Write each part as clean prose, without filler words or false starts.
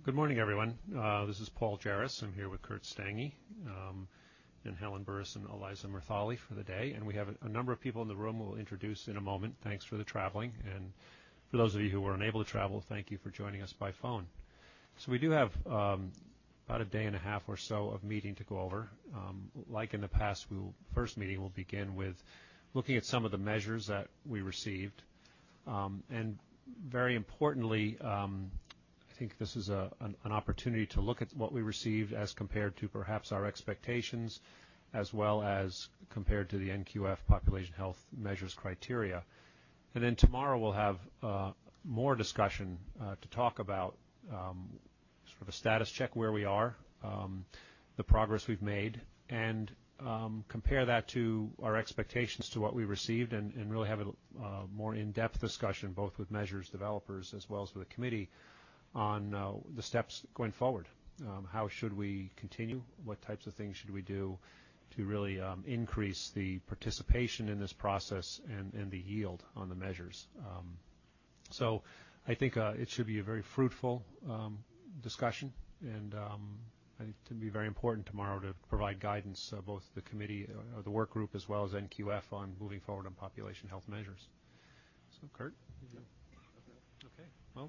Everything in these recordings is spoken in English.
Good morning, everyone. This is Paul Jarris. I'm here with Kurt Stange and Helen Burris and Eliza Murthali for the day. And we have a number of people in the room we'll introduce in a moment. Thanks for the traveling. And for those of you who were unable to travel, thank you for joining us by phone. So we do have about a day and a half or so of meeting to go over. Like in the past, first meeting will begin with looking at some of the measures that we received. And very importantly, I think this is an opportunity to look at what we received as compared to perhaps our expectations, as well as compared to the NQF population health measures criteria. And then tomorrow we'll have more discussion to talk about sort of a status check where we are, the progress we've made, and compare that to our expectations to what we received, and really have a more in-depth discussion both with measures developers as well as with the committee on the steps going forward. How should we continue? What types of things should we do to really increase the participation in this process and the yield on the measures? So I think it should be a very fruitful discussion, and I think to be very important tomorrow to provide guidance, both the committee or the work group as well as NQF on moving forward on population health measures. So Kurt? Okay. Well,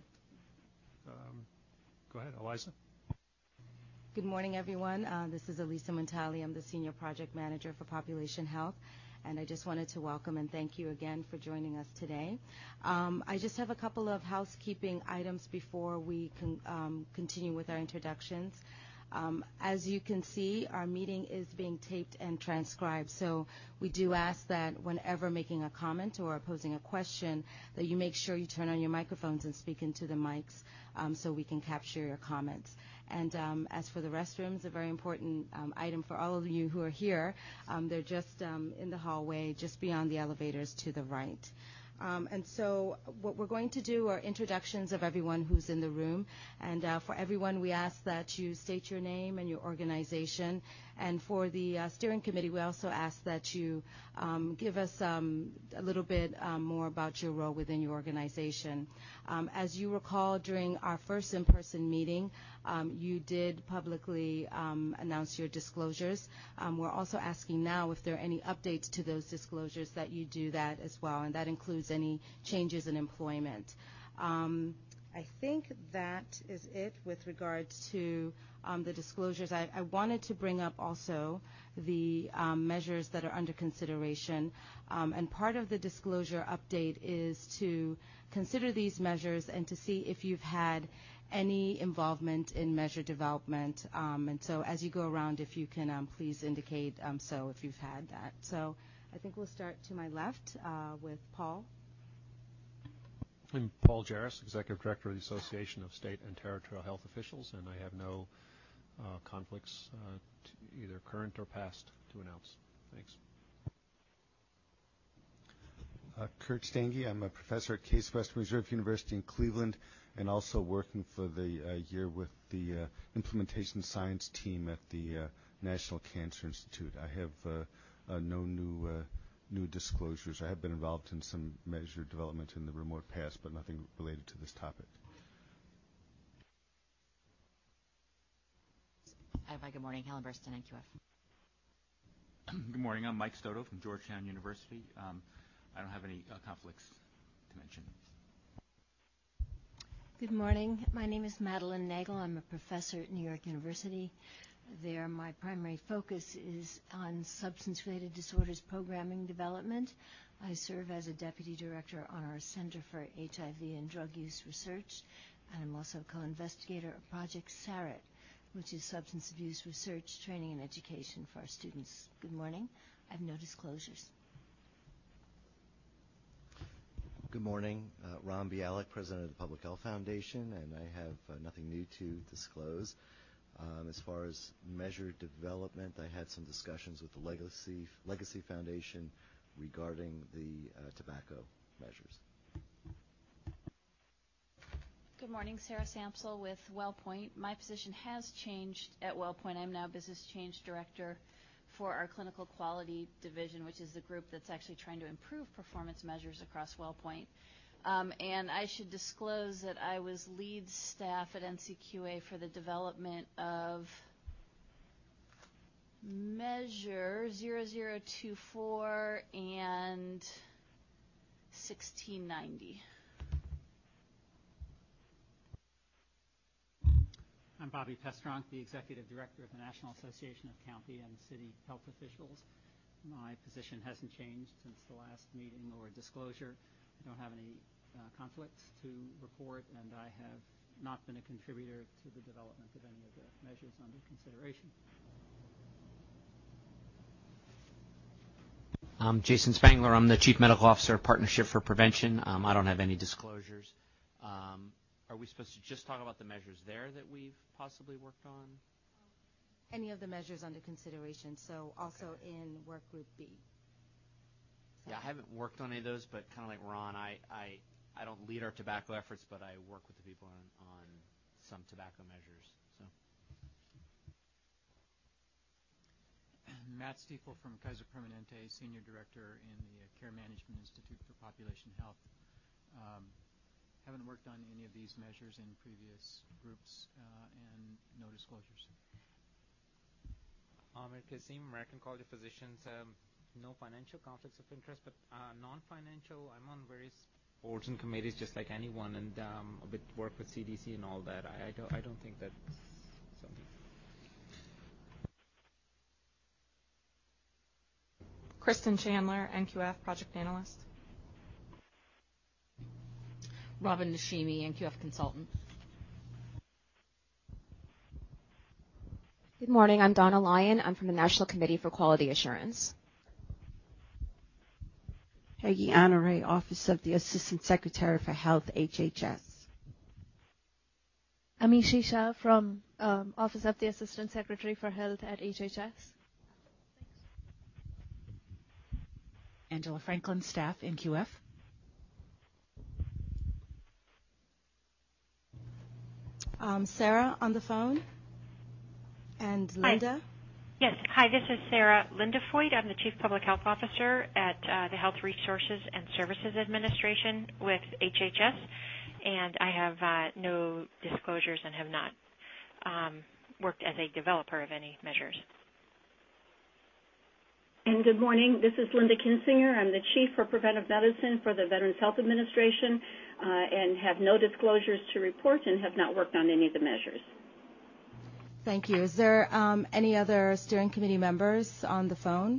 go ahead, Eliza. Good morning, everyone. This is Elisa Montali. I'm the Senior Project Manager for Population Health, and I just wanted to welcome and thank you again for joining us today. I just have a couple of housekeeping items before we continue with our introductions. As you can see, our meeting is being taped and transcribed, so we do ask that whenever making a comment or posing a question that you make sure you turn on your microphones and speak into the mics so we can capture your comments. And as for the restrooms, a very important item for all of you who are here, they're just in the hallway, just beyond the elevators to the right. And so what we're going to do are introductions of everyone who's in the room. And for everyone, we ask that you state your name and your organization. And for the steering committee, we also ask that you give us a little bit more about your role within your organization. As you recall, during our first in-person meeting, you did publicly announce your disclosures. We're also asking now if there are any updates to those disclosures that you do that as well, and that includes any changes in employment. I think that is it with regards to the disclosures. I wanted to bring up also the measures that are under consideration. And part of the disclosure update is to consider these measures and to see if you've had any involvement in measure development. And so as you go around, if you can please indicate so if you've had that. So I think we'll start to my left with Paul. I'm Paul Jarris, Executive Director of the Association of State and Territorial Health Officials, and I have no conflicts, either current or past, to announce. Thanks. Kurt Stange. I'm a professor at Case Western Reserve University in Cleveland, and also working for the year with the implementation science team at the National Cancer Institute. I have no new disclosures. I have been involved in some measure development in the remote past, but nothing related to this topic. Hi, good morning. Helen Burston, NQF. Good morning. I'm Mike Stoto from Georgetown University. I don't have any conflicts to mention. Good morning. My name is Madeline Nagel. I'm a professor at New York University. There, my primary focus is on substance-related disorders programming development. I serve as a deputy director on our Center for HIV and Drug Use Research, and I'm also a co-investigator of Project SARET, which is substance abuse research, training, and education for our students. Good morning. I have no disclosures. Good morning. Ron Bialik, President of the Public Health Foundation, and I have nothing new to disclose. As far as measure development, I had some discussions with the Legacy Foundation regarding the tobacco measures. Good morning, Sarah Samsel with WellPoint. My position has changed at WellPoint. I'm now Business Change Director for our Clinical Quality Division, which is the group that's actually trying to improve performance measures across WellPoint. And I should disclose that I was lead staff at NCQA for the development of Measure 0024 and 1690. I'm Bobby Pestronk, the Executive Director of the National Association of County and City Health Officials. My position hasn't changed since the last meeting or disclosure. I don't have any conflicts to report, and I have not been a contributor to the development of any of the measures under consideration. Jason Spangler. I'm the Chief Medical Officer of Partnership for Prevention. I don't have any disclosures. Are we supposed to just talk about the measures there that we've possibly worked on? Any of the measures under consideration, so also in work group B. So. Yeah, I haven't worked on any of those, but kind of like Ron, I don't lead our tobacco efforts, but I work with the people on some tobacco measures. So. Matt Stiefel from Kaiser Permanente, Senior Director in the Care Management Institute for Population Health. Haven't worked on any of these measures in previous groups and no disclosures. Amir Kasim, American College of Physicians. No financial conflicts of interest, but non-financial, I'm on various boards and committees just like anyone, and a bit work with CDC and all that. I don't think that's something. Kristen Chandler, NQF Project Analyst. Robin Nishimi, NQF Consultant. Good morning. I'm Donna Lyon. I'm from the National Committee for Quality Assurance. Peggy Honore, Office of the Assistant Secretary for Health, HHS. Amishi Shah from Office of the Assistant Secretary for Health at HHS. Angela Franklin, staff, NQF. Sarah on the phone. And Linda? Hi. Yes. Hi, this is Sarah Lindefoyd. I'm the Chief Public Health Officer at the Health Resources and Services Administration with HHS, and I have no disclosures and have not worked as a developer of any measures. And good morning. This is Linda Kinsinger. I'm the Chief for Preventive Medicine for the Veterans Health Administration and have no disclosures to report and have not worked on any of the measures. Thank you. Is there any other steering committee members on the phone?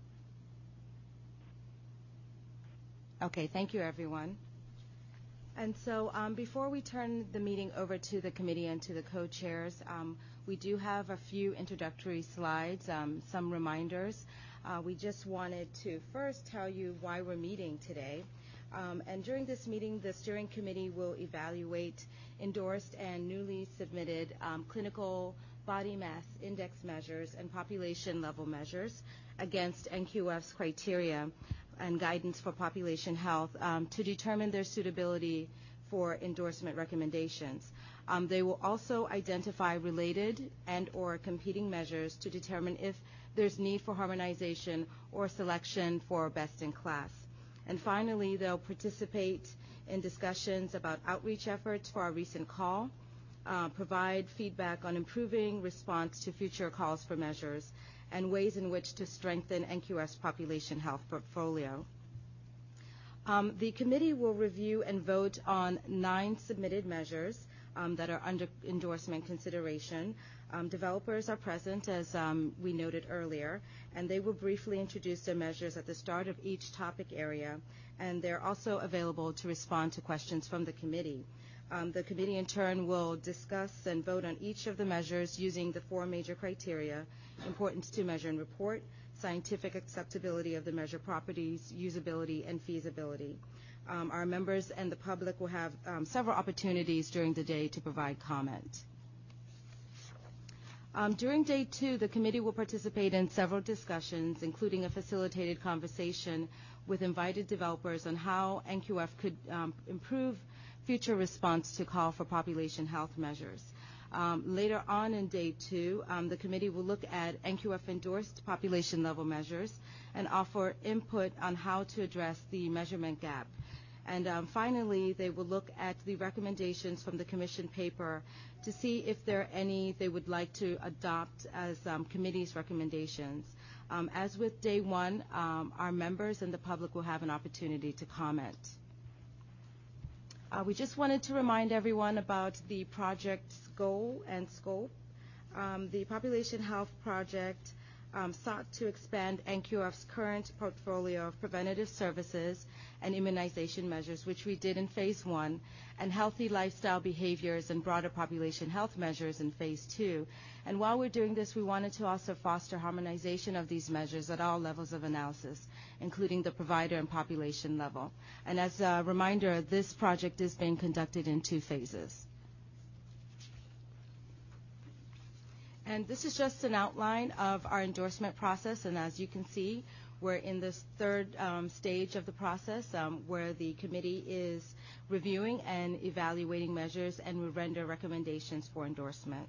Okay, thank you, everyone. And so before we turn the meeting over to the committee and to the co-chairs, we do have a few introductory slides, some reminders. We just wanted to first tell you why we're meeting today. And during this meeting, the steering committee will evaluate endorsed and newly submitted clinical body mass index measures and population level measures against NQF's criteria and guidance for population health to determine their suitability for endorsement recommendations. They will also identify related and or competing measures to determine if there's need for harmonization or selection for best in class. And finally, they'll participate in discussions about outreach efforts for our recent call, provide feedback on improving response to future calls for measures, and ways in which to strengthen NQF's population health portfolio. The committee will review and vote on 9 submitted measures that are under endorsement consideration. Developers are present, as we noted earlier, and they will briefly introduce their measures at the start of each topic area, and they're also available to respond to questions from the committee. The committee, in turn, will discuss and vote on each of the measures using the 4 major criteria: importance to measure and report, scientific acceptability of the measure properties, usability, and feasibility. Our members and the public will have several opportunities during the day to provide comment. During day 2, the committee will participate in several discussions, including a facilitated conversation with invited developers on how NQF could improve future response to call for population health measures. Later on in day 2, the committee will look at NQF-endorsed population level measures and offer input on how to address the measurement gap. And finally, they will look at the recommendations from the commission paper to see if there are any they would like to adopt as committee's recommendations. As with day one, our members and the public will have an opportunity to comment. We just wanted to remind everyone about the project's goal and scope. The Population Health Project sought to expand NQF's current portfolio of preventative services and immunization measures, which we did in Phase 1, and healthy lifestyle behaviors and broader population health measures in Phase 2. And while we're doing this, we wanted to also foster harmonization of these measures at all levels of analysis, including the provider and population level. And as a reminder, this project is being conducted in 2 phases. And this is just an outline of our endorsement process, and as you can see, we're in this third stage of the process where the committee is reviewing and evaluating measures and will render recommendations for endorsement.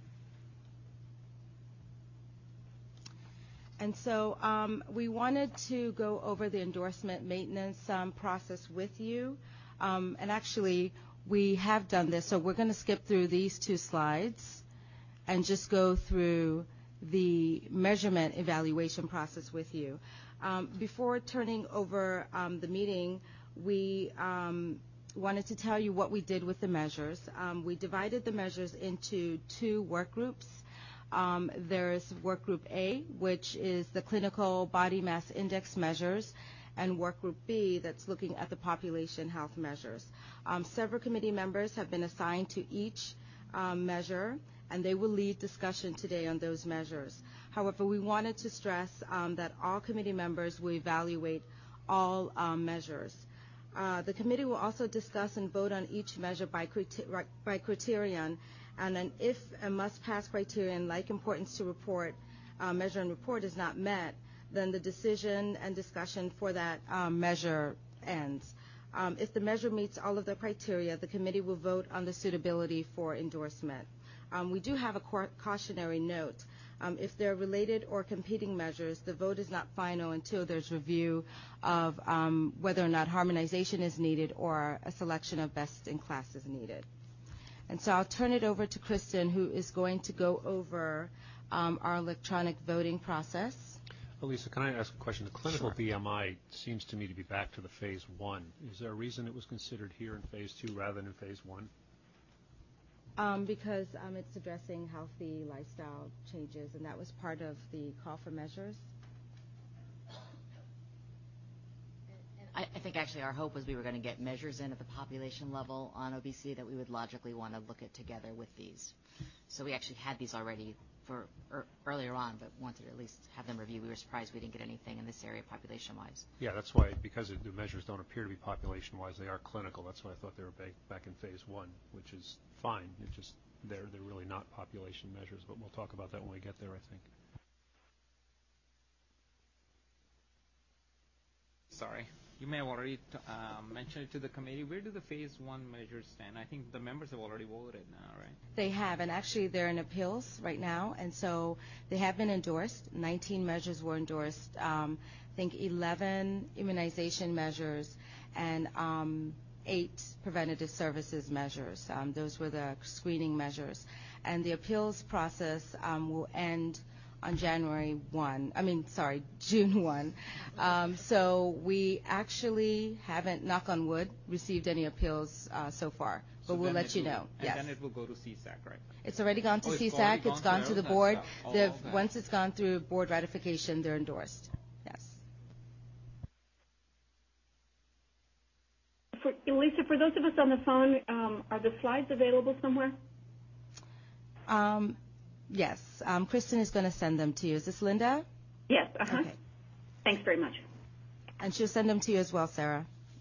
And so we wanted to go over the endorsement maintenance process with you. And actually, we have done this, so we're going to skip through these 2 slides and just go through the measurement evaluation process with you. Before turning over the meeting, we wanted to tell you what we did with the measures. We divided the measures into 2 work groups. There's work group A, which is the clinical body mass index measures, and work group B that's looking at the population health measures. Several committee members have been assigned to each measure, and they will lead discussion today on those measures. However, we wanted to stress that all committee members will evaluate all measures. The committee will also discuss and vote on each measure by criterion, and then if a must-pass criterion like importance to report, measure and report is not met, then the decision and discussion for that measure ends. If the measure meets all of the criteria, the committee will vote on the suitability for endorsement. We do have a cautionary note. If they're related or competing measures, the vote is not final until there's review of whether or not harmonization is needed or a selection of best in class is needed. And so I'll turn it over to Kristen, who is going to go over our electronic voting process. Elisa, can I ask a question? The clinical BMI seems to me to be back to the Phase 1. Is there a reason it was considered here in Phase 2 rather than in Phase 1? Because it's addressing healthy lifestyle changes, and that was part of the call for measures. I think actually our hope was we were going to get measures in at the population level on obesity that we would logically want to look at together with these. So we actually had these already for earlier on, but wanted to at least have them review. We were surprised we didn't get anything in this area population-wise. Yeah, that's why, because the measures don't appear to be population-wise, they are clinical. That's why I thought they were back in Phase 1, which is fine. It's just they're really not population measures, but we'll talk about that when we get there, I think. Sorry. You may have already mentioned it to the committee. Where do the Phase 1 measures stand? I think the members have already voted now, right? They have, and actually they're in appeals right now, and so they have been endorsed. 19 measures were endorsed. I think 11 immunization measures and 8 preventative services measures. Those were the screening measures. And the appeals process will end on June 1. So we actually haven't, knock on wood, received any appeals so far, but we'll let you know. And then it will go to CSAC, right? It's already gone to CSAC. It's gone to the board. Once it's gone through board ratification, they're endorsed. Yes. Lisa, for those of us on the phone, are the slides available somewhere? Yes. Kristen is going to send them to you. Is this Linda? Yes. Okay. Thanks very much. And she'll send them to you as well, Sarah.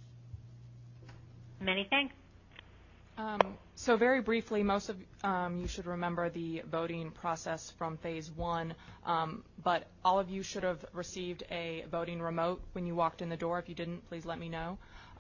Many thanks. So very briefly, most of you should remember the voting process from Phase 1, but all of you should have received a voting remote when you walked in the door. If you didn't, please let me know.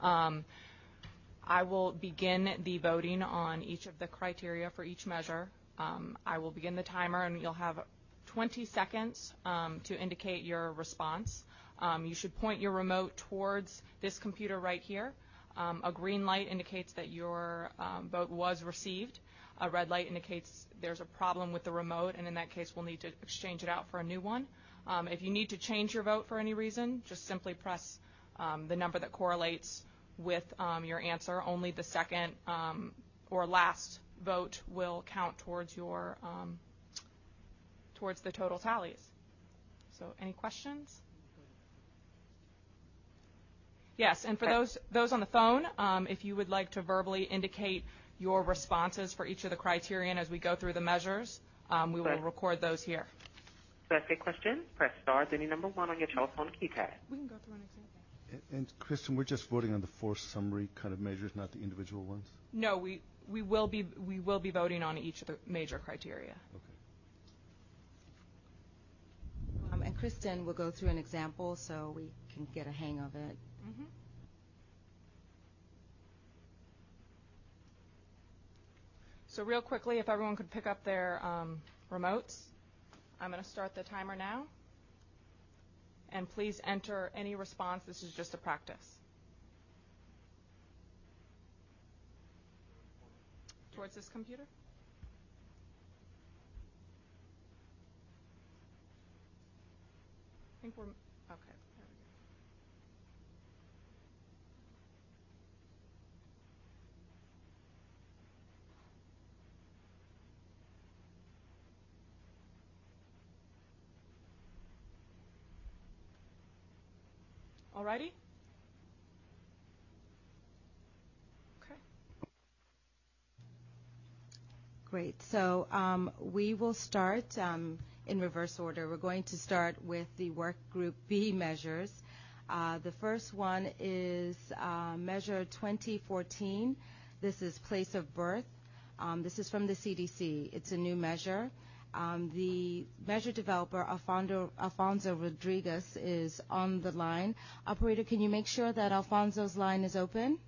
I will begin the voting on each of the criteria for each measure. I will begin the timer, and you'll have 20 seconds to indicate your response. You should point your remote towards this computer right here. A green light indicates that your vote was received. A red light indicates there's a problem with the remote, and in that case, we'll need to exchange it out for a new one. If you need to change your vote for any reason, just simply press the number that correlates with your answer. Only the second or last vote will count towards your towards the total tallies. So, any questions? Yes, and for those on the phone, if you would like to verbally indicate your responses for each of the criterion as we go through the measures, we will record those here. To ask a question, press star, then the number 1 on your telephone keypad. We can go through an example. And Kristen, we're just voting on the 4 summary kind of measures, not the individual ones? No, we will be voting on each of the major criteria. Okay. And Kristen will go through an example so we can get a hang of it. Mm-hmm. So real quickly, if everyone could pick up their remotes, I'm going to start the timer now. And please enter any response. This is just a practice. Towards this computer? I think we're, okay, there we go. All righty? Okay. Great. So we will start in reverse order. We're going to start with the work group B measures. The first one is measure 2014. This is place of birth. This is from the CDC. It's a new measure. The measure developer, Alfonso Rodriguez, is on the line. Operator, can you make sure that Alfonso's line is open?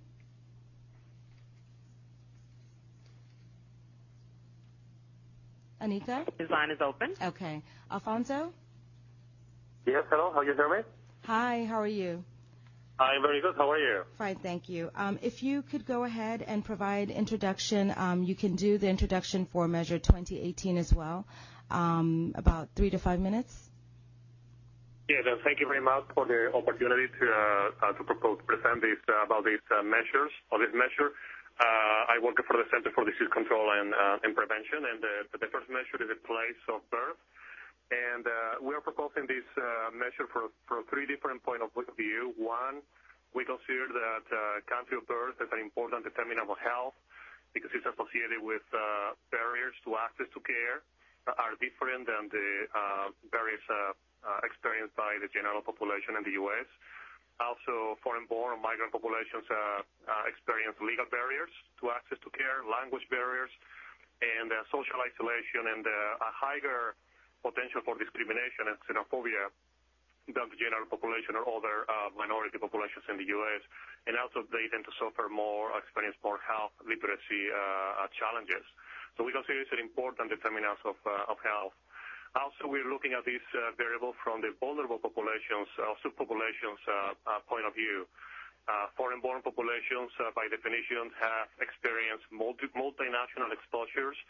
Anika? His line is open. Okay. Alfonso? Yes, hello. How you hear me? Hi, how are you? I'm very good. How are you? Fine, thank you. If you could go ahead and provide introduction, you can do the introduction for measure 2018 as well, about 3 to 5 minutes. Yes, and thank you very much for the opportunity to present this about these measures, or this measure. I work for the Center for Disease Control and Prevention, and the first measure is the place of birth. And we are proposing this measure for 3 different points of view. One, we consider that country of birth is an important determinant of health because it's associated with barriers to access to care are different than the barriers experienced by the general population in the U.S. Also, foreign-born or migrant populations experience legal barriers to access to care, language barriers, and social isolation, and a higher potential for discrimination and xenophobia than the general population or other minority populations in the U.S. And also they tend to suffer more, experience more health literacy challenges. So we consider it's an important determinant of health. Also, we're looking at this variable from the vulnerable populations, subpopulations point of view. Foreign-born populations, by definition, have experienced multinational exposures.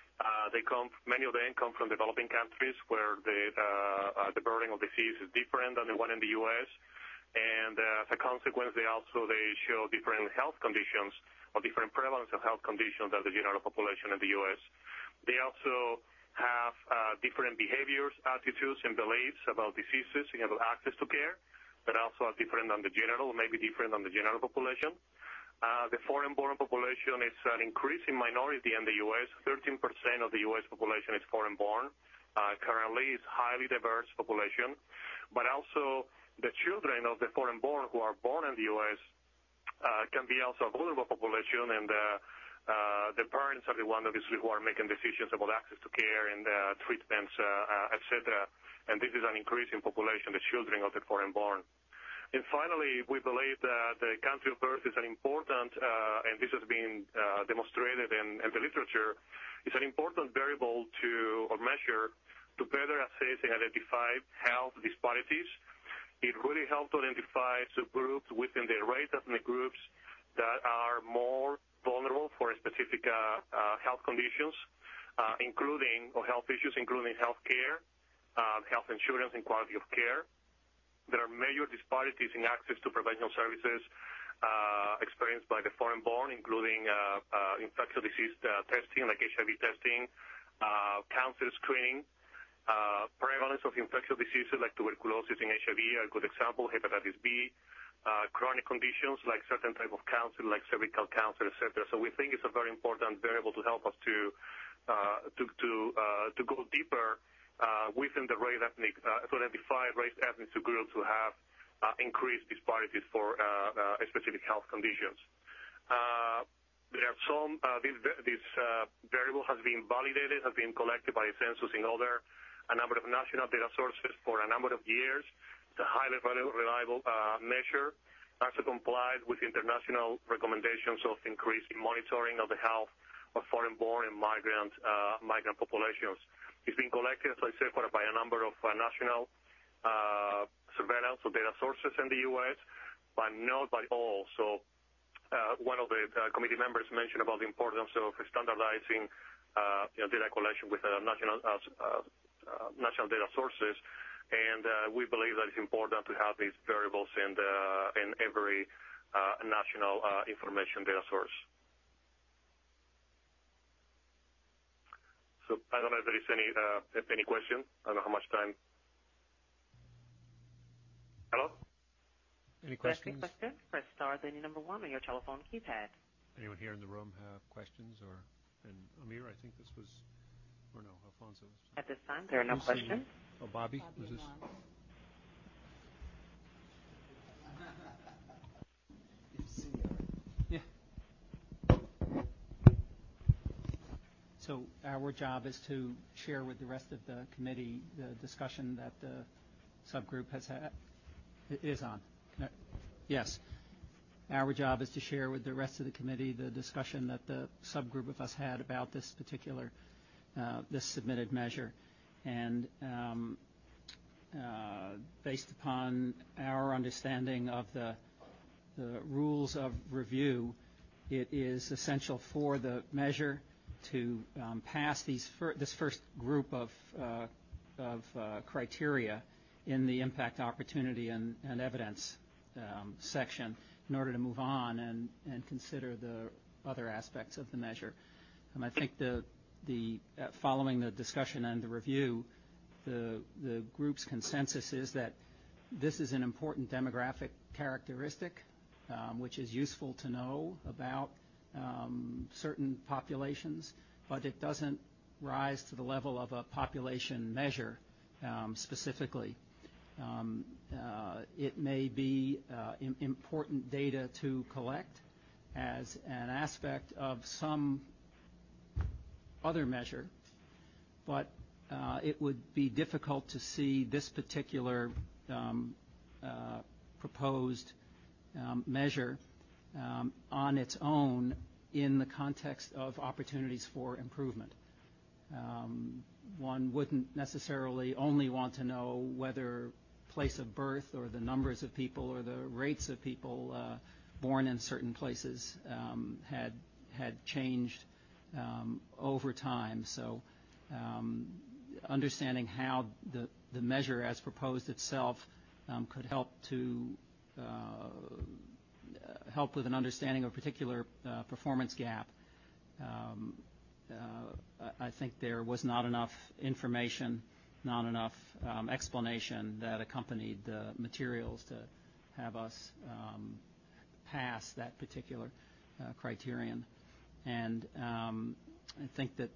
Many of them come from developing countries where the burden of disease is different than the one in the U.S. And as a consequence, they show different health conditions or different prevalence of health conditions than the general population in the U.S. They also have different behaviors, attitudes, and beliefs about diseases and about access to care that also are different than the general, maybe different than the general population. The foreign-born population is an increasing minority in the U.S. 13% of the U.S. population is foreign-born. Currently, it's a highly diverse population. But also, the children of the foreign-born who are born in the U.S. Can be also a vulnerable population, and the parents are the ones, obviously, who are making decisions about access to care and treatments, etc. And this is an increasing population, the children of the foreign-born. And finally, we believe that the country of birth is an important, and this has been demonstrated in the literature, is an important variable or measure to better assess and identify health disparities. It really helps to identify subgroups within the race ethnic groups that are more vulnerable for specific health conditions, including health issues, including health care, health insurance, and quality of care. There are major disparities in access to prevention services experienced by the foreign-born, including infectious disease testing, like HIV testing, cancer screening, prevalence of infectious diseases like tuberculosis and HIV are a good example, hepatitis B, chronic conditions like certain type of cancer, like cervical cancer, etc. So we think it's a very important variable to help us to go deeper within the race ethnic, to identify race ethnic groups who have increased disparities for specific health conditions. There are some, this variable has been validated, has been collected by the census in a number of national data sources for a number of years. It's a highly reliable measure, also complied with international recommendations of increasing monitoring of the health of foreign-born and migrant populations. It's been collected, as I said, by a number of national surveillance or data sources in the U.S., but not by all. So one of the committee members mentioned about the importance of standardizing data collection with national data sources, and we believe that it's important to have these variables in every national information data source. So I don't know if there is any question. I don't know how much time. Hello? Any questions? To ask a question, press star, then the number 1 on your telephone keypad. Anyone here in the room have questions? And Amir, I think this was, or no, Alfonso. At this time, there are no questions. Oh, Bobby? Was this? Yeah. So our job is to share with the rest of the committee the discussion that the subgroup is on. Yes. Our job is to share with the rest of the committee the discussion that the subgroup of us had about this particular, this submitted measure. And based upon our understanding of the rules of review, it is essential for the measure to pass this first group of criteria in the impact opportunity and evidence section in order to move on and consider the other aspects of the measure. I think following the discussion and the review, the group's consensus is that this is an important demographic characteristic which is useful to know about certain populations, but it doesn't rise to the level of a population measure specifically. It may be important data to collect as an aspect of some other measure, but it would be difficult to see this particular proposed measure on its own in the context of opportunities for improvement. One wouldn't necessarily only want to know whether place of birth or the numbers of people or the rates of people born in certain places had changed over time. So understanding how the measure as proposed itself could help to help with an understanding of a particular performance gap. I think there was not enough information, not enough explanation that accompanied the materials to have us pass that particular criterion. And I think that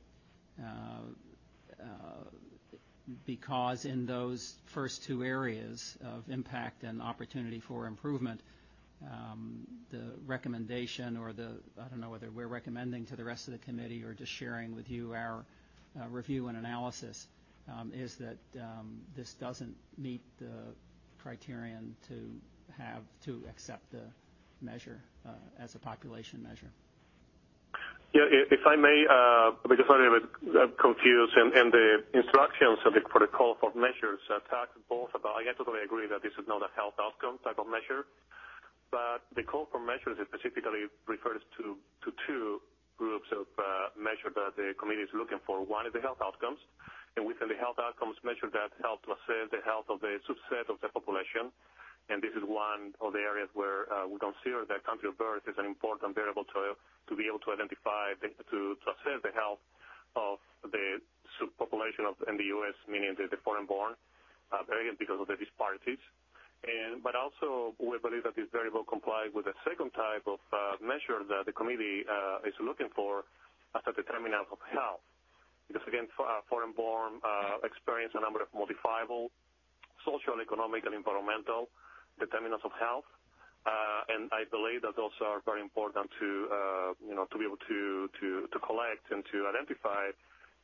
because in those first two areas of impact and opportunity for improvement, the recommendation or I don't know whether we're recommending to the rest of the committee or just sharing with you our review and analysis, is that this doesn't meet the criterion to accept the measure as a population measure. Yeah, if I may, because I'm a little bit confused, and the instructions for the call for measures talk both about, I totally agree that this is not a health outcome type of measure, But the call for measures specifically refers to two groups of measures that the committee is looking for. One is the health outcomes, and within the health outcomes measure that help to assess the health of the subset of the population. And this is one of the areas where we consider that country of birth is an important variable to be able to identify, to assess the health of the subpopulation in the U.S., meaning the foreign-born, again, because of the disparities. But also, we believe that this variable complies with the second type of measure that the committee is looking for as a determinant of health. Because, again, foreign-born experience a number of modifiable social, economic, and environmental determinants of health. And I believe that those are very important to be able to collect and to identify,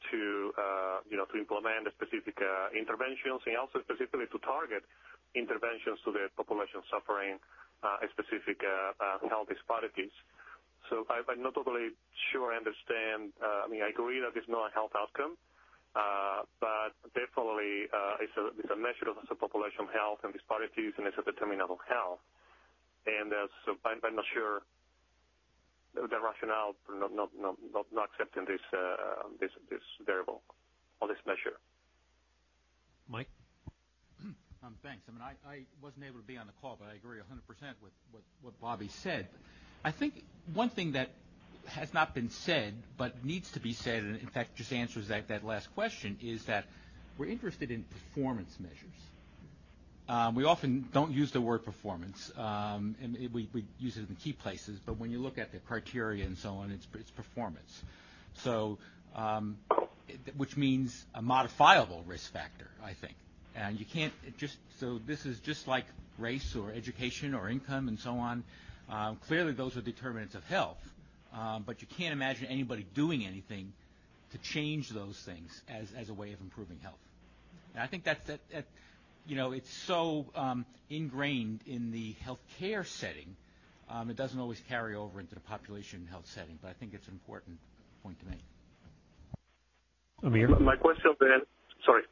to implement specific interventions, and also specifically to target interventions to the population suffering specific health disparities. So I'm not totally sure I understand. I agree that it's not a health outcome, but definitely it's a measure of the population health and disparities, and it's a determinant of health. And so I'm not sure the rationale for not accepting this variable or this measure. Mike? Thanks. I wasn't able to be on the call, but I agree 100% with what Bobby said. I think one thing that has not been said but needs to be said, and in fact just answers that last question, is that we're interested in performance measures. We often don't use the word performance, and we use it in key places, but when you look at the criteria and so on, it's performance. So, which means a modifiable risk factor, I think. And you can't so this is just like race or education or income and so on. Clearly those are determinants of health, but you can't imagine anybody doing anything to change those things as a way of improving health. And I think that it's so ingrained in the healthcare setting, it doesn't always carry over into the population health setting, but I think it's an important point to make. Amir? My question then, sorry.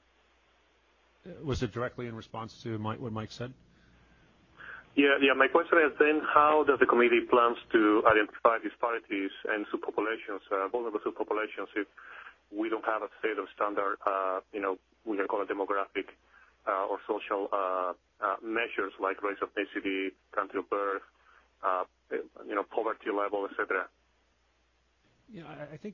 Was it directly in response to what Mike said? Yeah. My question is then, how does the committee plans to identify disparities and subpopulations, vulnerable subpopulations, if we don't have a set of standard, we can call it demographic or social measures like race, ethnicity, country of birth, poverty level, etc. Yeah, I think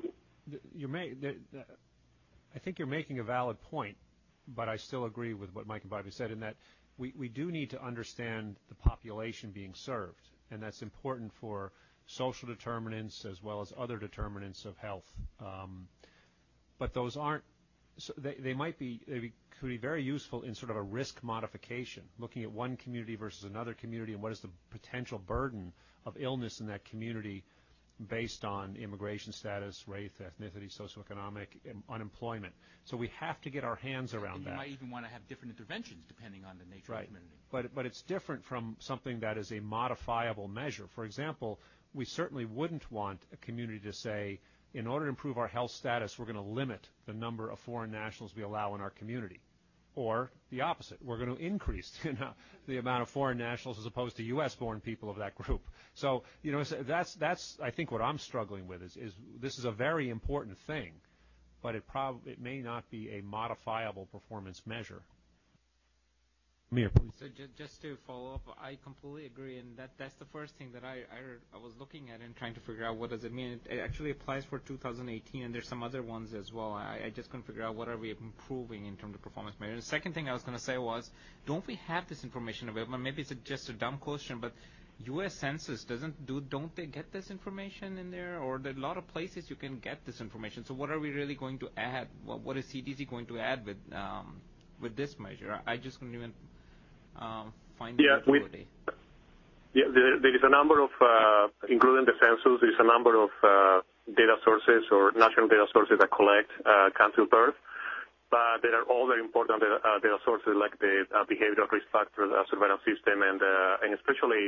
you're making a valid point. But I still agree with what Mike and Bobby said in that we do need to understand the population being served, and that's important for social determinants as well as other determinants of health. But those aren't. So they could be very useful in sort of a risk modification, looking at one community versus another community, and what is the potential burden of illness in that community based on immigration status, race, ethnicity, socioeconomic, unemployment. So we have to get our hands around that. You might even want to have different interventions depending on the nature of the community. But it's different from something that is a modifiable measure. For example, we certainly wouldn't want a community to say, in order to improve our health status, we're going to limit the number of foreign nationals we allow in our community. Or the opposite, we're going to increase the amount of foreign nationals as opposed to U.S.-born people of that group. So, that's I think what I'm struggling with is this is a very important thing, but it may not be a modifiable performance measure. Amir, please. So just to follow up, I completely agree, and that's the first thing that I was looking at and trying to figure out what does it mean. It actually applies for 2018, and there's some other ones as well. I just couldn't figure out what are we improving in terms of performance measures. The second thing I was going to say was, don't we have this information available? Maybe it's just a dumb question, but U.S. Census don't they get this information in there, or there are a lot of places you can get this information. So what are we really going to add? What is CDC going to add with this measure? I just couldn't even find the utility. There is a number of, including the census, there is a number of data sources or national data sources that collect country of birth. But there are other important data sources like the behavioral risk factor surveillance system and especially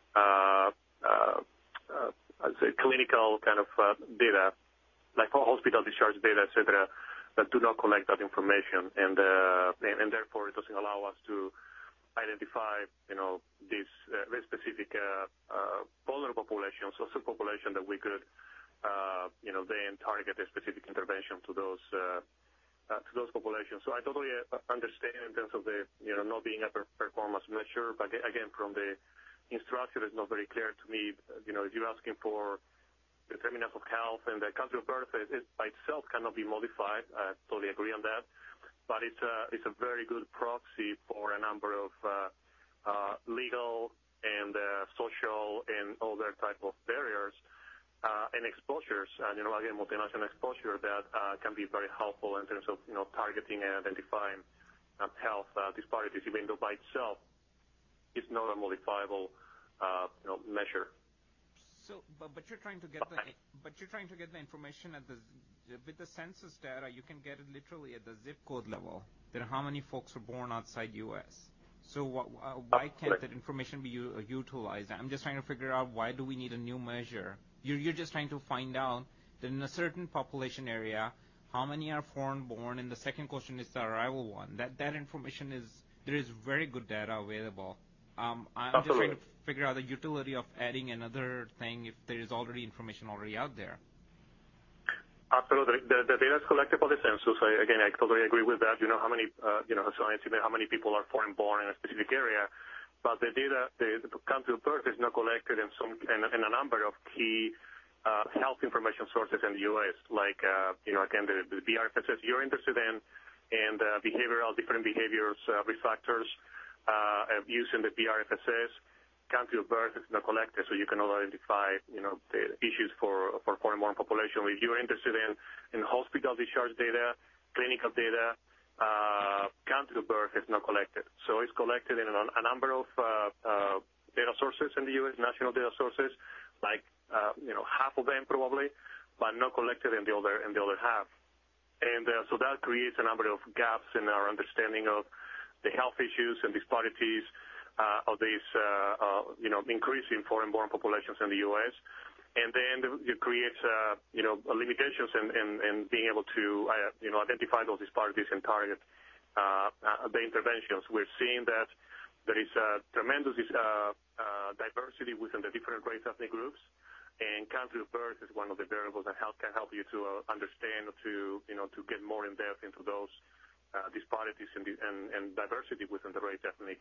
I'd say clinical kind of data, like hospital discharge data, etc., that do not collect that information, and therefore it doesn't allow us to identify, these very specific vulnerable populations or subpopulation that we could, then target a specific intervention to those populations. So I totally understand in terms of the, not being a performance measure, but again, from the instruction, it's not very clear to me. If you're asking for determinants of health and the country of birth, it by itself cannot be modified. I totally agree on that. But it's a very good proxy for a number of legal and social and other type of barriers and exposures, again, multinational exposure that can be very helpful in terms of, targeting and identifying health disparities, even though by itself it's not a modifiable, measure. So, but you're trying to get the information with the census data. You can get it literally at the zip code level. Then how many folks are born outside U.S. So why can't that information be utilized? I'm just trying to figure out, why do we need a new measure? You're just trying to find out that in a certain population area, how many are foreign born, and the second question is the arrival one. That information there is very good data available. I'm just trying to figure out the utility of adding another thing if there is already information already out there. Absolutely. The data is collected by the census. I totally agree with that. How many, science, how many people are foreign born in a specific area, but the data, the country of birth is not collected in a number of key health information sources in the U.S. Like, again, the BRFSS you're interested in, and different behaviors, risk factors using the BRFSS. Country of birth is not collected, so you cannot identify, the issues for foreign-born population. If you're interested in hospital discharge data, clinical data, country of birth is not collected. So it's collected in a number of data sources in the U.S., national data sources, like half of them probably, but not collected in the other half. And so that creates a number of gaps in our understanding of the health issues and disparities of these, increasing foreign-born populations in the U.S. And then it creates, limitations in being able to, identify those disparities and target the interventions. We're seeing that there is a tremendous diversity within the different race ethnic groups, and country of birth is one of the variables that can help you to understand, to get more in depth into those disparities and diversity within the race ethnic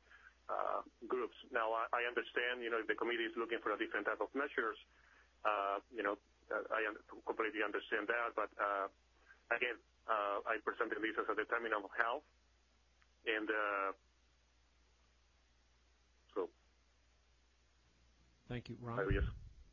groups. Now, I understand, if the committee is looking for a different type of measures, I completely understand that. But again, I presented this as a determinant of health, and so. Thank you, Ron. Yes.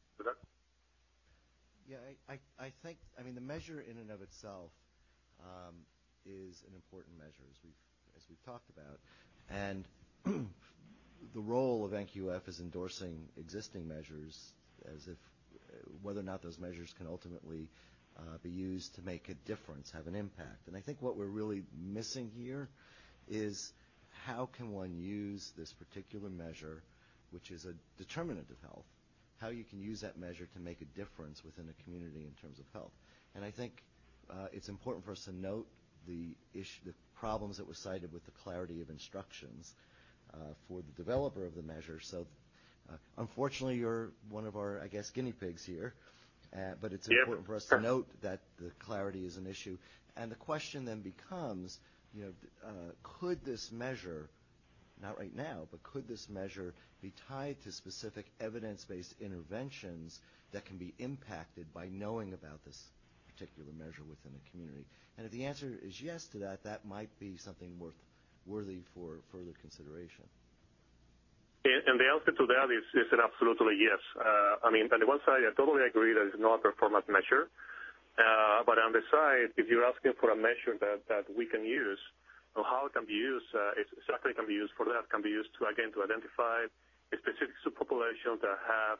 Yeah, I think, the measure in and of itself is an important measure, as we've talked about, and the role of NQF is endorsing existing measures, as if whether or not those measures can ultimately be used to make a difference, have an impact. And I think what we're really missing here is, how can one use this particular measure, which is a determinant of health, how you can use that measure to make a difference within a community in terms of health. And I think it's important for us to note the problems that were cited with the clarity of instructions for the developer of the measure. So unfortunately, you're one of our, guinea pigs here, but it's important for us to note that the clarity is an issue. And the question then becomes, could this measure, not right now, but could this measure be tied to specific evidence-based interventions that can be impacted by knowing about this particular measure within a community? And if the answer is yes to that, that might be something worthy for further consideration. And the answer to that is an absolutely yes. On the one side, I totally agree that it's not a performance measure. But on the side, if you're asking for a measure that we can use, or how it can be used, it exactly can be used for that. It can be used to identify a specific subpopulation that have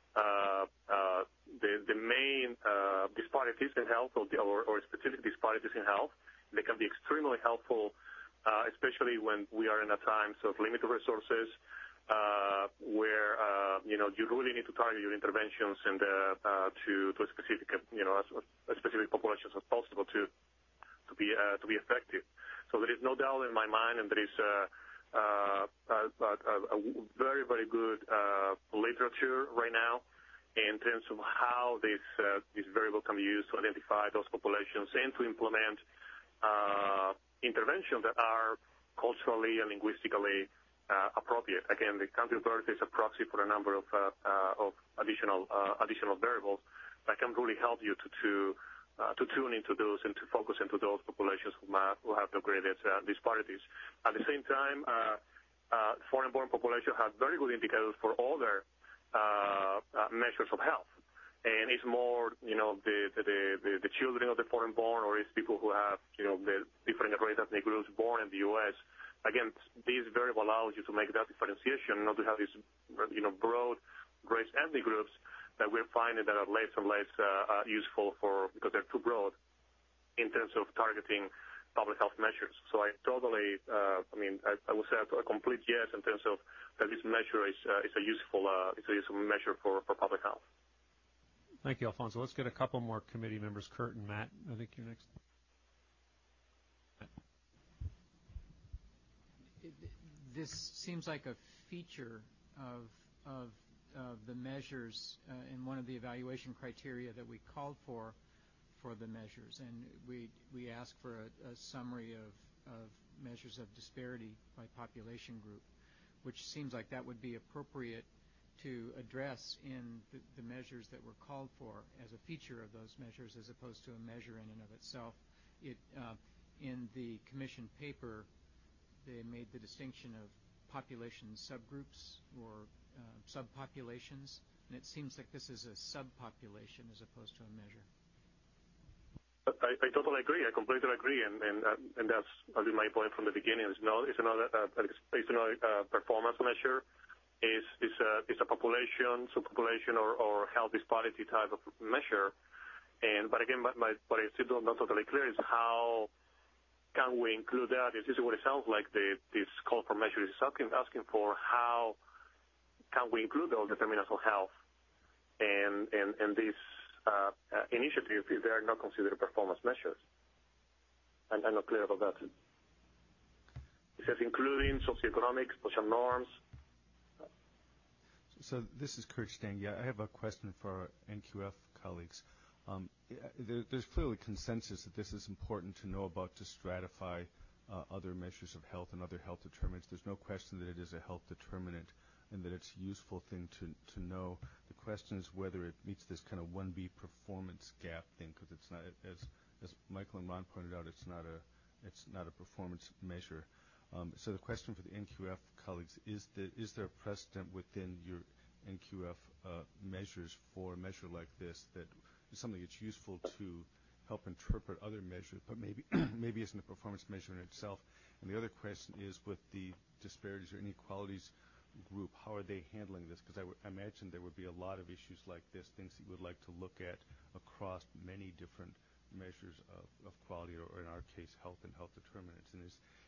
the main disparities in health or specific disparities in health. They can be extremely helpful, especially when we are in a times of limited resources, where you really need to target your interventions and to a specific as specific populations as possible to be effective. So there is no doubt in my mind, and there is very, very good literature right now in terms of how this variable can be used to identify those populations and to implement interventions that are culturally and linguistically appropriate. Again, the country of birth is a proxy for a number of additional variables that can really help you to tune into those and to focus into those populations who have the greatest disparities. At the same time, foreign-born population have very good indicators for other measures of health. And it's more, the children of the foreign-born, or it's people who have, the different race ethnic groups born in the U.S. Again, this variable allows you to make that differentiation, not to have these, broad race ethnic groups that we're finding that are less and less useful because they're too broad in terms of targeting public health measures. So I totally, I would say a complete yes in terms of that this measure is a useful measure for public health. Thank you, Alfonso. Let's get a couple more committee members. Kurt and Matt, I think you're next. This seems like a feature of the measures in one of the evaluation criteria that we called for the measures, and we asked for a summary of measures of disparity by population group, which seems like that would be appropriate to address in the measures that were called for as a feature of those measures, as opposed to a measure in and of itself. In the commission paper, they made the distinction of population subgroups or subpopulations, and it seems like this is a subpopulation as opposed to a measure. I totally agree. I completely agree, and that's my point from the beginning. It's another performance measure. It's a population, subpopulation, or health disparity type of measure. But again, what I still not totally clear is how can we include that? This is what it sounds like. This call for measure is asking for how can we include those determinants of health and these initiatives if they are not considered performance measures. I'm not clear about that. It says including socioeconomic, social norms. So this is Kurt Stange. I have a question for our NQF colleagues. There's clearly consensus that this is important to know about to stratify other measures of health and other health determinants. There's no question that it is a health determinant and that it's a useful thing to know. The question is whether it meets this kind of 1B performance gap thing, because it's not, as Michael and Ron pointed out, it's not a performance measure. So the question for the NQF colleagues is there a precedent within your NQF measures for a measure like this that is something that's useful to help interpret other measures, but maybe isn't a performance measure in itself? And the other question is, with the disparities or inequalities group, how are they handling this? Because I imagine there would be a lot of issues like this, things that you would like to look at across many different measures of quality, or in our case, health and health determinants. And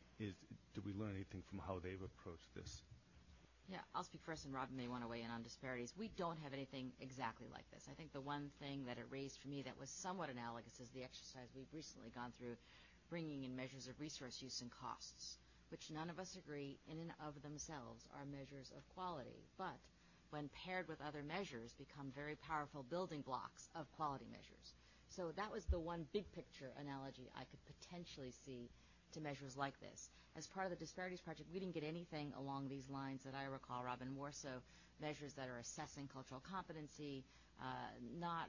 did we learn anything from how they've approached this? Yeah, I'll speak first, and Robin may want to weigh in on disparities. We don't have anything exactly like this. I think the one thing that it raised for me that was somewhat analogous is the exercise we've recently gone through, bringing in measures of resource use and costs, which none of us agree in and of themselves are measures of quality, but when paired with other measures become very powerful building blocks of quality measures. So that was the one big picture analogy I could potentially see to measures like this. As part of the Disparities Project, we didn't get anything along these lines that I recall, Robin, more so measures that are assessing cultural competency, not,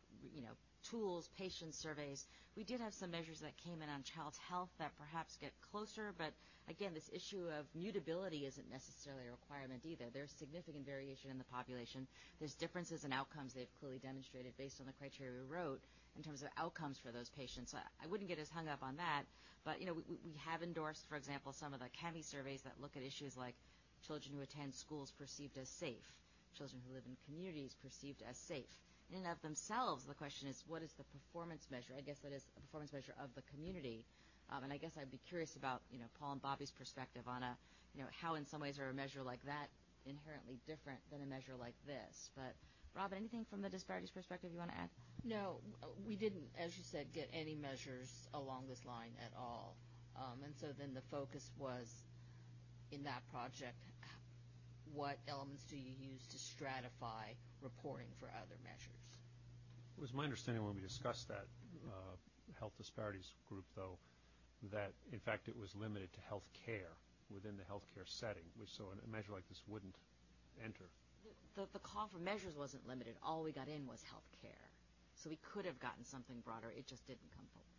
tools, patient surveys. We did have some measures that came in on child's health that perhaps get closer, but again, this issue of mutability isn't necessarily a requirement either. There's significant variation in the population. There's differences in outcomes they've clearly demonstrated based on the criteria we wrote in terms of outcomes for those patients. So I wouldn't get as hung up on that, but we have endorsed, for example, some of the CAMI surveys that look at issues like children who attend schools perceived as safe, children who live in communities perceived as safe. In and of themselves, the question is, what is the performance measure? I guess that is a performance measure of the community. And I guess I'd be curious about, Paul and Bobby's perspective on how in some ways are a measure like that inherently different than a measure like this. But Robin, anything from the disparities perspective you want to add? No, we didn't, as you said, get any measures along this line at all. And so then the focus was in that project, what elements do you use to stratify reporting for other measures? It was my understanding when we discussed that health disparities group, though, that in fact it was limited to health care within the healthcare setting, which so a measure like this wouldn't enter. The call for measures wasn't limited. All we got in was health care. So we could have gotten something broader. It just didn't come forward.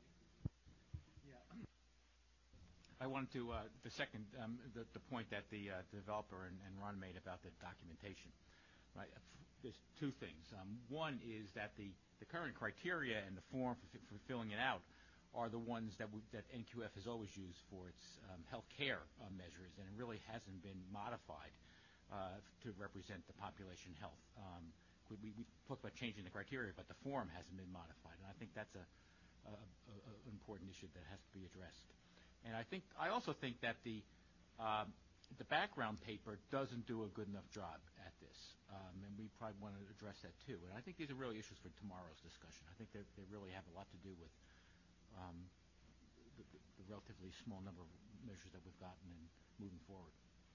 I wanted to the second the point that the developer and Ron made about the documentation. Right, there's two things. One is that the current criteria and the form for filling it out are the ones that NQF has always used for its health care measures, and it really hasn't been modified to represent the population health. We talked about changing the criteria, but the form hasn't been modified, and I think that's an important issue that has to be addressed. And I also think that the background paper doesn't do a good enough job at this, and we probably want to address that too. And I think these are really issues for tomorrow's discussion. I think they really have a lot to do with the relatively small number of measures that we've gotten and moving forward.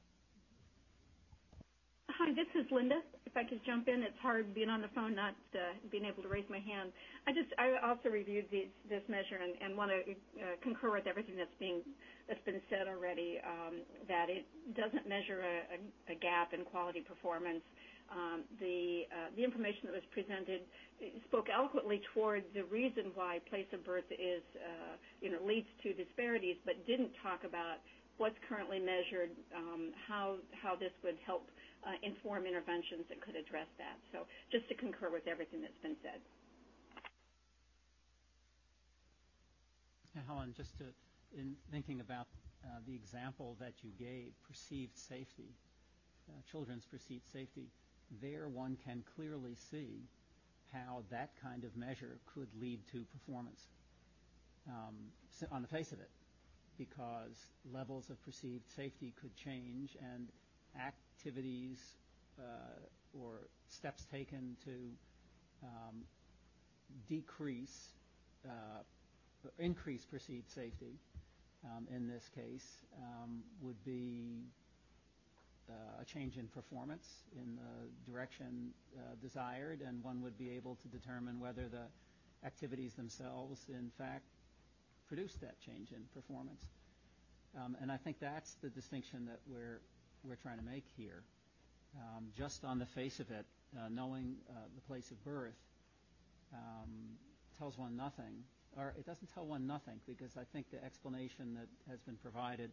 Hi, this is Linda. If I could jump in, it's hard being on the phone, not being able to raise my hand. I also reviewed this measure and want to concur with everything that's been said already. That it doesn't measure a gap in quality performance. The information that was presented spoke eloquently toward the reason why place of birth is leads to disparities, but didn't talk about what's currently measured, how this would help inform interventions that could address that. So just to concur with everything that's been said. Helen, in thinking about the example that you gave, perceived safety, children's perceived safety, there one can clearly see how that kind of measure could lead to performance on the face of it, because levels of perceived safety could change and activities or steps taken to decrease increase perceived safety in this case would be a change in performance in the direction desired, and one would be able to determine whether the activities themselves in fact produce that change in performance. And I think that's the distinction that we're trying to make here. Just on the face of it, knowing the place of birth tells one nothing, or it doesn't tell one nothing, because I think the explanation that has been provided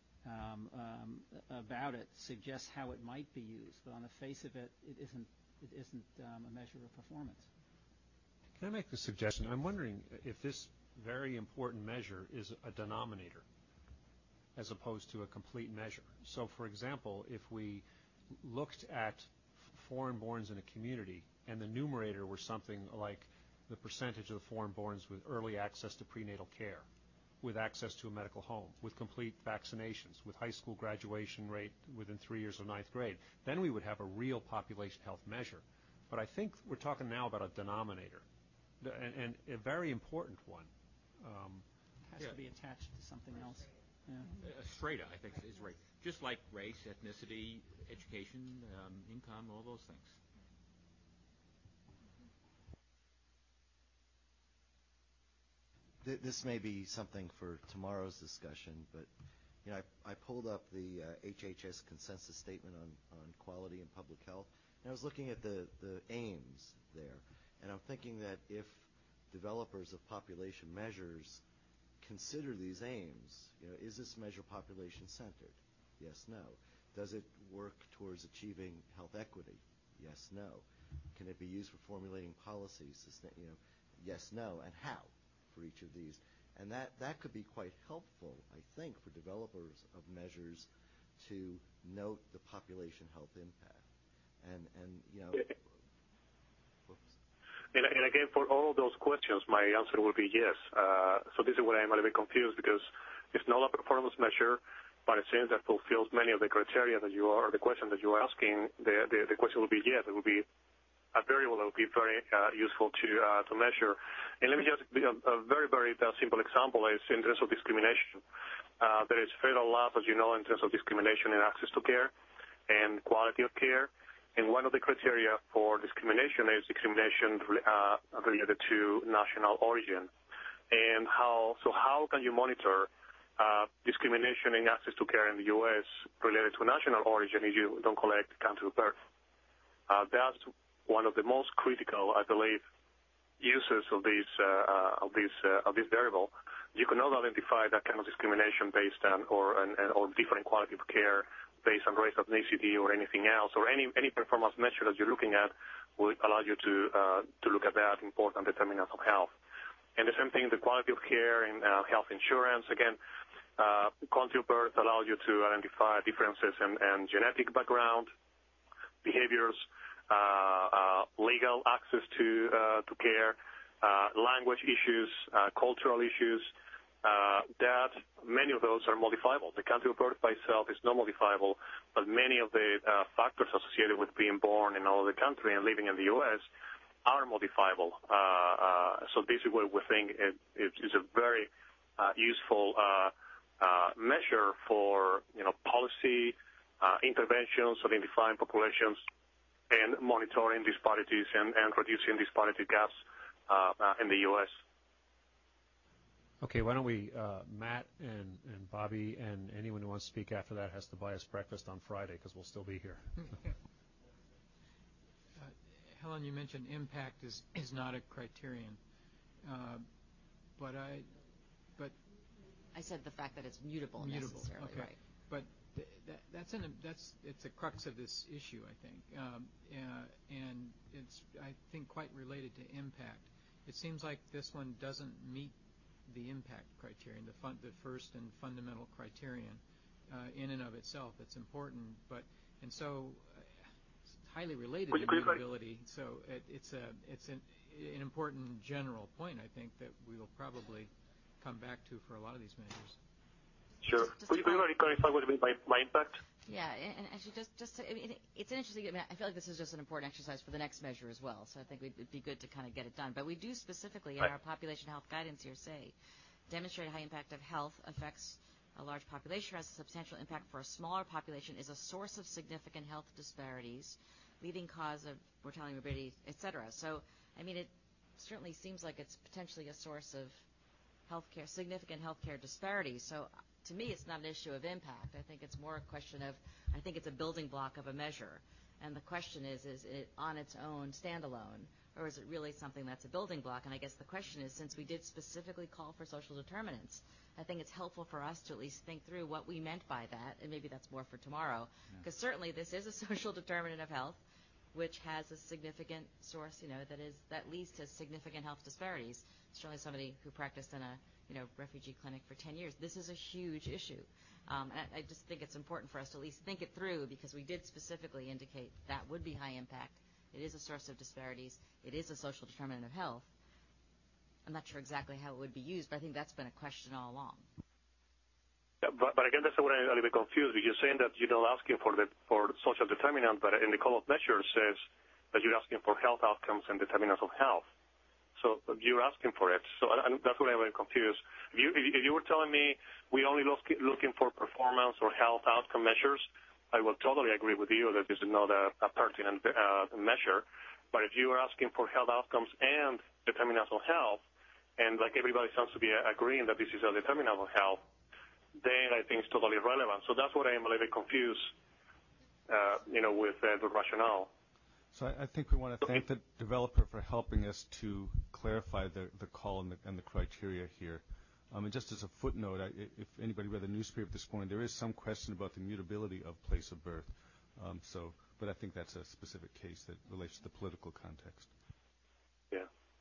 about it suggests how it might be used, but on the face of it, it isn't a measure of performance. Can I make the suggestion? I'm wondering if this very important measure is a denominator as opposed to a complete measure. So, for example, if we looked at foreign-borns in a community and the numerator were something like the percentage of the foreign-borns with early access to prenatal care, with access to a medical home, with complete vaccinations, with high school graduation rate within 3 years of ninth grade, then we would have a real population health measure. But I think we're talking now about a denominator, and a very important one. It has to be attached to something else. Yeah. Strata, I think, is right. Just like race, ethnicity, education, income, all those things. This may be something for tomorrow's discussion, but I pulled up the HHS consensus statement on quality and public health, and I was looking at the aims there, and I'm thinking that if developers of population measures consider these aims, is this measure population-centered? Yes, no. Does it work towards achieving health equity? Yes, no. Can it be used for formulating policies? Yes, no. And how for each of these? And that could be quite helpful, I think, for developers of measures to note the population health impact. And again, for all of those questions, my answer will be yes. So this is where I'm a little bit confused, because it's not a performance measure, but it seems that fulfills many of the criteria that you are, the question that you are asking. The question will be yes. It will be a variable that would be very useful to measure. And let me just give a very, very simple example is in terms of discrimination. There is federal law, as you know, in terms of discrimination in access to care and quality of care. And one of the criteria for discrimination is discrimination related to national origin. And how can you monitor discrimination in access to care in the U.S. related to national origin if you don't collect country of birth? That's one of the most critical, I believe, uses of this variable. You cannot identify that kind of discrimination based on or different quality of care based on race, ethnicity, or anything else, or any performance measure that you're looking at will allow you to look at that important determinants of health. And the same thing, the quality of care and health insurance. Again, country of birth allows you to identify differences in genetic background, behaviors, legal access to care, language issues, cultural issues. That many of those are modifiable. The country of birth by itself is not modifiable, but many of the factors associated with being born in another country and living in the U.S. are modifiable. So this is what we think is a very useful measure for policy interventions, identifying populations, and monitoring disparities and reducing disparity gaps in the U.S. Okay, why don't we, Matt and Bobby and anyone who wants to speak after that has to buy us breakfast on Friday because we'll still be here. Helen, you mentioned impact is not a criterion, but I said the fact that it's mutable necessarily, okay. Right? But it's a crux of this issue, I think, and it's I think quite related to impact. It seems like this one doesn't meet the impact criterion, the first and fundamental criterion in and of itself. It's important, and so it's highly related to mutability. So it's an important general point, I think, that we will probably come back to for a lot of these measures. Sure. Could you clarify what you mean by impact? Yeah, and actually, it's interesting. I mean, I feel like this is just an important exercise for the next measure as well. So I think it'd be good to kind of get it done. But we do specifically in our population health guidance here say, demonstrate high impact of health affects a large population, has a substantial impact for a smaller population, is a source of significant health disparities, leading cause of mortality, morbidity, et cetera. So, I mean, it certainly seems like it's potentially a source of healthcare, significant healthcare disparities. So, to me, it's not an issue of impact. I think it's more a question of, I think it's a building block of a measure. And the question is it on its own standalone, or is it really something that's a building block? And I guess the question is, since we did specifically call for social determinants, I think it's helpful for us to at least think through what we meant by that, and maybe that's more for tomorrow, because certainly this is a social determinant of health, which has a significant source, that leads to significant health disparities. Certainly somebody who practiced in a refugee clinic for 10 years. This is a huge issue. And I just think it's important for us to at least think it through, because we did specifically indicate that would be high impact. It is a source of disparities. It is a social determinant of health. I'm not sure exactly how it would be used, but I think that's been a question all along. Yeah, but again, that's where I'm a little bit confused. You're saying that you're not asking for social determinant, but in the call of measures says that you're asking for health outcomes and determinants of health. So you're asking for it. So that's where I'm very confused. If you were telling me we're only looking for performance or health outcome measures, I will totally agree with you that this is not a pertinent measure. But if you are asking for health outcomes and determinants of health, and like everybody seems to be agreeing that this is a determinant of health, then I think it's totally relevant. So that's what I'm a little bit confused, with the rationale. So I think we want to thank the developer for helping us to clarify the call and the criteria here. And just as a footnote, if anybody read the newspaper this morning, there is some question about the mutability of place of birth. But I think that's a specific case that relates to the political context. Yeah.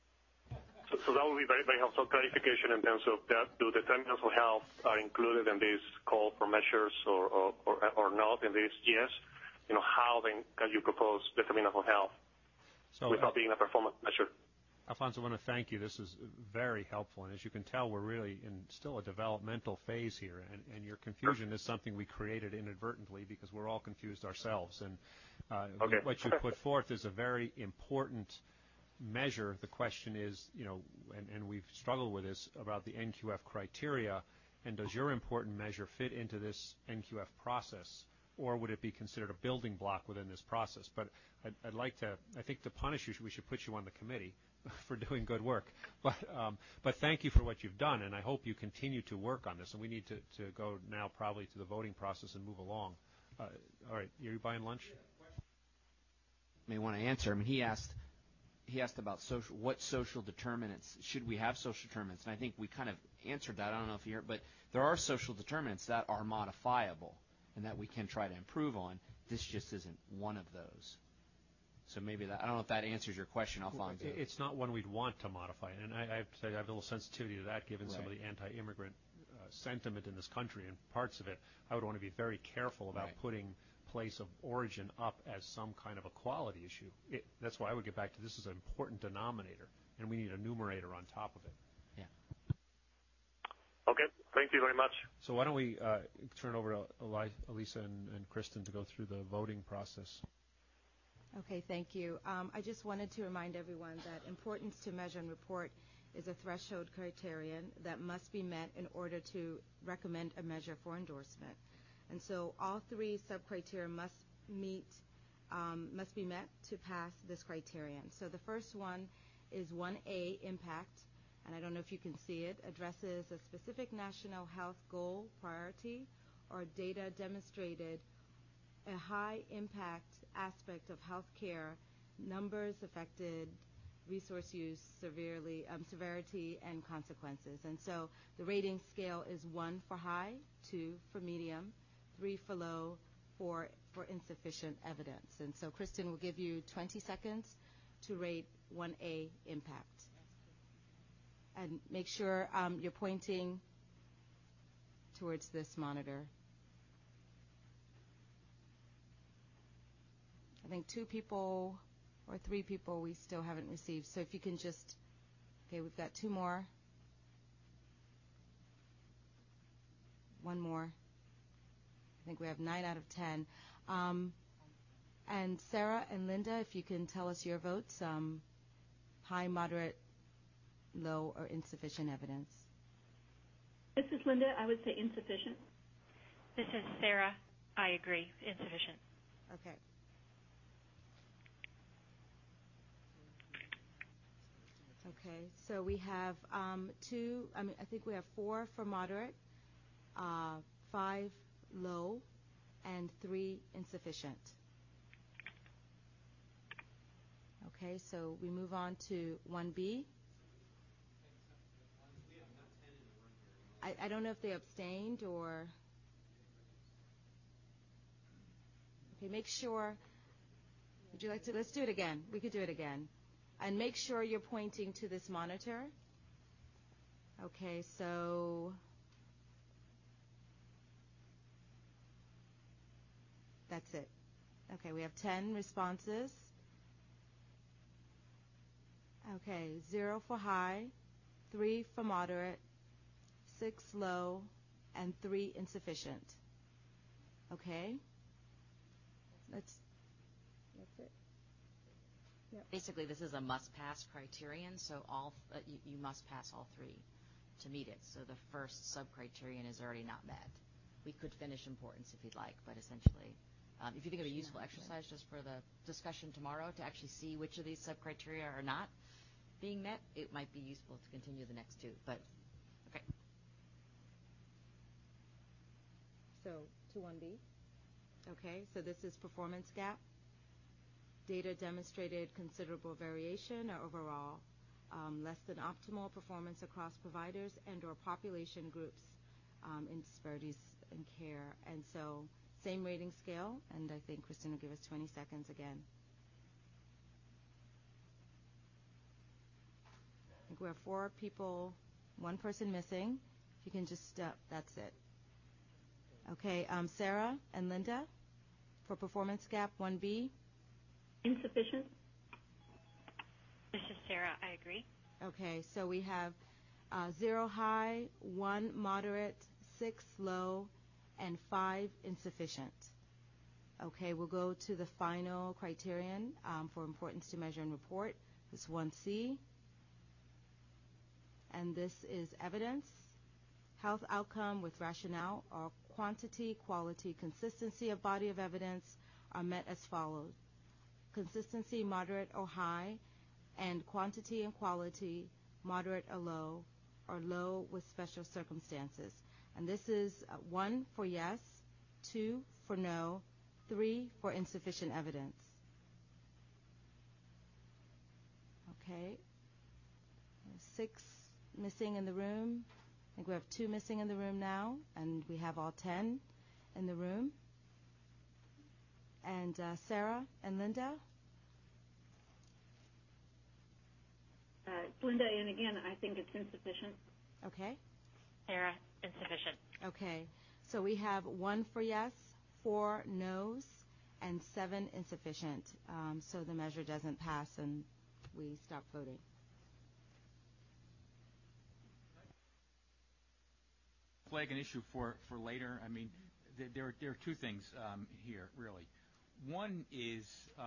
So that would be very, very helpful clarification in terms of that. Do determinants of health are included in this call for measures or not in this? Yes. How then can you propose determinants of health without being a performance measure? Alfonso, I want to thank you. This is very helpful, and as you can tell, we're really in still a developmental phase here, and your confusion is something we created inadvertently because we're all confused ourselves. And what you put forth is a very important measure. The question is, and we've struggled with this about the NQF criteria, and does your important measure fit into this NQF process, or would it be considered a building block within this process? But I think to punish you, we should put you on the committee for doing good work. But thank you for what you've done, and I hope you continue to work on this. And we need to go now probably to the voting process and move along. All right, are you buying lunch? May want to answer. I mean, he asked about what social determinants should we have social determinants, and I think we kind of answered that. I don't know if you heard, but there are social determinants that are modifiable and that we can try to improve on. This just isn't one of those. So maybe that, I don't know if that answers your question, Alfonso. It's not one we'd want to modify, and I have to say I have a little sensitivity to that given some of the anti-immigrant sentiment in this country, and parts of it I would want to be very careful about putting place of origin up as some kind of a quality issue. That's why I would get back to this is an important denominator, and we need a numerator on top of it. Okay, thank you very much. So why don't we turn it over to Elisa and Kristen to go through the voting process. Okay, thank you. I just wanted to remind everyone that importance to measure and report is a threshold criterion that must be met in order to recommend a measure for endorsement. And so all three sub-criteria must be met to pass this criterion. So the first one is 1A, impact, and I don't know if you can see it, addresses a specific national health goal, priority, or data demonstrated a high impact aspect of health care, numbers affected, resource use, severity, and consequences. And so the rating scale is 1 for high, 2 for medium, 3 for low, 4 for insufficient evidence. And so Kristen will give you 20 seconds to rate 1A impact. And make sure you're pointing towards this monitor. I think 2 people or 3 people we still haven't received. So if you can just, okay, we've got 2 more. 1 more. I think we have 9 out of 10. And Sarah and Linda, if you can tell us your votes, high, moderate, low, or insufficient evidence. This is Linda. I would say insufficient. This is Sarah. I agree. Insufficient. Okay. Okay, so we have 2, I think we have 4 for moderate, 5 low, and 3 insufficient. Okay, so we move on to 1B. I don't know if they abstained or... Okay, make sure... Would you like to... Let's do it again. We could do it again. And make sure you're pointing to this monitor. Okay, so... That's it. Okay, we have 10 responses. Okay, 0 for high, 3 for moderate, 6 low, and 3 insufficient. Okay? That's it. Yep. Basically, this is a must-pass criterion, so you must pass all 3 to meet it. So the first sub-criterion is already not met. We could finish importance if you'd like, but essentially, if you think of a useful exercise just for the discussion tomorrow to actually see which of these sub-criteria are not being met, it might be useful to continue the next 2. But, okay. So, to 1B. Okay, so this is performance gap. Data demonstrated considerable variation or overall less than optimal performance across providers and or population groups in disparities in care. And so same rating scale, and I think Kristen will give us 20 seconds again. I think we have 4 people, 1 person missing. If you can just, that's it. Okay, Sarah and Linda, for performance gap 1B. Insufficient. This is Sarah. I agree. Okay, so we have 0 high, 1 moderate, 6 low, and 5 insufficient. Okay, we'll go to the final criterion for importance to measure and report. It's 1C. And this is evidence. Health outcome with rationale or quantity, quality, consistency of body of evidence are met as follows. Consistency, moderate or high, and quantity and quality, moderate or low with special circumstances. And this is 1 for yes, 2 for no, 3 for insufficient evidence. Okay. 6 missing in the room. I think we have 2 missing in the room now, and we have all 10 in the room. And Sarah and Linda? Linda, and again, I think it's insufficient. Okay. Sarah, insufficient. Okay. So we have 1 for yes, 4 no's, and 7 insufficient. So the measure doesn't pass, and we stop voting. Flag an issue for later. I mean, there are 2 things here, really. One is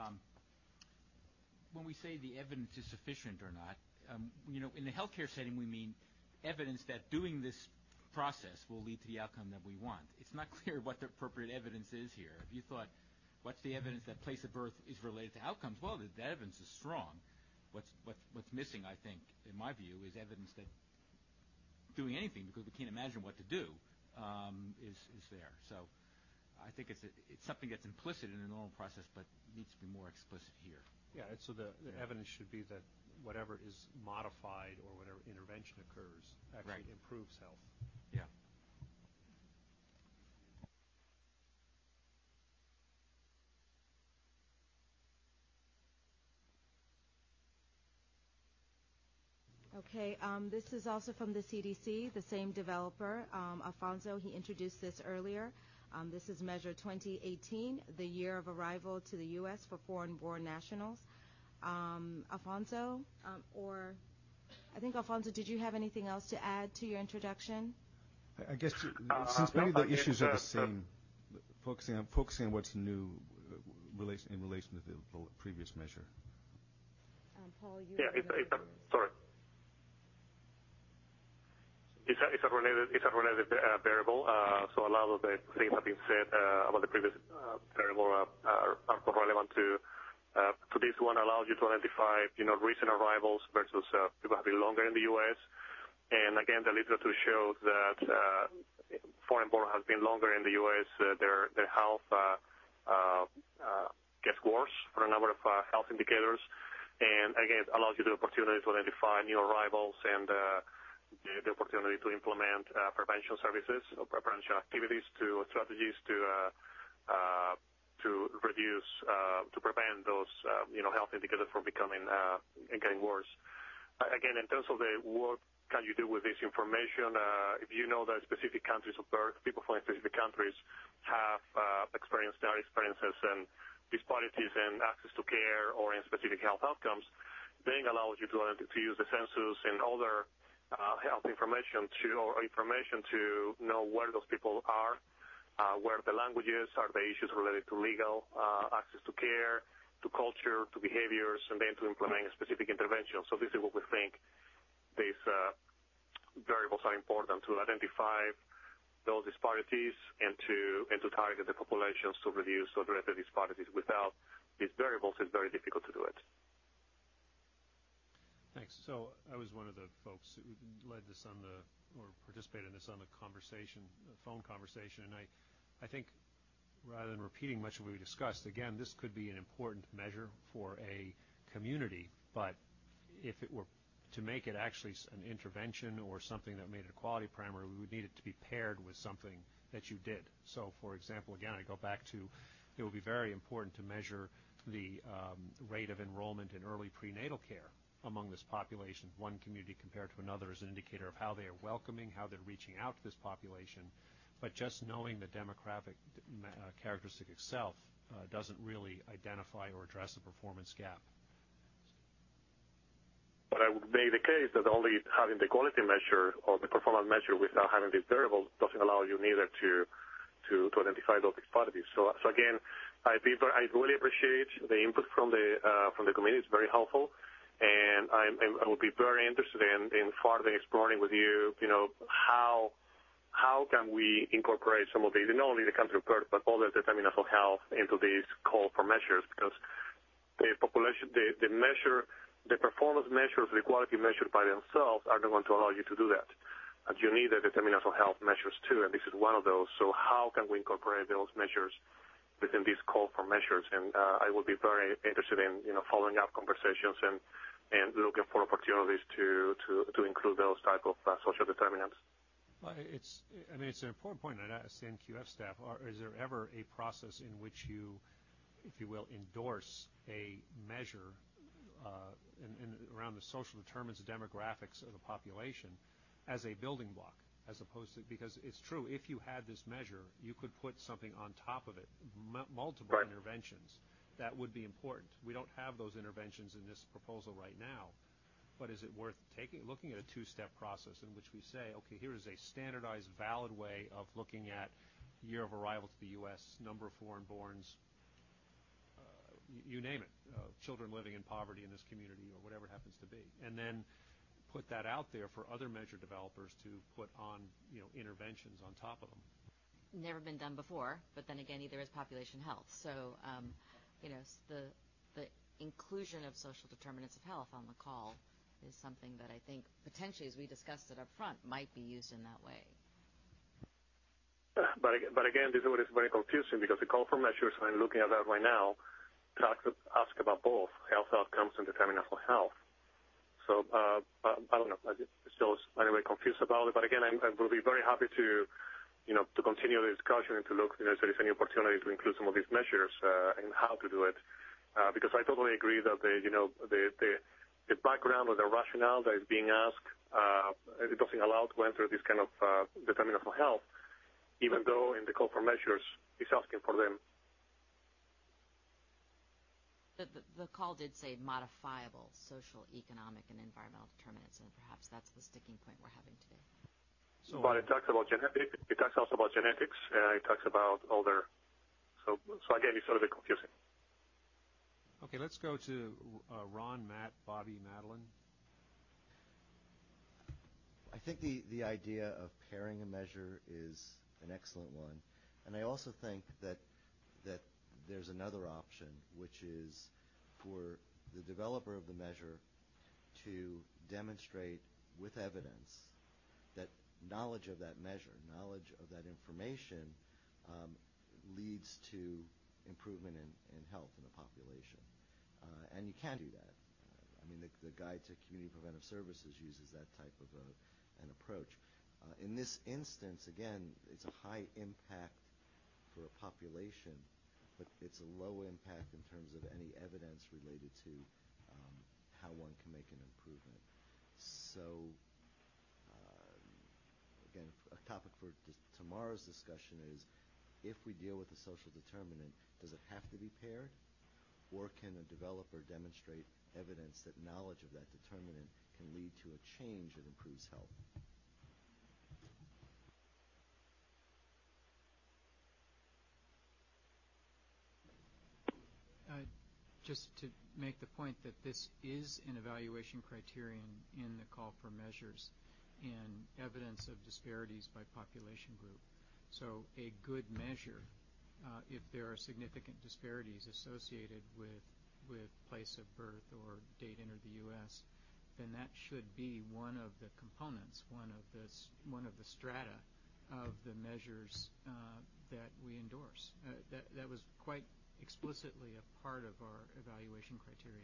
when we say the evidence is sufficient or not, in the healthcare setting we mean evidence that doing this process will lead to the outcome that we want. It's not clear what the appropriate evidence is here. If you thought, what's the evidence that place of birth is related to outcomes? Well, the evidence is strong. What's missing, I think, in my view, is evidence that doing anything, because we can't imagine what to do, is there. So I think it's something that's implicit in the normal process, but needs to be more explicit here. Yeah, so the evidence should be that whatever is modified or whatever intervention occurs actually improves health. Yeah. Okay, this is also from the CDC, the same developer, Alfonso. He introduced this earlier. This is Measure 2018, the year of arrival to the U.S. for foreign-born nationals. Alfonso, or I think, Alfonso, did you have anything else to add to your introduction? I guess since many of the issues are the same, focusing on what's new in relation to the previous measure. Paul, you sorry. It's a related variable, so a lot of the things have been said about the previous variable are relevant to this one. Allows you to identify, recent arrivals versus people having longer in the U.S. And again, the literature shows that foreign-born has been longer in the U.S. Their health gets worse for a number of health indicators. And again, it allows you the opportunity to identify new arrivals and the opportunity to implement prevention services or prevention activities to strategies to reduce, to prevent those, health indicators from becoming and getting worse. Again, in terms of what can you do with this information, if you know that specific countries of birth, people from specific countries have experienced their experiences and disparities in access to care or in specific health outcomes, then allows you to use the census and other health information to know where those people are, where the languages are, the issues related to legal access to care, to culture, to behaviors, and then to implement a specific intervention. So this is what we think these variables are important to identify those disparities and to target the populations to reduce or address the disparities. Without these variables, it's very difficult to do it. Thanks. So I was one of the folks who led this or participated in this on the phone conversation, and I think rather than repeating much of what we discussed, again, this could be an important measure for a community, but if it were to make it actually an intervention or something that made it a quality parameter, we would need it to be paired with something that you did. So, for example, again, I go back to it would be very important to measure the rate of enrollment in early prenatal care among this population, one community compared to another, as an indicator of how they are welcoming, how they're reaching out to this population. But just knowing the demographic characteristic itself doesn't really identify or address the performance gap. But I would make the case that only having the quality measure or the performance measure without having these variables doesn't allow you neither to identify those disparities. So again, I really appreciate the input from the committee. It's very helpful, and I would be very interested in further exploring with you, how can we incorporate some of these, not only the country of birth, but other determinants of health into these call for measures, because the population, the measure, the performance measures, the quality measures by themselves are not going to allow you to do that. And you need the determinants of health measures too, and this is one of those. So how can we incorporate those measures within this call for measures? And I will be very interested in following up conversations and looking for opportunities to include those type of social determinants. Well, it's an important point. I'd ask the NQF staff: is there ever a process in which you, if you will, endorse a measure in around the social determinants, demographics of the population, as a building block, as opposed to, because it's true, if you had this measure, you could put something on top of it, multiple interventions. That would be important. We don't have those interventions in this proposal right now, but is it worth looking at a two-step process in which we say, okay, here is a standardized, valid way of looking at year of arrival to the U.S., number of foreign-borns, you name it, children living in poverty in this community or whatever it happens to be, and then put that out there for other measure developers to put on, interventions on top of them. Never been done before, but then again, neither is population health. So, the inclusion of social determinants of health on the call is something that I think potentially, as we discussed it up front, might be used in that way. But again, this is what is very confusing, because the call for measures, I'm looking at that right now, ask about both health outcomes and determinants of health. So I don't know. I'm still anyway confused about it. But again, I will be very happy to continue the discussion and to look if there is any opportunity to include some of these measures and how to do it. Because I totally agree that the background or the rationale that is being asked, it doesn't allow to enter this kind of determinants of health, even though in the call for measures it's asking for them. The call did say modifiable social, economic, and environmental determinants, and perhaps that's the sticking point we're having today. But it talks about genetics. It talks also about genetics. It talks about other. So again, it's sort of a bit confusing. Okay, let's go to Ron, Matt, Bobby, Madeline. I think the idea of pairing a measure is an excellent one, and I also think that there's another option, which is for the developer of the measure to demonstrate with evidence that knowledge of that measure, knowledge of that information, leads to improvement in health in a population. And you can do that. The Guide to Community Preventive Services uses that type of an approach. In this instance, again, it's a high impact for a population, but it's a low impact in terms of any evidence related to how one can make an improvement. So, again, a topic for tomorrow's discussion is, if we deal with a social determinant, does it have to be paired, or can a developer demonstrate evidence that knowledge of that determinant can lead to a change that improves health? Just to make the point that this is an evaluation criterion in the call for measures and evidence of disparities by population group. So a good measure, if there are significant disparities associated with place of birth or date entered the U.S., then that should be one of the components, one of the strata of the measures that we endorse. That was quite explicitly a part of our evaluation criteria.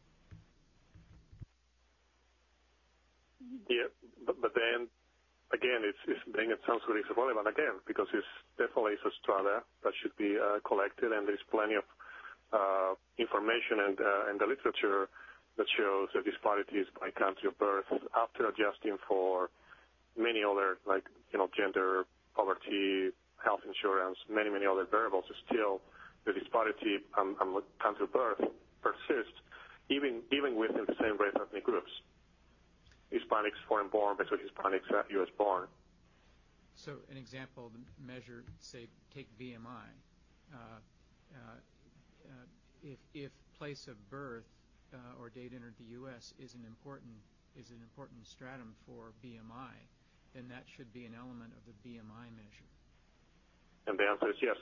Yeah, but then again, it sounds really irrelevant again, because it's definitely a strata that should be collected, and there's plenty of information and the literature that shows the disparities by country of birth after adjusting for many other, like gender, poverty, health insurance, many other variables. Still, the disparity on country of birth persists, even within the same race ethnic groups. Hispanics foreign-born versus Hispanics U.S.-born. So an example, the measure, say, take BMI. If place of birth or date entered the U.S. is an important stratum for BMI, then that should be an element of the BMI measure. And the answer is yes.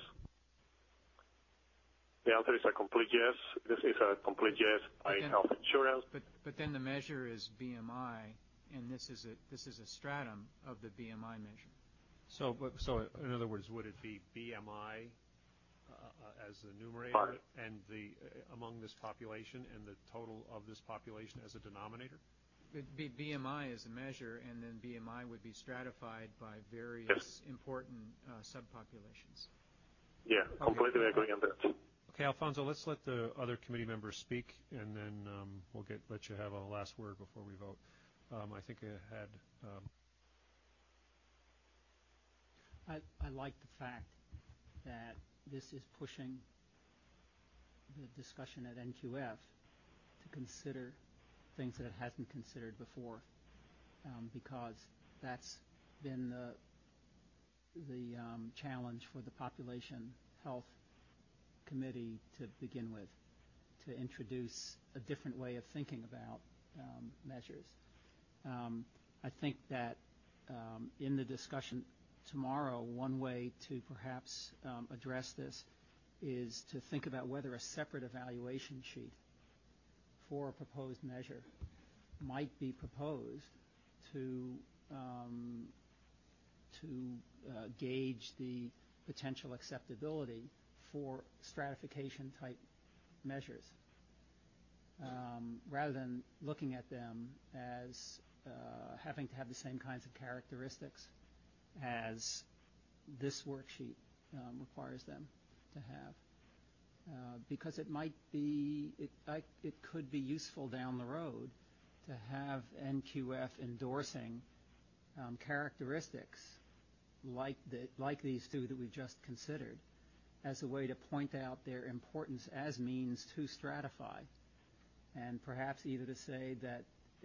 The answer is a complete yes. This is a complete yes by health insurance. But then the measure is BMI, and this is a stratum of the BMI measure. So in other words, would it be BMI as the numerator and the among this population, and the total of this population as a denominator? It'd be BMI as a measure, and then BMI would be stratified by various important subpopulations. Yeah, completely agree on that. Okay, Alfonso, let's let the other committee members speak, and then we'll let you have a last word before we vote. I think I had. I like the fact that this is pushing the discussion at NQF to consider things that it hasn't considered before, because that's been the challenge for the Population Health Committee to begin with, to introduce a different way of thinking about measures. I think that in the discussion tomorrow, one way to perhaps address this is to think about whether a separate evaluation sheet for a proposed measure might be proposed to gauge the potential acceptability for stratification type measures, rather than looking at them as having to have the same kinds of characteristics as this worksheet requires them to have. Because it might be, it could be useful down the road to have NQF endorsing characteristics like these two that we've just considered, as a way to point out their importance as means to stratify, and perhaps either to say that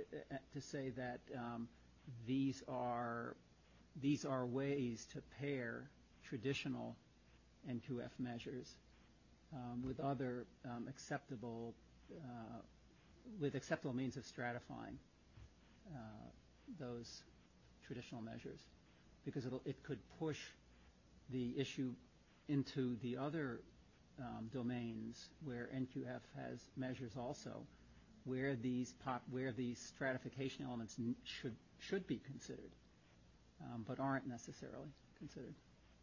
these are ways to pair traditional NQF measures with other acceptable means of stratifying those traditional measures, because it could push the issue into the other domains where NQF has measures also, where these stratification elements should be considered, but aren't necessarily considered.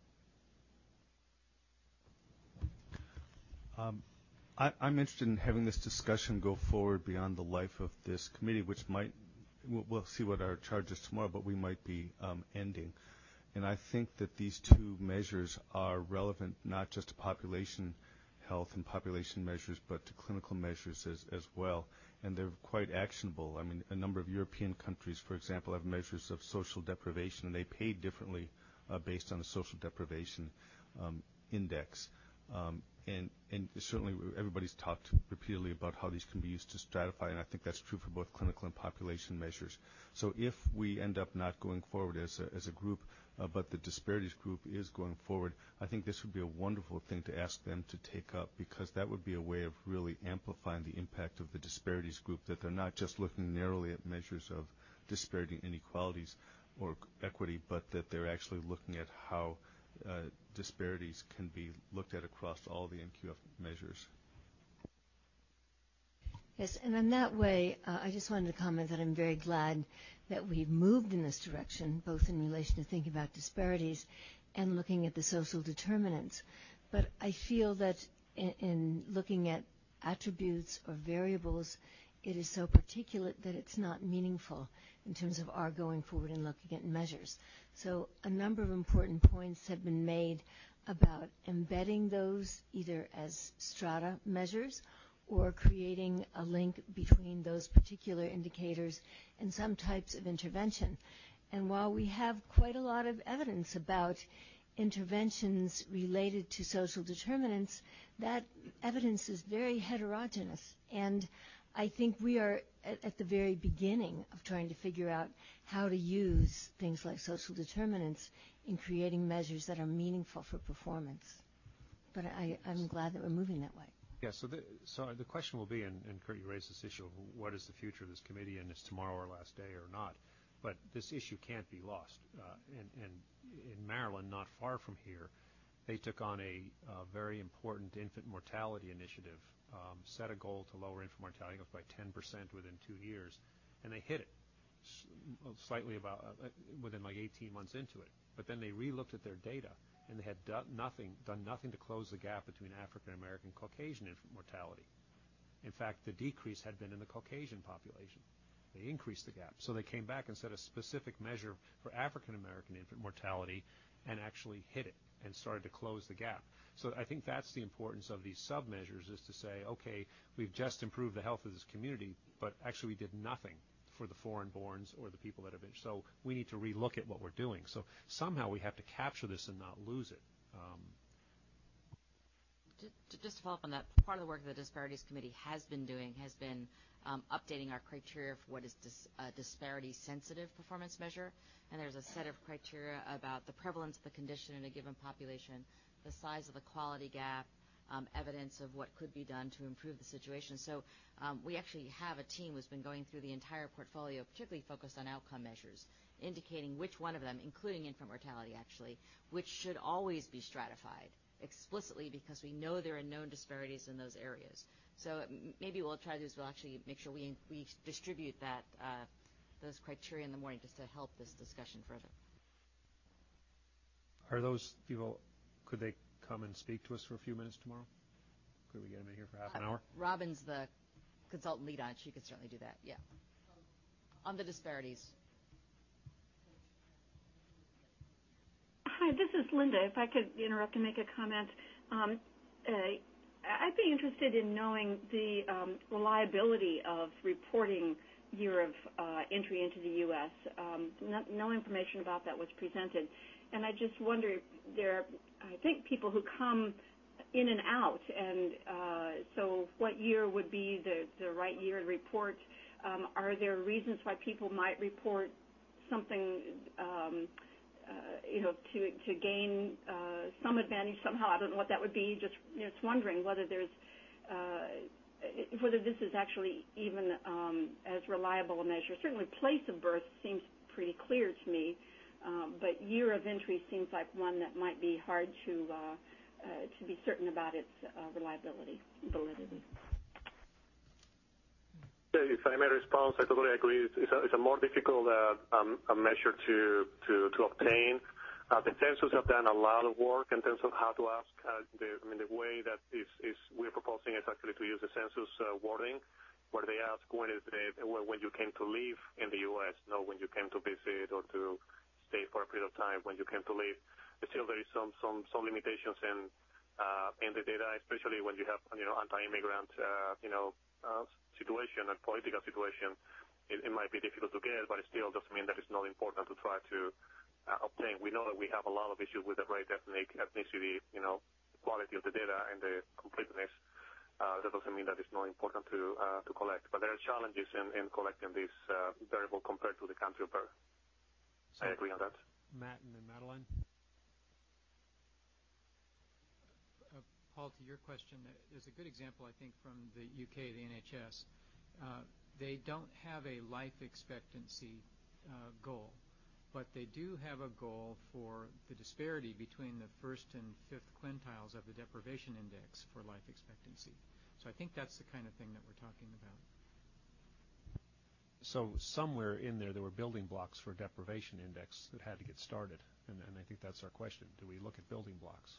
I'm interested in having this discussion go forward beyond the life of this committee, which we'll see what our charge is tomorrow, but we might be ending. And I think that these two measures are relevant not just to population health and population measures, but to clinical measures as well. And they're quite actionable. I mean, a number of European countries, for example, have measures of social deprivation, and they pay differently based on the social deprivation index. And certainly everybody's talked repeatedly about how these can be used to stratify, and I think that's true for both clinical and population measures. So if we end up not going forward as a group, but the disparities group is going forward, I think this would be a wonderful thing to ask them to take up, because that would be a way of really amplifying the impact of the disparities group, that they're not just looking narrowly at measures of disparity and inequalities or equity, but that they're actually looking at how disparities can be looked at across all the NQF measures. Yes, and in that way, I just wanted to comment that I'm very glad that we've moved in this direction, both in relation to thinking about disparities and looking at the social determinants. But I feel that in looking at attributes or variables, it is so particulate that it's not meaningful in terms of our going forward and looking at measures. So a number of important points have been made about embedding those either as strata measures or creating a link between those particular indicators and some types of intervention. And while we have quite a lot of evidence about interventions related to social determinants, that evidence is very heterogeneous. And I think we are at the very beginning of trying to figure out how to use things like social determinants in creating measures that are meaningful for performance. But I'm glad that we're moving that way. Yeah, so the question will be, and Kurt, you raised this issue of what is the future of this committee, and is tomorrow our last day or not? But this issue can't be lost. And in Maryland, not far from here, they took on a very important infant mortality initiative, set a goal to lower infant mortality by 10% within 2 years, and they hit it slightly within like 18 months into it. But then they re-looked at their data, and they had done nothing to close the gap between African American and Caucasian infant mortality. In fact, the decrease had been in the Caucasian population. They increased the gap. So they came back and set a specific measure for African American infant mortality and actually hit it and started to close the gap. So I think that's the importance of these sub-measures, is to say, okay, we've just improved the health of this community, but actually we did nothing for the foreign-borns or the people that have been. So we need to relook at what we're doing. So somehow we have to capture this and not lose it. Just to follow up on that, part of the work the Disparities Committee has been doing has been updating our criteria for what is disparity-sensitive performance measure. And there's a set of criteria about the prevalence of the condition in a given population, the size of the quality gap, evidence of what could be done to improve the situation. So we actually have a team who's been going through the entire portfolio, particularly focused on outcome measures, indicating which one of them, including infant mortality actually, which should always be stratified explicitly because we know there are known disparities in those areas. So maybe what we'll try to do is we'll actually make sure we distribute that those criteria in the morning just to help this discussion further. Are those people, could they come and speak to us for a few minutes tomorrow? Could we get them in here for half an hour? Robin's the consultant lead on it. She could certainly do that, yeah. On the disparities. Hi, this is Linda. If I could interrupt and make a comment. I'd be interested in knowing the reliability of reporting year of entry into the U.S. No information about that was presented. And I just wonder, there are, I think, people who come in and out, and so what year would be the right year to report? Are there reasons why people might report something to gain some advantage somehow? I don't know what that would be. Just wondering whether there's whether this is actually even as reliable a measure. Certainly, place of birth seems pretty clear to me, but year of entry seems like one that might be hard to be certain about its reliability, validity. If I may respond, I totally agree. It's a more difficult a measure to obtain. The census have done a lot of work in terms of how to ask. The way that we're proposing is actually to use the census wording, where they ask when you came to live in the U.S., not when you came to visit or to stay for a period of time. When you came to live, still there is some limitations in the data, especially when you have anti-immigrant situation and political situation. It might be difficult to get, but it still doesn't mean that it's not important to try to obtain. We know that we have a lot of issues with the race, ethnicity, quality of the data and the completeness. That doesn't mean that it's not important to collect. But there are challenges in collecting this variable compared to the country of birth. I agree on that. Matt and then Madeline. Paul, to your question, there's a good example, I think, from the UK, the NHS. They don't have a life expectancy goal, but they do have a goal for the disparity between the first and fifth quintiles of the deprivation index for life expectancy. So I think that's the kind of thing that we're talking about. So somewhere in there were building blocks for deprivation index that had to get started, and I think that's our question. Do we look at building blocks?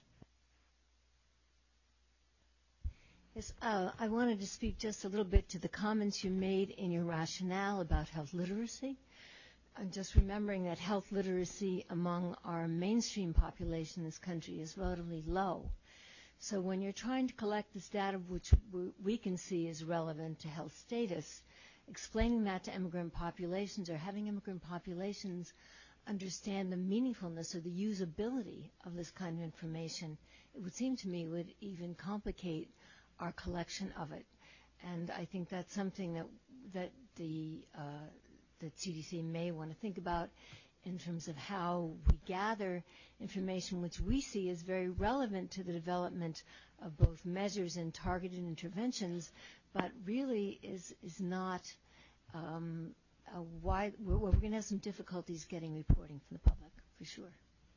Yes, I wanted to speak just a little bit to the comments you made in your rationale about health literacy. I'm just remembering that health literacy among our mainstream population in this country is relatively low. So when you're trying to collect this data, which we can see is relevant to health status, explaining that to immigrant populations or having immigrant populations understand the meaningfulness or the usability of this kind of information, it would seem to me would even complicate our collection of it. And I think that's something that that CDC may want to think about in terms of how we gather information, which we see as very relevant to the development of both measures and targeted interventions, but really is not why we're going to have some difficulties getting reporting from the public, for sure.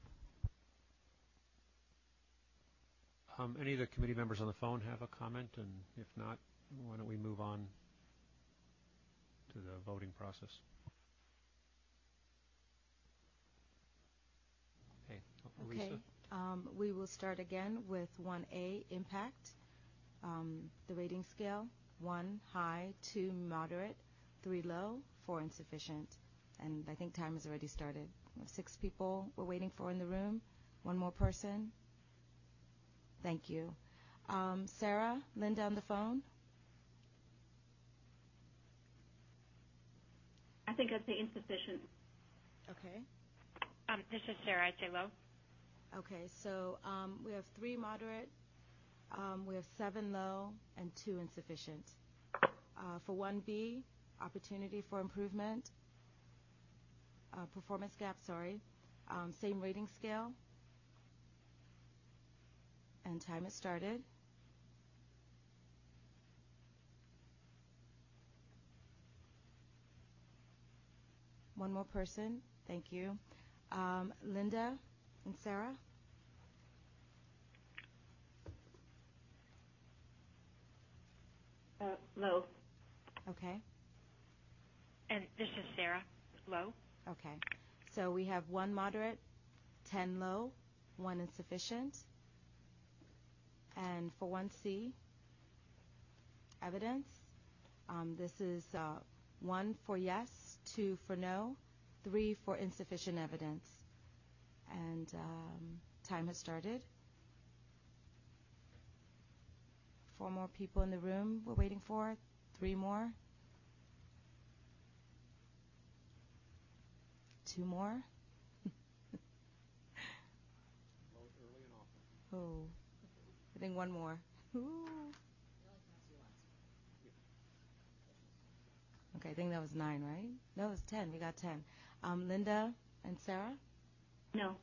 Any of the committee members on the phone have a comment? And if not, why don't we move on to the voting process? Okay, Lisa? Okay. We will start again with 1A, impact. The rating scale, 1 high, 2 moderate, 3 low, 4 insufficient. And I think time has already started. We have 6 people we're waiting for in the room. 1 more person. Thank you. Sarah, Linda on the phone? I think I'd say insufficient. Okay. This is Sarah. I'd say low. Okay, so we have 3 moderate, we have 7 low, and 2 insufficient. For 1B, opportunity for improvement, performance gap, same rating scale, and time has started. One more person, thank you. Linda and Sarah? Low. Okay. And this is Sarah. Low. Okay. So we have 1 moderate, 10 low, 1 insufficient. And for 1C, evidence, this is 1 for yes, 2 for no, 3 for insufficient evidence. And time has started. 4 more people in the room we're waiting for. 3 more. 2 more. Oh, I think 1 more. Ooh. Okay, I think that was 9, right? No, it was 10. We got 10. Linda and Sarah? No.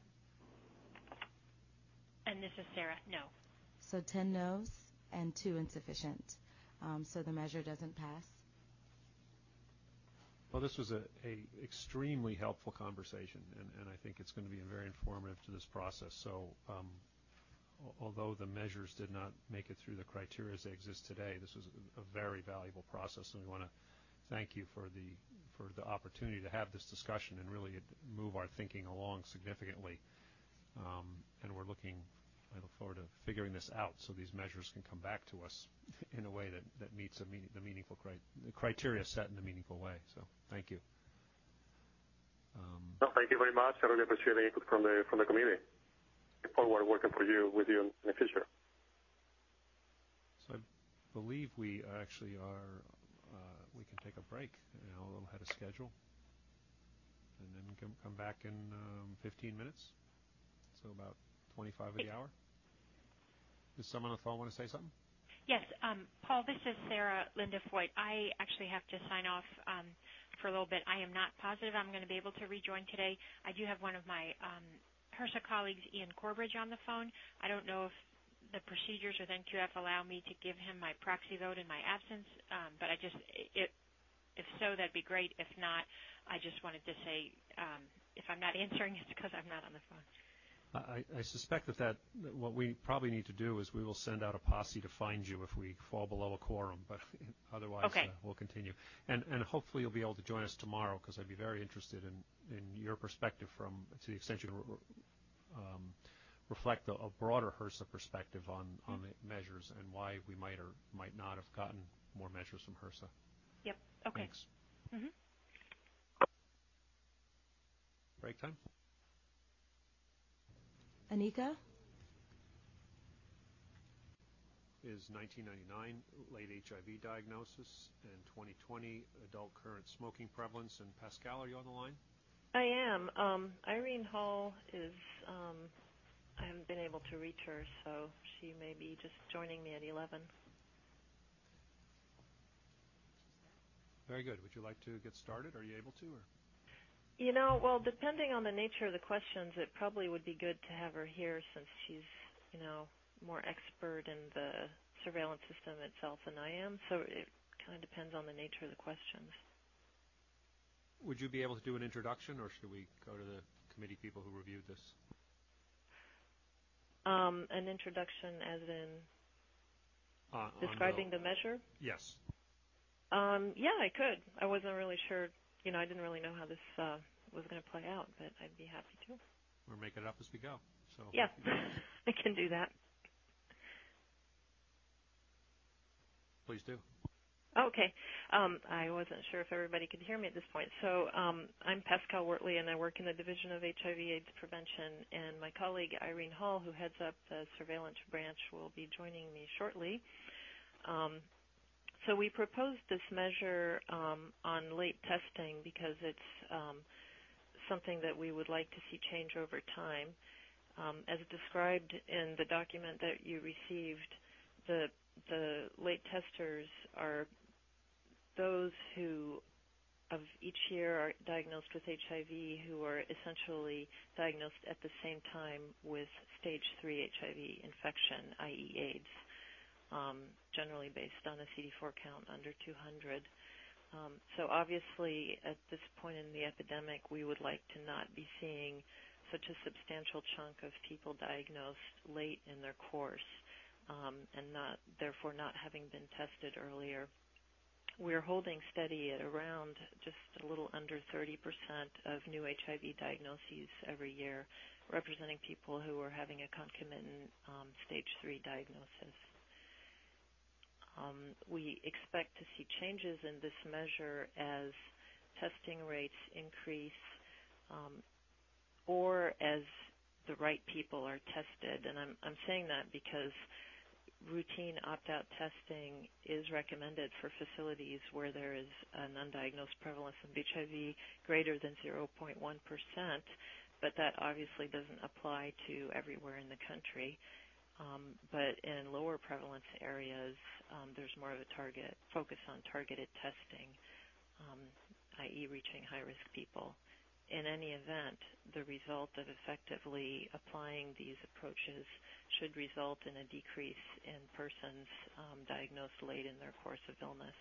And this is Sarah. No. So 10 no's and 2 insufficient. So the measure doesn't pass. Well, this was a extremely helpful conversation, and I think it's going to be very informative to this process. So although the measures did not make it through the criteria as they exist today, this was a very valuable process, and we want to thank you for the opportunity to have this discussion and really move our thinking along significantly. And I look forward to figuring this out so these measures can come back to us in a way that meets the meaningful the criteria set in a meaningful way. So thank you. Thank you very much. I really appreciate the input from the committee. Look forward to working with you in the future. So I believe we actually are. We can take a break, a little ahead of schedule, and then come back in 15 minutes. So about 25 of the hour. Does someone on the phone want to say something? Yes, Paul, this is Sarah Linda Foyt. I actually have to sign off for a little bit. I am not positive I'm going to be able to rejoin today. I do have one of my HRSA colleagues, Ian Corbridge, on the phone. I don't know if the procedures with NQF allow me to give him my proxy vote in my absence, but if so, that'd be great. If not, I just wanted to say if I'm not answering, it's because I'm not on the phone. I suspect that what we probably need to do is we will send out a posse to find you if we fall below a quorum, but otherwise we'll continue. And hopefully you'll be able to join us tomorrow, because I'd be very interested in your perspective to the extent you can reflect a broader HRSA perspective on the measures and why we might or might not have gotten more measures from HRSA. Yep. Okay. Thanks. Mm-hmm. Break time? Anika? Is 1999 late HIV diagnosis and 2020 adult current smoking prevalence. And Pascal, are you on the line? I am. Irene Hall is, I haven't been able to reach her, so she may be just joining me at 11. Very good. Would you like to get started? Are you able to? Or? Well, depending on the nature of the questions, it probably would be good to have her here since she's, more expert in the surveillance system itself than I am. So it kind of depends on the nature of the questions. Would you be able to do an introduction, or should we go to the committee people who reviewed this? An introduction as in describing the measure? Yes. Yeah, I could. I wasn't really sure. I didn't really know how this was going to play out, but I'd be happy to. We'll make it up as we go. So yeah, I can do that. Please do. Okay. I wasn't sure if everybody could hear me at this point. So I'm Pascal Wortley, and I work in the Division of HIV/AIDS Prevention. And my colleague Irene Hall, who heads up the surveillance branch, will be joining me shortly. So we proposed this measure on late testing because it's something that we would like to see change over time. As described in the document that you received, the late testers are those who of each year are diagnosed with HIV who are essentially diagnosed at the same time with stage 3 HIV infection, i.e. AIDS, generally based on a CD4 count under 200. So obviously at this point in the epidemic we would like to not be seeing such a substantial chunk of people diagnosed late in their course and therefore not having been tested earlier. We're holding steady at around just a little under 30% of new HIV diagnoses every year, representing people who are having a concomitant stage 3 diagnosis. We expect to see changes in this measure as testing rates increase or as the right people are tested. And I'm saying that because routine opt-out testing is recommended for facilities where there is an undiagnosed prevalence of HIV greater than 0.1%, but that obviously doesn't apply to everywhere in the country. But in lower prevalence areas, there's more of a focus on targeted testing, i.e. reaching high-risk people. In any event, the result of effectively applying these approaches should result in a decrease in persons diagnosed late in their course of illness.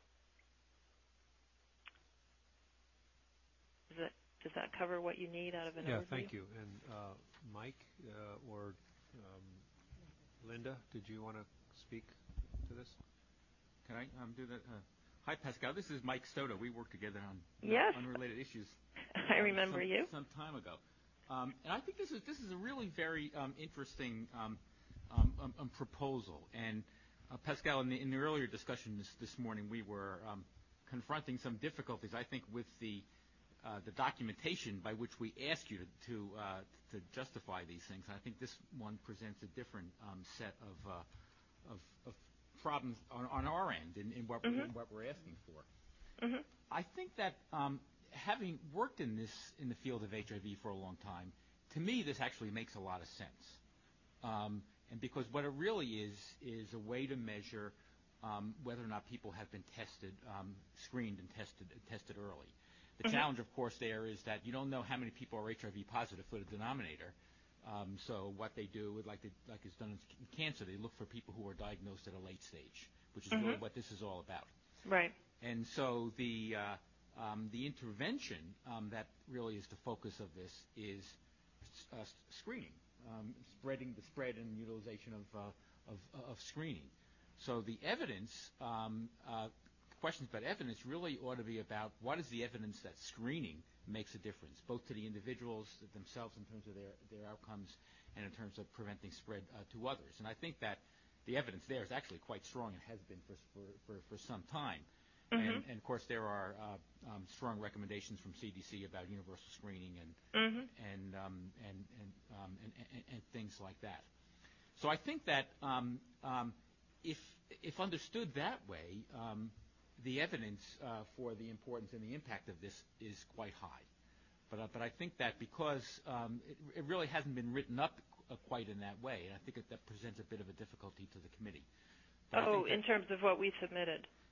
Does that cover what you need out of an overview? Yeah, thank you. And Mike or Linda, did you want to speak to this? Can I do that? Hi, Pascal. This is Mike Stoto. We worked together on unrelated issues. I remember you some time ago. And I think this is a really very interesting proposal. And Pascal, in the earlier discussion this morning, we were confronting some difficulties, I think, with the documentation by which we ask you to justify these things. And I think this one presents a different set of problems on our end in what we're asking for. Mm-hmm. I think that having worked in the field of HIV for a long time, to me this actually makes a lot of sense. And because what it really is a way to measure whether or not people have been tested, screened and tested early. The challenge, of course, there is that you don't know how many people are HIV positive for the denominator. So what they do, like is done in cancer, they look for people who are diagnosed at a late stage, which is really what this is all about. Right. And so the intervention that really is the focus of this is screening, spreading the spread and utilization of screening. So the evidence, questions about evidence really ought to be about what is the evidence that screening makes a difference, both to the individuals themselves in terms of their outcomes and in terms of preventing spread to others. And I think that the evidence there is actually quite strong and has been for some time. And of course, there are strong recommendations from CDC about universal screening and things like that. So I think that if understood that way, the evidence for the importance and the impact of this is quite high. But I think that because it really hasn't been written up quite in that way, and I think that presents a bit of a difficulty to the committee. In terms of what we submitted.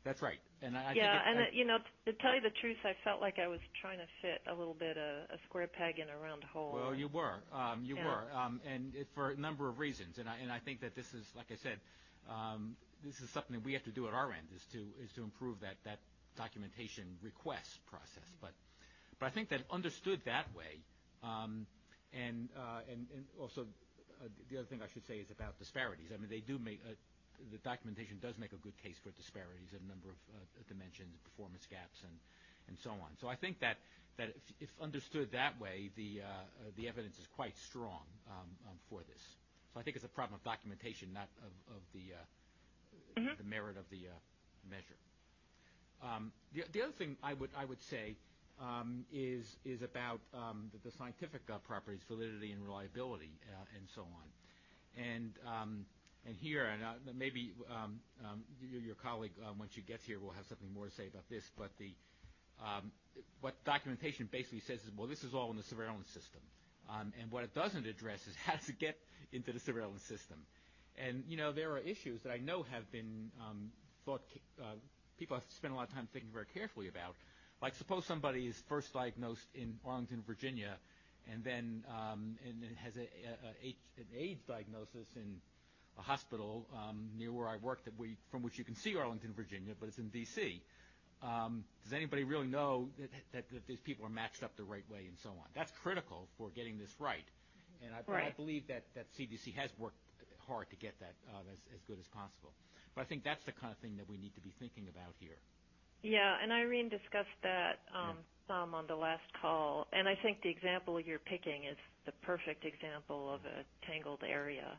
That's right. And I to tell you the truth, I felt like I was trying to fit a little bit a square peg in a round hole. Well, you were, and for a number of reasons. And I think that this is, like I said, this is something that we have to do at our end, is to improve that documentation request process. But I think that understood that way, and also the other thing I should say is about disparities. I mean, they do make the documentation does make a good case for disparities in a number of dimensions, performance gaps, and so on. So I think that if understood that way, the evidence is quite strong for this. So I think it's a problem of documentation, not of the merit of the measure. The other thing I would say is about the scientific properties, validity and reliability, and so on. And here, and maybe your colleague, when she gets here, will have something more to say about this. But what documentation basically says is, well, this is all in the surveillance system, and what it doesn't address is how to get into the surveillance system. And there are issues that I know have been thought. People have spent a lot of time thinking very carefully about. Like, suppose somebody is first diagnosed in Arlington, Virginia, and then has an AIDS diagnosis in a hospital near where I work, from which you can see Arlington, Virginia, but it's in D.C. Does anybody really know that these people are matched up the right way and so on? That's critical for getting this right. And I believe that CDC has worked hard to get that as good as possible. But I think that's the kind of thing that we need to be thinking about here. Yeah, and Irene discussed that some on the last call. And I think the example you're picking is the perfect example of a tangled area.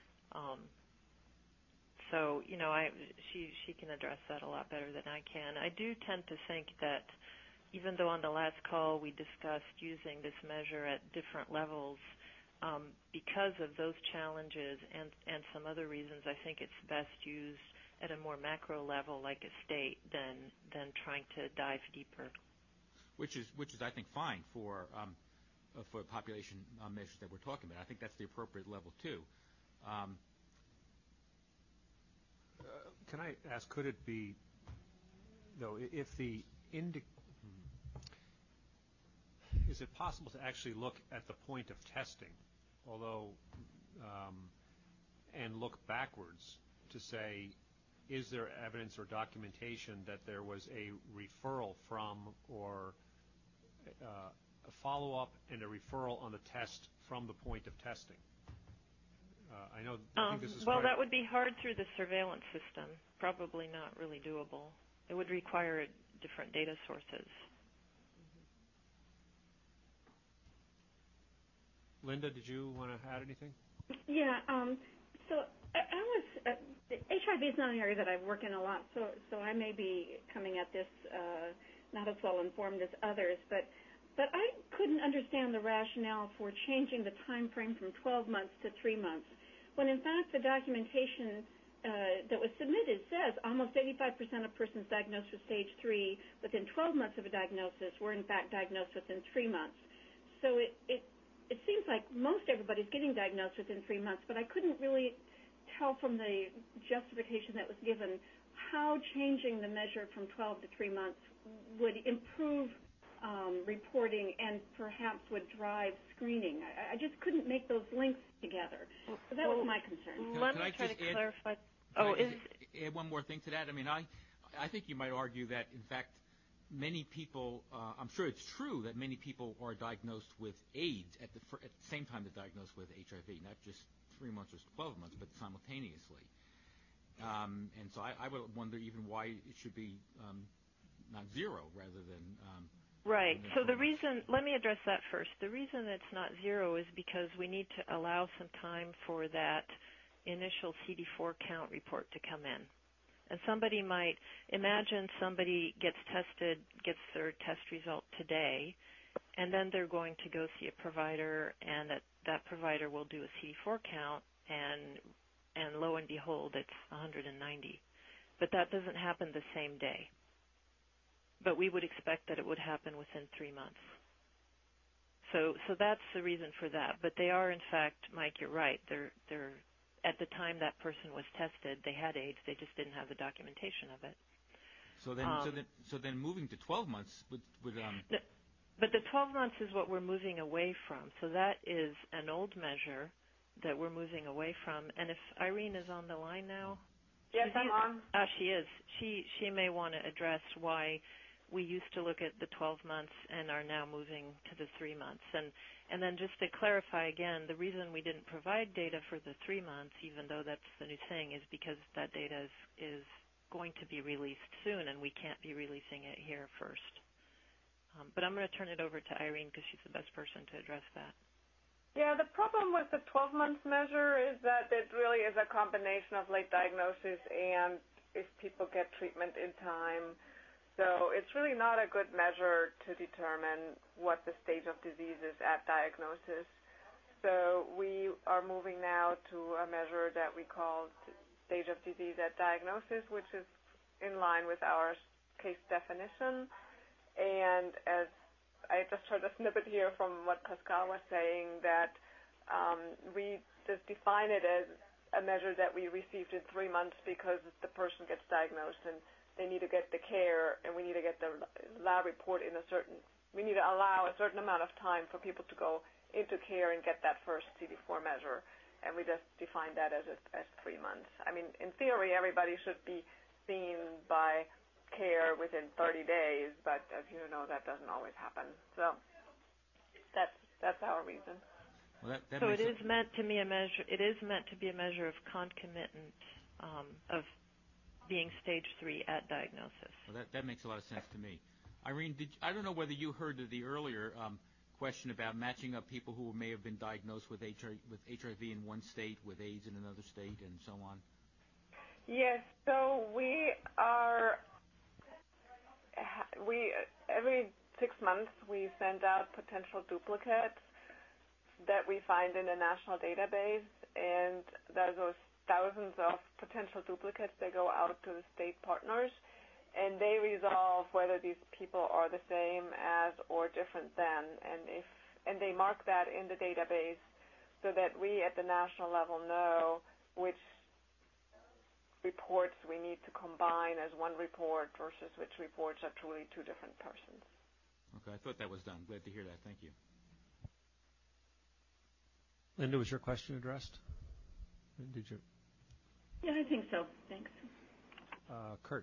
So, she can address that a lot better than I can. I do tend to think that even though on the last call we discussed using this measure at different levels, because of those challenges and some other reasons, I think it's best used at a more macro level, like a state, than trying to dive deeper. Which is I think fine for population measures that we're talking about. I think that's the appropriate level too. Can I ask, could it be, though, if the is it possible to actually look at the point of testing, although, and look backwards to say, is there evidence or documentation that there was a referral from or a follow-up and a referral on the test from the point of testing? I think this is well, that would be hard through the surveillance system. Probably not really doable. It would require different data sources. Linda, did you want to add anything? Yeah. So I was HIV is not an area that I work in a lot, so I may be coming at this not as well informed as others, but I couldn't understand the rationale for changing the time frame from 12 months to 3 months, when in fact the documentation that was submitted says almost 85% of persons diagnosed with stage 3 within 12 months of a diagnosis were in fact diagnosed within 3 months. So it seems like most everybody's getting diagnosed within 3 months, but I couldn't really tell from the justification that was given how changing the measure from 12 to 3 months would improve reporting and perhaps would drive screening. I just couldn't make those links together. So that was my concern. Let me try to clarify. Add one more thing to that. I mean, I think you might argue that, in fact, many people, I'm sure it's true that many people are diagnosed with AIDS at the same time they're diagnosed with HIV, not just 3 months or 12 months, but simultaneously. And so I would wonder even why it should be not zero rather than... Right. So the reason, let me address that first. The reason it's not zero is because we need to allow some time for that initial CD4 count report to come in. And somebody might imagine somebody gets tested, gets their test result today, and then they're going to go see a provider, and that provider will do a CD4 count, and lo and behold, it's 190. But that doesn't happen the same day. But we would expect that it would happen within 3 months. So that's the reason for that. But they are, in fact, Mike, you're right. They're at the time that person was tested, they had AIDS. They just didn't have the documentation of it. So then moving to 12 months would But the 12 months is what we're moving away from. So that is an old measure that we're moving away from. And if Irene is on the line now. Yes, I'm on. She is. She may want to address why we used to look at the 12 months and are now moving to the 3 months. And then just to clarify again, the reason we didn't provide data for the 3 months, even though that's the new thing, is because that data is going to be released soon, and we can't be releasing it here first. But I'm going to turn it over to Irene because she's the best person to address that. Yeah, the problem with the 12-month measure is that it really is a combination of late diagnosis and if people get treatment in time. So it's really not a good measure to determine what the stage of disease is at diagnosis. So we are moving now to a measure that we call stage of disease at diagnosis, which is in line with our case definition. And as I just heard a snippet here from what Pascal was saying, that we just define it as a measure that we received in 3 months because the person gets diagnosed and they need to get the care, and we need to get the lab report we need to allow a certain amount of time for people to go into care and get that first CD4 measure. And we just define that as 3 months. I mean, in theory, everybody should be seen by care within 30 days, but as you know, that doesn't always happen. So that's our reason. Well, so it is meant to be a measure. It is meant to be a measure of concomitant of being stage 3 at diagnosis. Well, that makes a lot of sense to me. Irene, I don't know whether you heard the earlier question about matching up people who may have been diagnosed with HIV in one state, with AIDS in another state, and so on. Yes. So we every 6 months we send out potential duplicates that we find in the national database, and there's those thousands of potential duplicates that go out to the state partners, and they resolve whether these people are the same as or different than, and they mark that in the database so that we at the national level know which reports we need to combine as one report versus which reports are truly two different persons. Okay, I thought that was done. Glad to hear that. Thank you. Linda, was your question addressed? Did you? Yeah, I think so. Thanks. Kurt.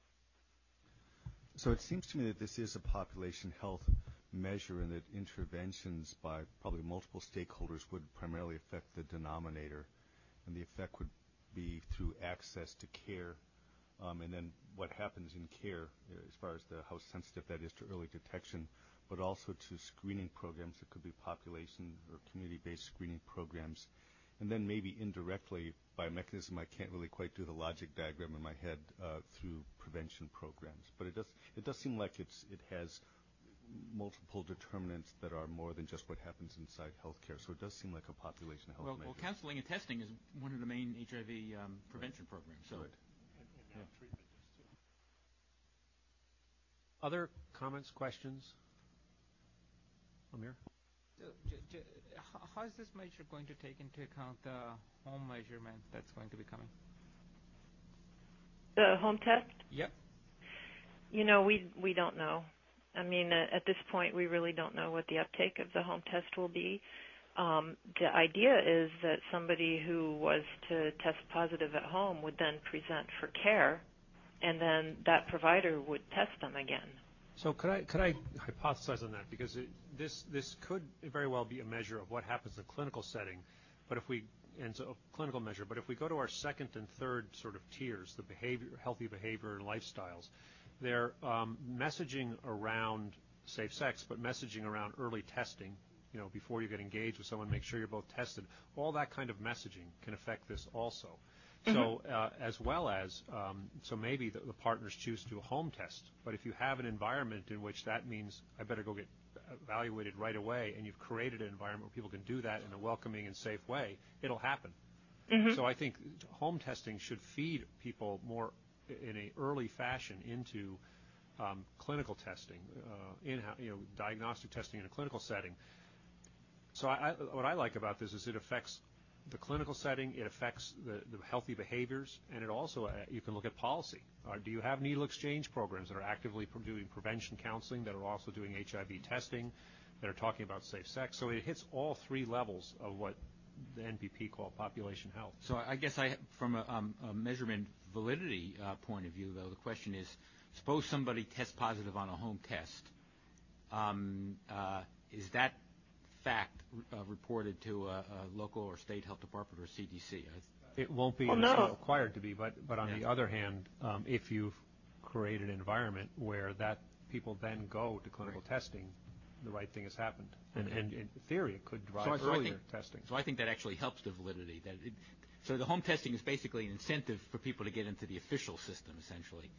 So it seems to me that this is a population health measure and that interventions by probably multiple stakeholders would primarily affect the denominator, and the effect would be through access to care, and then what happens in care as far as how sensitive that is to early detection, but also to screening programs that could be population or community-based screening programs. And then maybe indirectly, by a mechanism I can't really quite do the logic diagram in my head, through prevention programs. But it does seem like it has multiple determinants that are more than just what happens inside healthcare. So it does seem like a population health measure. Well, counseling and testing is one of the main HIV prevention programs. So. Right. And treatment is too. Other comments, questions? Amir? How is this measure going to take into account the home measurement that's going to be coming? The home test? Yep. You know, we don't know. I mean, at this point, we really don't know what the uptake of the home test will be. The idea is that somebody who was to test positive at home would then present for care, and then that provider would test them again. So could I hypothesize on that, because this could very well be a measure of what happens in a clinical setting, but if we go to our second and third sort of tiers, the healthy behavior and lifestyles, they're messaging around safe sex, but messaging around early testing, before you get engaged with someone, make sure you're both tested. All that kind of messaging can affect this also. So as well as, so maybe the partners choose to do a home test, but if you have an environment in which that means I better go get evaluated right away, and you've created an environment where people can do that in a welcoming and safe way, it'll happen. So I think home testing should feed people more in a early fashion into clinical testing, diagnostic testing in a clinical setting. So what I like about this is it affects the clinical setting, it affects the healthy behaviors, and it also, you can look at policy. Do you have needle exchange programs that are actively doing prevention counseling, that are also doing HIV testing, that are talking about safe sex? So it hits all three levels of what the NPP call population health. So I guess from a measurement validity point of view, though, the question is, suppose somebody tests positive on a home test. Is that fact reported to a local or state health department or CDC? It won't be. Well, It's no. not required to be, but on the other hand, if you've created an environment where that people then go to clinical testing, the right thing has happened. And in theory, it could drive earlier testing. So I think that actually helps the validity. So the home testing is basically an incentive for people to get into the official system, essentially.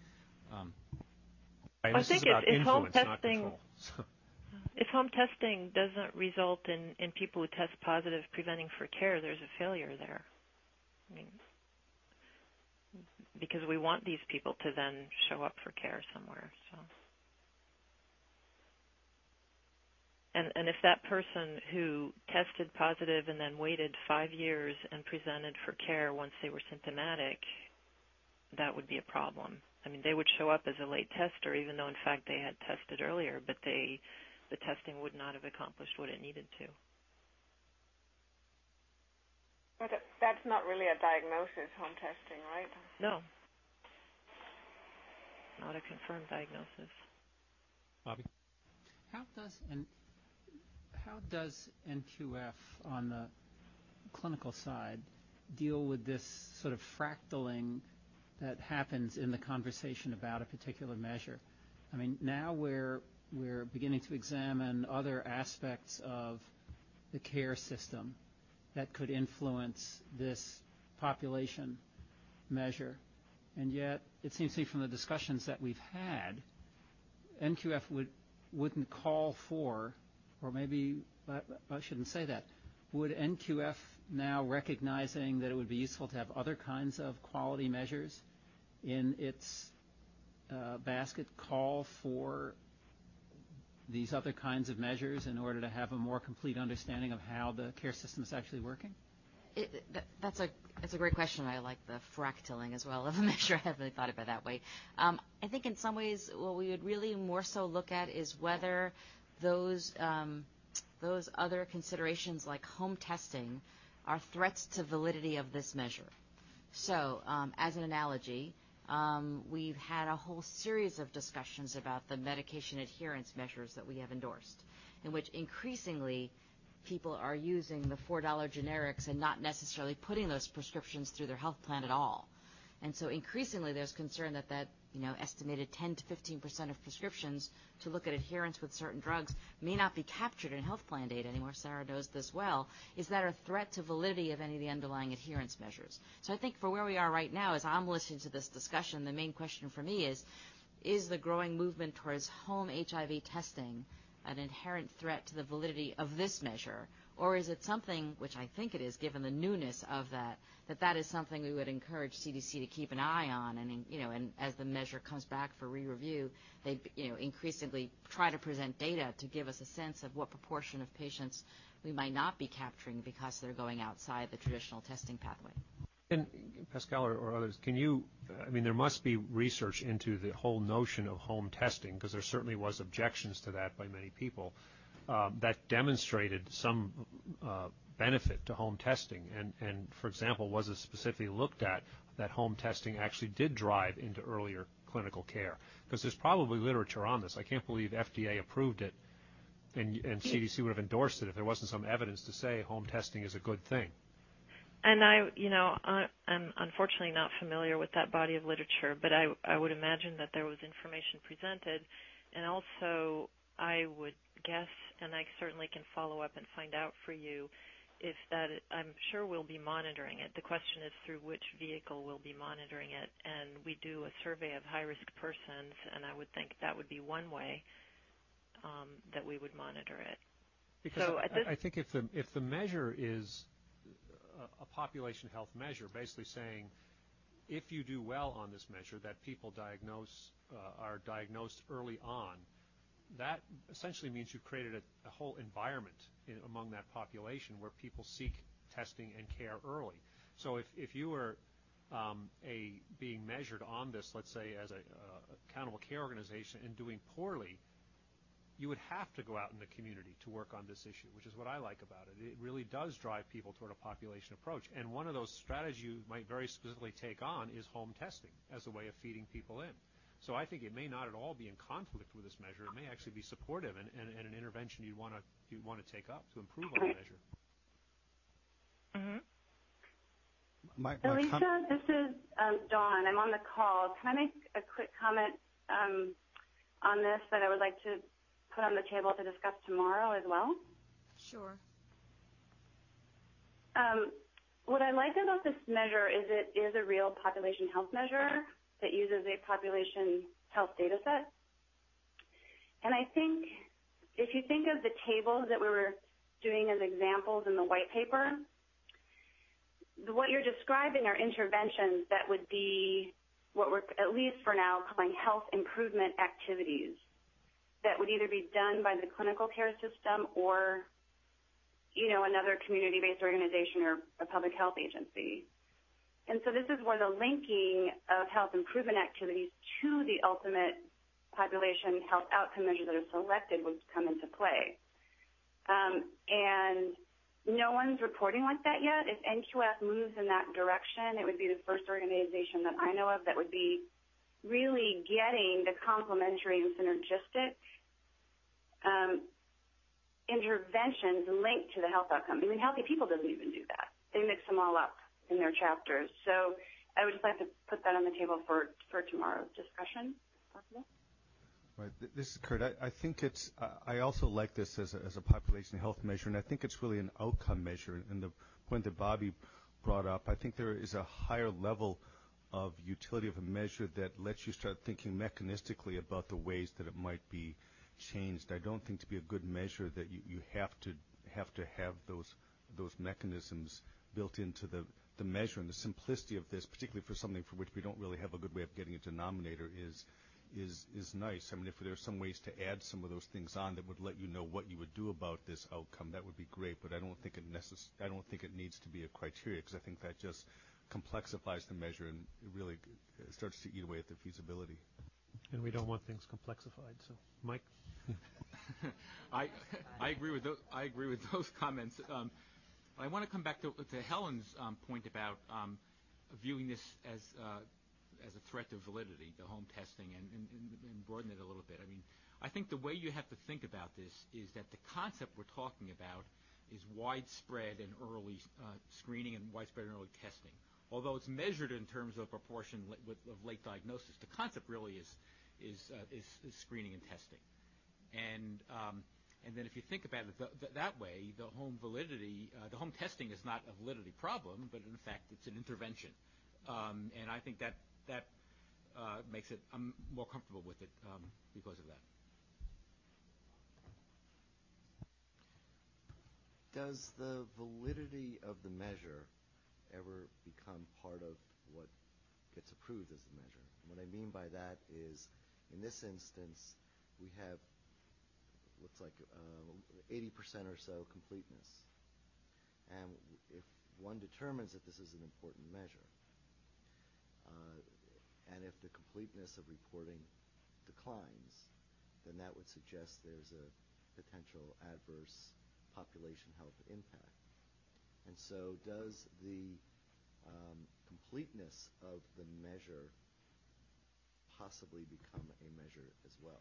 I think if home testing, So. if home testing doesn't result in people who test positive preventing for care, there's a failure there. I mean, because we want these people to then show up for care somewhere. So, and if that person who tested positive and then waited 5 years and presented for care once they were symptomatic, that would be a problem. I mean, they would show up as a late tester, even though in fact they had tested earlier, but the testing would not have accomplished what it needed to. But that's not really a diagnosis, home testing, right? No. Not a confirmed diagnosis. Bobby? How does NQF on the clinical side deal with this sort of fractaling that happens in the conversation about a particular measure? I mean, now we're beginning to examine other aspects of the care system that could influence this population measure. And yet, it seems to me from the discussions that we've had, NQF wouldn't call for, or maybe I shouldn't say that, would NQF now, recognizing that it would be useful to have other kinds of quality measures in its basket, call for these other kinds of measures in order to have a more complete understanding of how the care system is actually working? That's a great question. I like the fractaling as well of a measure. I haven't really thought about it that way. I think in some ways what we would really more so look at is whether those other considerations like home testing are threats to validity of this measure. So as an analogy, we've had a whole series of discussions about the medication adherence measures that we have endorsed, in which increasingly people are using the $4 generics and not necessarily putting those prescriptions through their health plan at all. And so increasingly there's concern that estimated 10 to 15% of prescriptions to look at adherence with certain drugs may not be captured in health plan data anymore. Sarah knows this well. Is that a threat to validity of any of the underlying adherence measures? So I think for where we are right now, as I'm listening to this discussion, the main question for me is the growing movement towards home HIV testing an inherent threat to the validity of this measure, or is it something, which I think it is given the newness of that is something we would encourage CDC to keep an eye on, and as the measure comes back for re-review, they increasingly try to present data to give us a sense of what proportion of patients we might not be capturing because they're going outside the traditional testing pathway. And Pascal or others, there must be research into the whole notion of home testing, because there certainly was objections to that by many people, that demonstrated some benefit to home testing. And for example, was it specifically looked at that home testing actually did drive into earlier clinical care? Because there's probably literature on this. I can't believe FDA approved it and CDC would have endorsed it if there wasn't some evidence to say home testing is a good thing. And I'm unfortunately not familiar with that body of literature, but I would imagine that there was information presented, and also I would guess, and I certainly can follow up and find out for you, if that I'm sure we'll be monitoring it. The question is through which vehicle we'll be monitoring it, and we do a survey of high-risk persons, and I would think that would be one way that we would monitor it. Because I think if the measure is a population health measure, basically saying if you do well on this measure, that people are diagnosed early on, that essentially means you've created a whole environment among that population where people seek testing and care early. So if you were being measured on this, let's say as a accountable care organization, and doing poorly, you would have to go out in the community to work on this issue, which is what I like about it. It really does drive people toward a population approach. And one of those strategies you might very specifically take on is home testing as a way of feeding people in. So I think it may not at all be in conflict with this measure. It may actually be supportive and an intervention you'd want to take up to improve on the measure. Mm-hmm. Alicia, this is Dawn. I'm on the call. Can I make a quick comment on this that I would like to put on the table to discuss tomorrow as well? Sure. What I like about this measure is it is a real population health measure that uses a population health data set. And I think if you think of the tables that we were doing as examples in the white paper, what you're describing are interventions that would be what we're, at least for now, calling health improvement activities that would either be done by the clinical care system or, another community-based organization or a public health agency. And so this is where the linking of health improvement activities to the ultimate population health outcome measures that are selected would come into play. And no one's reporting like that yet. If NQF moves in that direction, it would be the first organization that I know of that would be really getting the complementary and synergistic interventions linked to the health outcome. I mean, Healthy People doesn't even do that. They mix them all up in their chapters. So I would just like to put that on the table for tomorrow's discussion, if possible. Right. This is Kurt. I think it's. I also like this as a population health measure, and I think it's really an outcome measure. And the point that Bobby brought up, I think there is a higher level of utility of a measure that lets you start thinking mechanistically about the ways that it might be changed. I don't think to be a good measure that you have to have those mechanisms built into the measure. And the simplicity of this, particularly for something for which we don't really have a good way of getting a denominator, is nice. I mean, if there's some ways to add some of those things on that would let you know what you would do about this outcome, that would be great. But I don't think it needs to be a criteria, because I think that just complexifies the measure and it really starts to eat away at the feasibility. And we don't want things complexified. So, Mike. I agree with those comments. I want to come back to Helen's point about viewing this as a threat to validity, the home testing, and broaden it a little bit. I mean, I think the way you have to think about this is that the concept we're talking about is widespread and early screening and widespread and early testing. Although it's measured in terms of proportion of late diagnosis, the concept really is screening and testing. And then if you think about it that way, the home validity, the home testing is not a validity problem, but in fact it's an intervention. And I think that makes it, I'm more comfortable with it because of that. Does the validity of the measure ever become part of what gets approved as the measure? What I mean by that is, in this instance, we have looks like 80% or so completeness. And if one determines that this is an important measure, and if the completeness of reporting declines, then that would suggest there's a potential adverse population health impact. And so does the completeness of the measure possibly become a measure as well?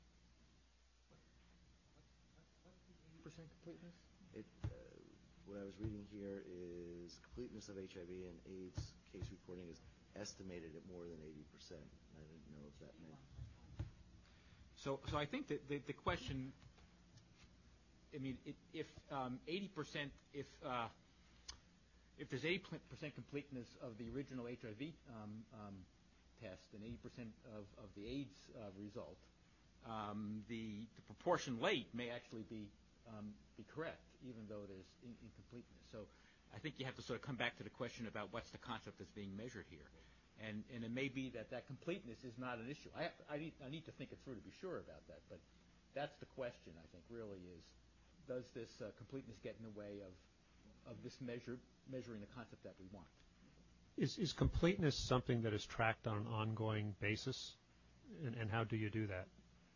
What's the 80% completeness? What I was reading here is completeness of HIV and AIDS case reporting is estimated at more than 80%. I didn't know if that meant. So I think that the question, I mean, if 80%, if there's 80% completeness of the original HIV test and 80% of the AIDS result, the proportion late may actually be correct, even though there's incompleteness. So I think you have to sort of come back to the question about what's the concept that's being measured here. And it may be that completeness is not an issue. I need to think it through to be sure about that. But that's the question, I think, really is, does this completeness get in the way of this measuring the concept that we want. Is completeness something that is tracked on an ongoing basis, and how do you do that?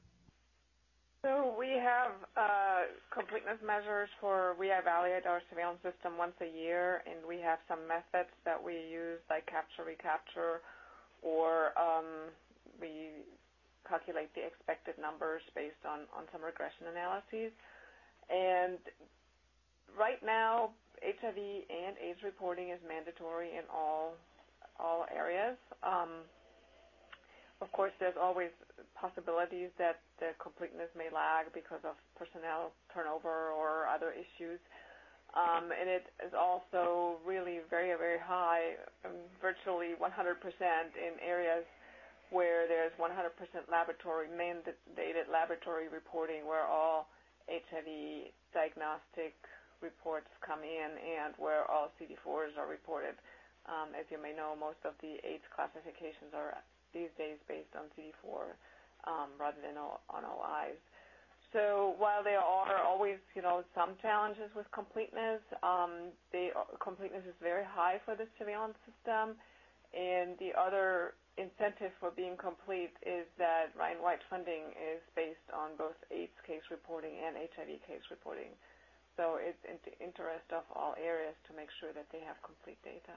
So we have completeness measures we evaluate our surveillance system once a year, and we have some methods that we use, like capture, recapture, or we calculate the expected numbers based on some regression analyses. And right now, HIV and AIDS reporting is mandatory in all areas. Of course, there's always possibilities that the completeness may lag because of personnel turnover or other issues. And it is also really very, very high, virtually 100% in areas where there's 100% mandated laboratory reporting, where all HIV diagnostic reports come in and where all CD4s are reported. As you may know, most of the AIDS classifications are these days based on CD4 rather than on OIs. So while there are always, some challenges with completeness, completeness is very high for the surveillance system. And the other incentive for being complete is that Ryan White funding is based on both AIDS case reporting and HIV case reporting. So it's in the interest of all areas to make sure that they have complete data.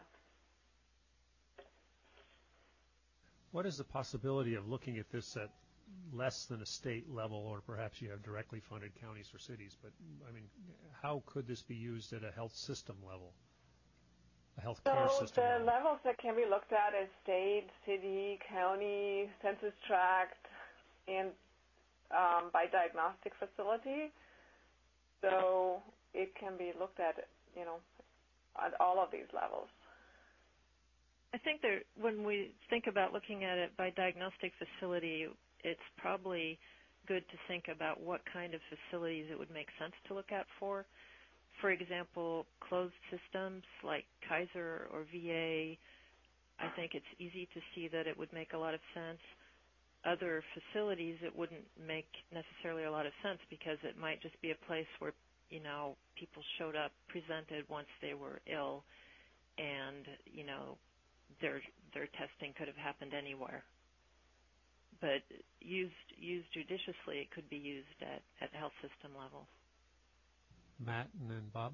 What is the possibility of looking at this at less than a state level, or perhaps you have directly funded counties or cities, but I mean, how could this be used at a health system level, a healthcare system So the level? levels that can be looked at is state, city, county, census tract, and by diagnostic facility. So it can be looked at, at all of these levels. I think when we think about looking at it by diagnostic facility, it's probably good to think about what kind of facilities it would make sense to look at for. For example, closed systems like Kaiser or VA, I think it's easy to see that it would make a lot of sense. Other facilities, it wouldn't make necessarily a lot of sense because it might just be a place where, people showed up, presented once they were ill, and, their testing could have happened anywhere. But used judiciously, it could be used at health system level. Matt and then Bob.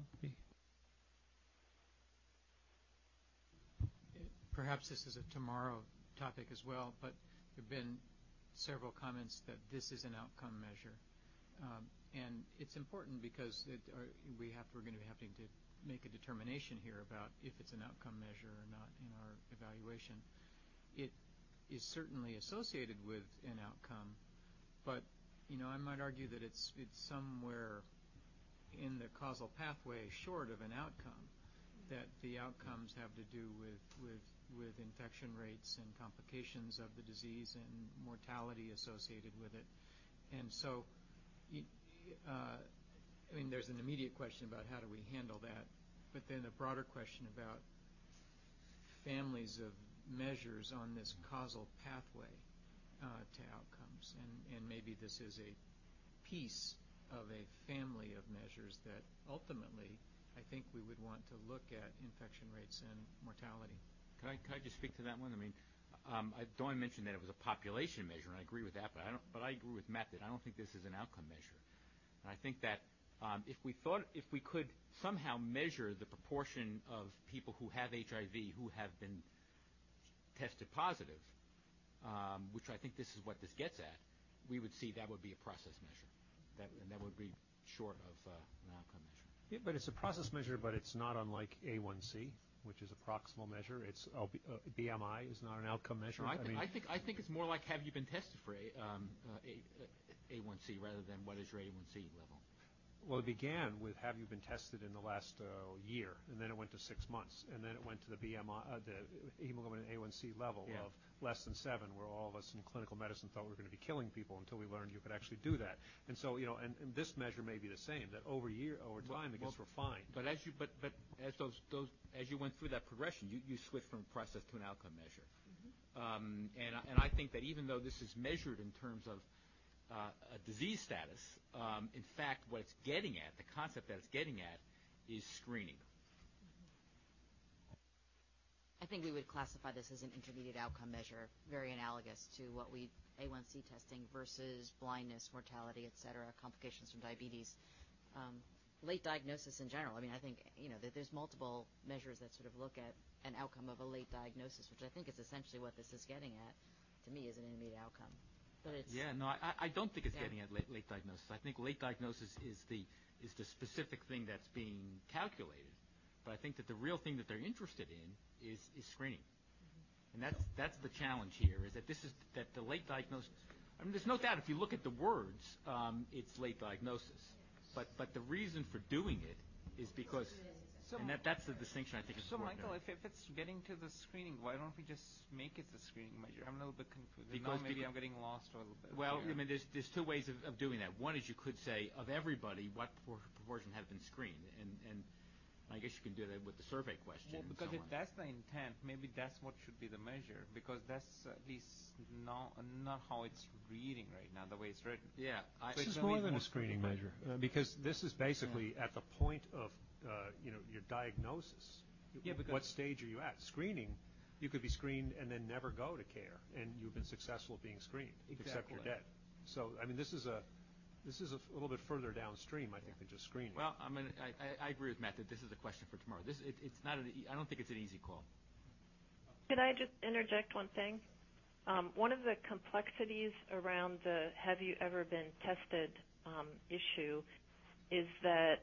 Perhaps this is a tomorrow topic as well, but there have been several comments that this is an outcome measure. And it's important because we're going to be having to make a determination here about if it's an outcome measure or not in our evaluation. It is certainly associated with an outcome, but I might argue that it's somewhere in the causal pathway short of an outcome, that the outcomes have to do with infection rates and complications of the disease and mortality associated with it. And so there's an immediate question about how do we handle that, but then a broader question about families of measures on this causal pathway to outcomes, and maybe this is a piece of a family of measures that ultimately I think we would want to look at infection rates and mortality. Can I just speak to that one? Dawn mentioned that it was a population measure, and I agree with that, but I agree with Matt that I don't think this is an outcome measure. And I think that if we could somehow measure the proportion of people who have HIV who have been tested positive, which I think this is what this gets at, we would see that would be a process measure, and that would be short of an outcome measure. Yeah, but it's a process measure, but it's not unlike A1C, which is a proximal measure. It's BMI is not an outcome measure. No, I think it's more like have you been tested for A1C rather than what is your A1C level. Well, it began with have you been tested in the last year, and then it went to 6 months, and then it went to the BMI, the hemoglobin A1C level of less than 7, where all of us in clinical medicine thought we were going to be killing people until we learned you could actually do that. And so, and this measure may be the same, that over time it gets refined. But as you went through that progression, you switched from a process to an outcome measure. Mm-hmm. And I think that even though this is measured in terms of a disease status, in fact, what it's getting at, the concept that it's getting at, is screening. think we would classify this as an intermediate outcome measure, very analogous to what A1C testing versus blindness, mortality, et cetera, complications from diabetes. Late diagnosis in general. I mean, I think, that there's multiple measures that sort of look at an outcome of a late diagnosis, which I think is essentially what this is getting at, to me, is an intermediate outcome. But it's, I don't think it's getting at late diagnosis. I think late diagnosis is the specific thing that's being calculated. But I think that the real thing that they're interested in is screening. And that's the challenge here, is that the late diagnosis, I mean, there's no doubt if you look at the words, it's late diagnosis. But the reason for doing it is because, and that's the distinction I think is important. So, Michael, if it's getting to the screening, why don't we just make it the screening measure? I'm a little bit confused. Because maybe I'm getting lost a little bit. Well, here. I mean, there's two ways of doing that. One is you could say, of everybody, what proportion have been screened? And I guess you can do that with the survey question. Well, because if that's the intent, maybe that's what should be the measure, because that's at least not how it's reading right now, the way it's written. Yeah. This is more than a screening measure, because this is basically at the point of your diagnosis. Yeah, what stage are you at? Screening, you could be screened and then never go to care, and you've been successful at being screened, except you're dead. So, I mean, this is a little bit further downstream, I think, than just screening. Well, I mean, I agree with Matt that this is a question for tomorrow. It's not. I don't think it's an easy call. Could I just interject one thing? One of the complexities around the "have you ever been tested" issue is that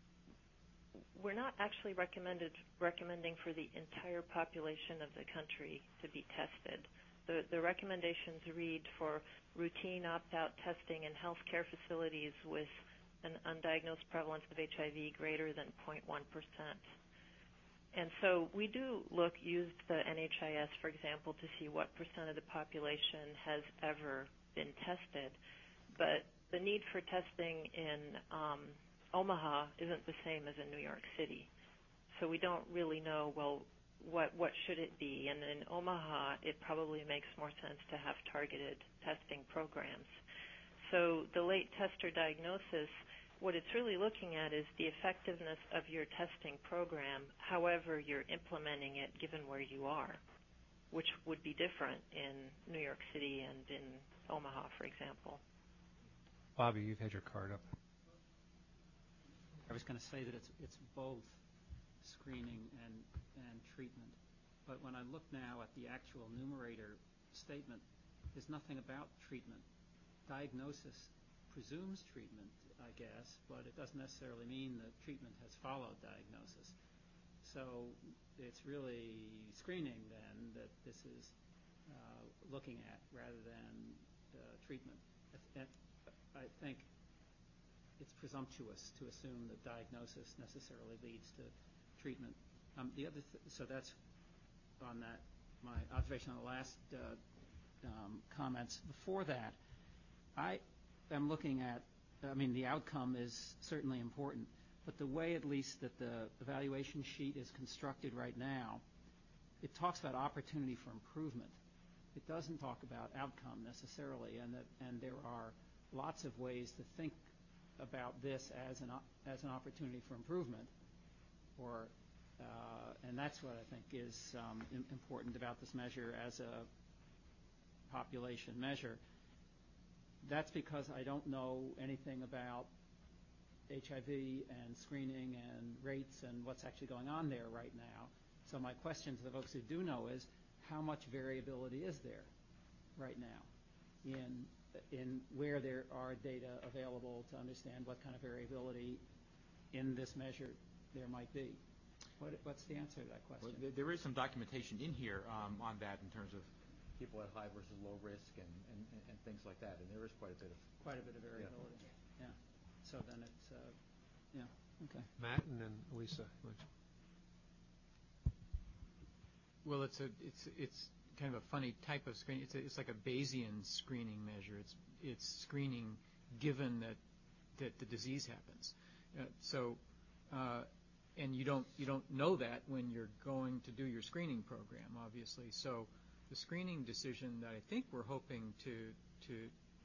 we're not actually recommending for the entire population of the country to be tested. The recommendations read for routine opt-out testing in healthcare facilities with an undiagnosed prevalence of HIV greater than 0.1%. And so we do use the NHIS, for example, to see what percent of the population has ever been tested. But the need for testing in Omaha isn't the same as in New York City. So we don't really know, what should it be? And in Omaha, it probably makes more sense to have targeted testing programs. So the late tester diagnosis, what it's really looking at is the effectiveness of your testing program, however you're implementing it given where you are, which would be different in New York City and in Omaha, for example. Bobby, you've had your card up. I was going to say that it's both screening and treatment. But when I look now at the actual numerator statement, there's nothing about treatment. Diagnosis presumes treatment, I guess, but it doesn't necessarily mean that treatment has followed diagnosis. So it's really screening, then, that this is looking at rather than treatment. I think it's presumptuous to assume that diagnosis necessarily leads to treatment. So that's on that. My observation on the last comments. Before that, I am looking at. I mean, the outcome is certainly important, but the way, at least, that the evaluation sheet is constructed right now, it talks about opportunity for improvement. It doesn't talk about outcome necessarily, and there are lots of ways to think about this as an opportunity for improvement, and that's what I think is important about this measure as a population measure. That's because I don't know anything about HIV and screening and rates and what's actually going on there right now. So my question to the folks who do know is, how much variability is there right now in where there are data available to understand what kind of variability in this measure there might be? What's the answer to that question? Well, there is some documentation in here on that in terms of people at high versus low risk and things like that, and there is quite a bit of variability. Yeah. So then it's okay. Matt and then Lisa. Well, it's kind of a funny type of screening. It's like a Bayesian screening measure. It's screening given that the disease happens. And you don't know that when you're going to do your screening program, obviously. So the screening decision that I think we're hoping to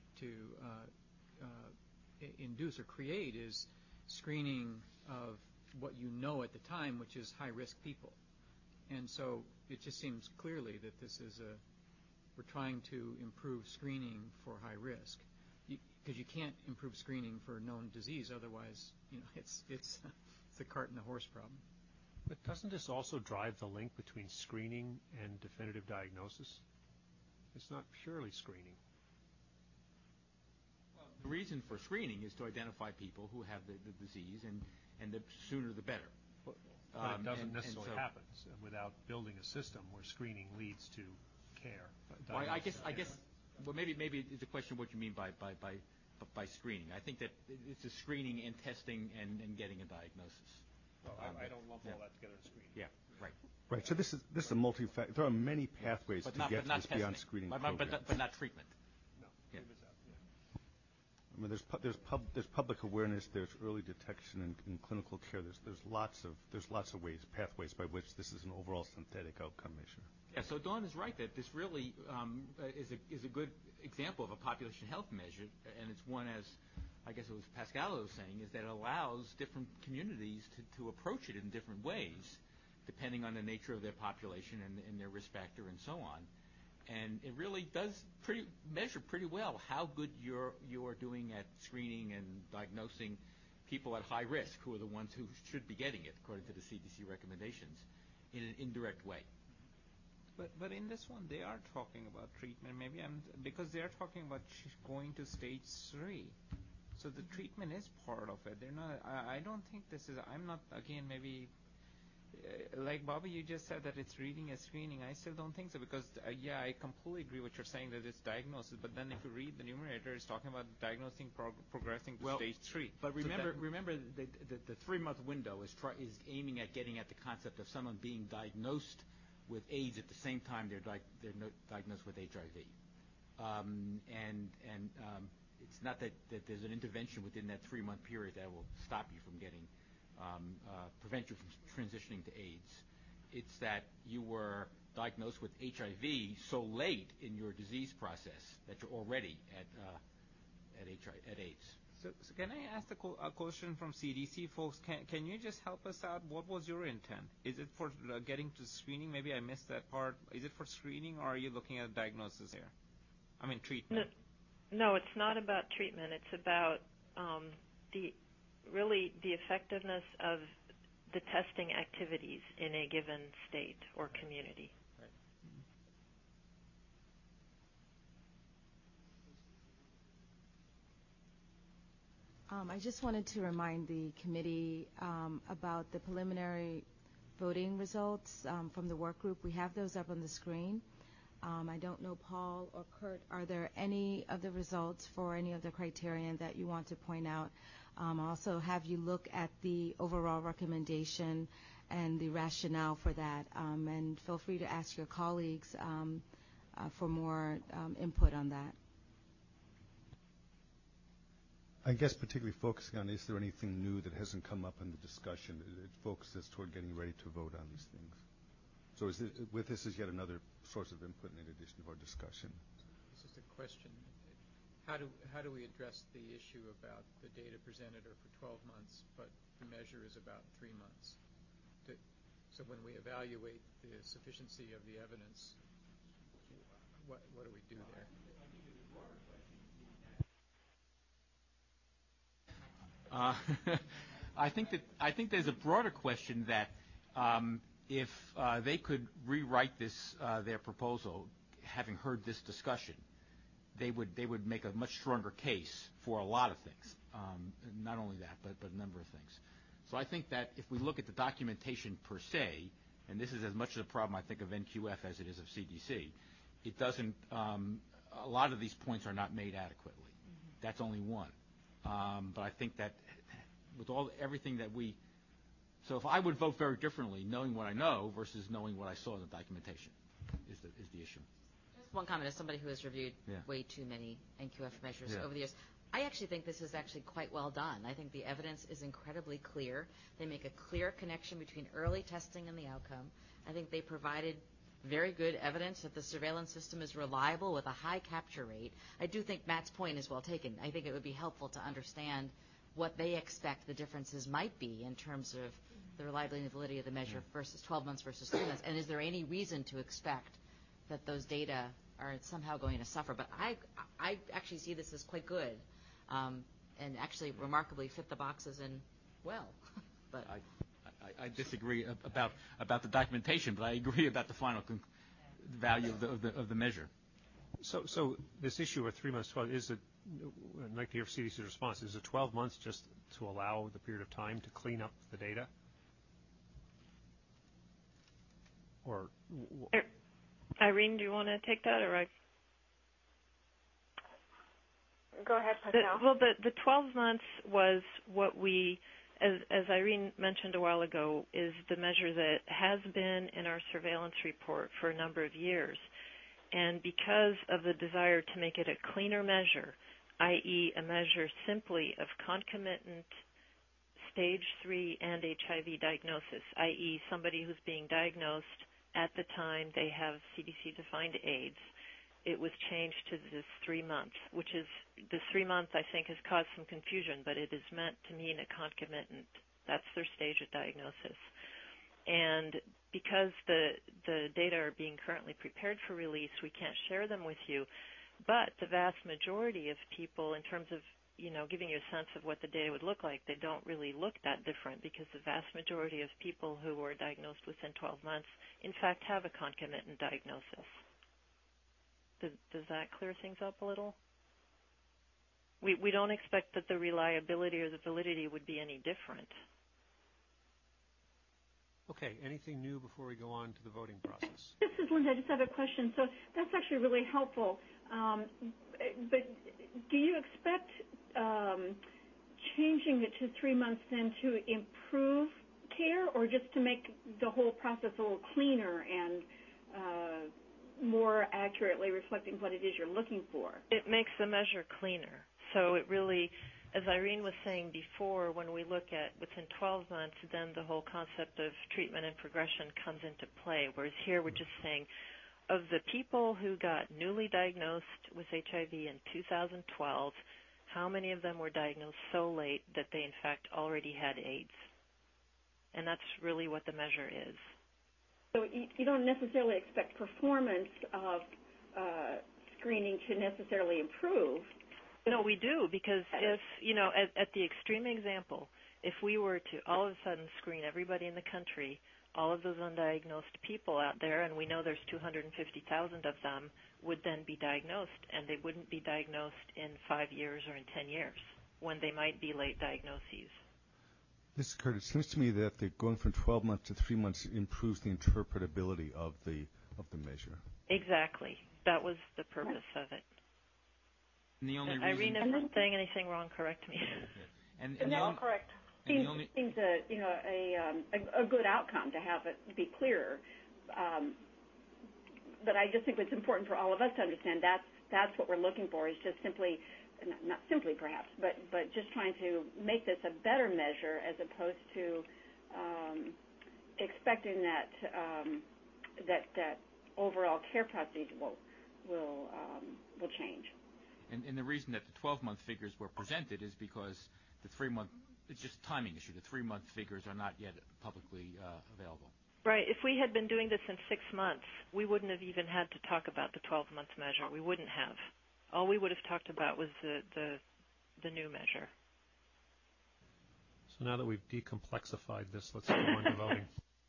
induce or create is screening of what you know at the time, which is high-risk people. And so it just seems clearly that we're trying to improve screening for high risk, because you can't improve screening for known disease. Otherwise, it's the cart and the horse problem. But doesn't this also drive the link between screening and definitive diagnosis? It's not purely screening. Well, the reason for screening is to identify people who have the disease, and the sooner the better. But it doesn't necessarily happen without building a system where screening leads to care. Well, I guess. Well, maybe it's a question of what you mean by screening. I think that it's a screening and testing and getting a diagnosis. Well, I don't lump all that together in screening. Yeah, right. Right. So this is a multi-factor. There are many pathways to get to this beyond screening program. But not treatment. No. Yeah. I mean, there's public awareness. There's early detection in clinical care. There's lots of pathways by which this is an overall synthetic outcome measure. Yeah. So Dawn is right that this really is a good example of a population health measure, and it's one, as I guess it was Pascal was saying, is that it allows different communities to approach it in different ways, depending on the nature of their population and their risk factor and so on. And it really does measure pretty well how good you're doing at screening and diagnosing people at high risk, who are the ones who should be getting it, according to the CDC recommendations, in an indirect way. But in this one, they are talking about treatment. Maybe because they are talking about going to stage 3. So the treatment is part of it. They're not. I don't think this is. I'm not. Again, maybe like Bobby, you just said that it's reading as screening. I still don't think so, because I completely agree what you're saying, that it's diagnosis. But then if you read the numerator, it's talking about diagnosing progressing to stage 3. But remember the 3-month window is aiming at getting at the concept of someone being diagnosed with AIDS at the same time they're diagnosed with HIV. It's not that there's an intervention within that 3-month period that will stop you from getting, prevent you from transitioning to AIDS. It's that you were diagnosed with HIV so late in your disease process that you're already at AIDS. So can I ask a question from CDC folks? Can you just help us out? What was your intent? Is it for getting to screening? Maybe I missed that part. Is it for screening, or are you looking at diagnosis here? I mean treatment. No, it's not about treatment. It's about the effectiveness of the testing activities in a given state or community. Right. I just wanted to remind the committee about the preliminary voting results from the work group. We have those up on the screen. I don't know, Paul or Kurt, are there any of the results for any of the criterion that you want to point out? Also have you look at the overall recommendation and the rationale for that, and feel free to ask your colleagues for more input on that. I guess particularly focusing on, is there anything new that hasn't come up in the discussion? It focuses toward getting ready to vote on these things. So with this is yet another source of input in addition to our discussion. It's just a question. How do we address the issue about the data presented are for 12 months, but the measure is about 3 months? So when we evaluate the sufficiency of the evidence, what do we do there? I think there's a broader question that if they could rewrite their proposal, having heard this discussion, they would make a much stronger case for a lot of things. Not only that, but a number of things. So I think that if we look at the documentation per se, and this is as much of a problem I think of NQF as it is of CDC, it doesn't. A lot of these points are not made adequately. Mm-hmm. That's only one. But I think that with everything that so if I would vote very differently, knowing what I know versus knowing what I saw in the documentation, is the issue. Just one comment as somebody who has reviewed way too many NQF measures over the years. I actually think this is actually quite well done. I think the evidence is incredibly clear. They make a clear connection between early testing and the outcome. I think they provided very good evidence that the surveillance system is reliable with a high capture rate. I do think Matt's point is well taken. I think it would be helpful to understand what they expect the differences might be in terms of the reliability and validity of the measure versus 12 months versus 3 months? And is there any reason to expect that those data are somehow going to suffer? But I actually see this as quite good, and actually remarkably fit the boxes in well. But I disagree about the documentation, but I agree about the final value of the measure. So this issue of 3 months, 12, is it? I'd like to hear CDC's response. Is it 12 months just to allow the period of time to clean up the data? Or Irene, do you want to take that, or I? Go ahead, Pascal. Well, the 12 months was what we, as Irene mentioned a while ago, is the measure that has been in our surveillance report for a number of years. And because of the desire to make it a cleaner measure, i.e. a measure simply of concomitant stage 3 and HIV diagnosis, i.e. somebody who's being diagnosed at the time they have CDC-defined AIDS, it was changed to this 3 months, which is, this 3 months I think has caused some confusion, but it is meant to mean a concomitant. That's their stage of diagnosis. And because the data are being currently prepared for release, we can't share them with you. But the vast majority of people, in terms of, giving you a sense of what the data would look like, they don't really look that different because the vast majority of people who were diagnosed within 12 months, in fact, have a concomitant diagnosis. Does that clear things up a little? We don't expect that the reliability or the validity would be any different. Okay, anything new before we go on to the voting process? This is Linda. I just have a question. So that's actually really helpful. But do you expect changing it to 3 months then to improve care, or just to make the whole process a little cleaner and more accurately reflecting what it is you're looking for? It makes the measure cleaner. So it really, as Irene was saying before, when we look at within 12 months, then the whole concept of treatment and progression comes into play, whereas here we're just saying of the people who got newly diagnosed with HIV in 2012, how many of them were diagnosed so late that they in fact already had AIDS? And that's really what the measure is. So you don't necessarily expect performance of screening to necessarily improve. No, we do, because if, at the extreme example, if we were to all of a sudden screen everybody in the country, all of those undiagnosed people out there, and we know there's 250,000 of them, would then be diagnosed, and they wouldn't be diagnosed in 5 years or in 10 years, when they might be late diagnoses. This is Kurt. It seems to me that going from 12 months to 3 months improves the interpretability of the measure. Exactly. That was the purpose of it. And the only Irene, if I'm saying anything wrong, correct me. And correct. Seems a good outcome to have it be clearer. But I just think it's important for all of us to understand that's what we're looking for, is just simply, not simply perhaps, but just trying to make this a better measure as opposed to expecting that overall care process will change. And the reason that the 12-month figures were presented is because the 3-month, it's just a timing issue. The 3-month figures are not yet publicly available. Right. If we had been doing this in 6 months, we wouldn't have even had to talk about the 12-month measure. We wouldn't have. All we would have talked about was the new measure. So now that we've decomplexified this, let's go on to voting.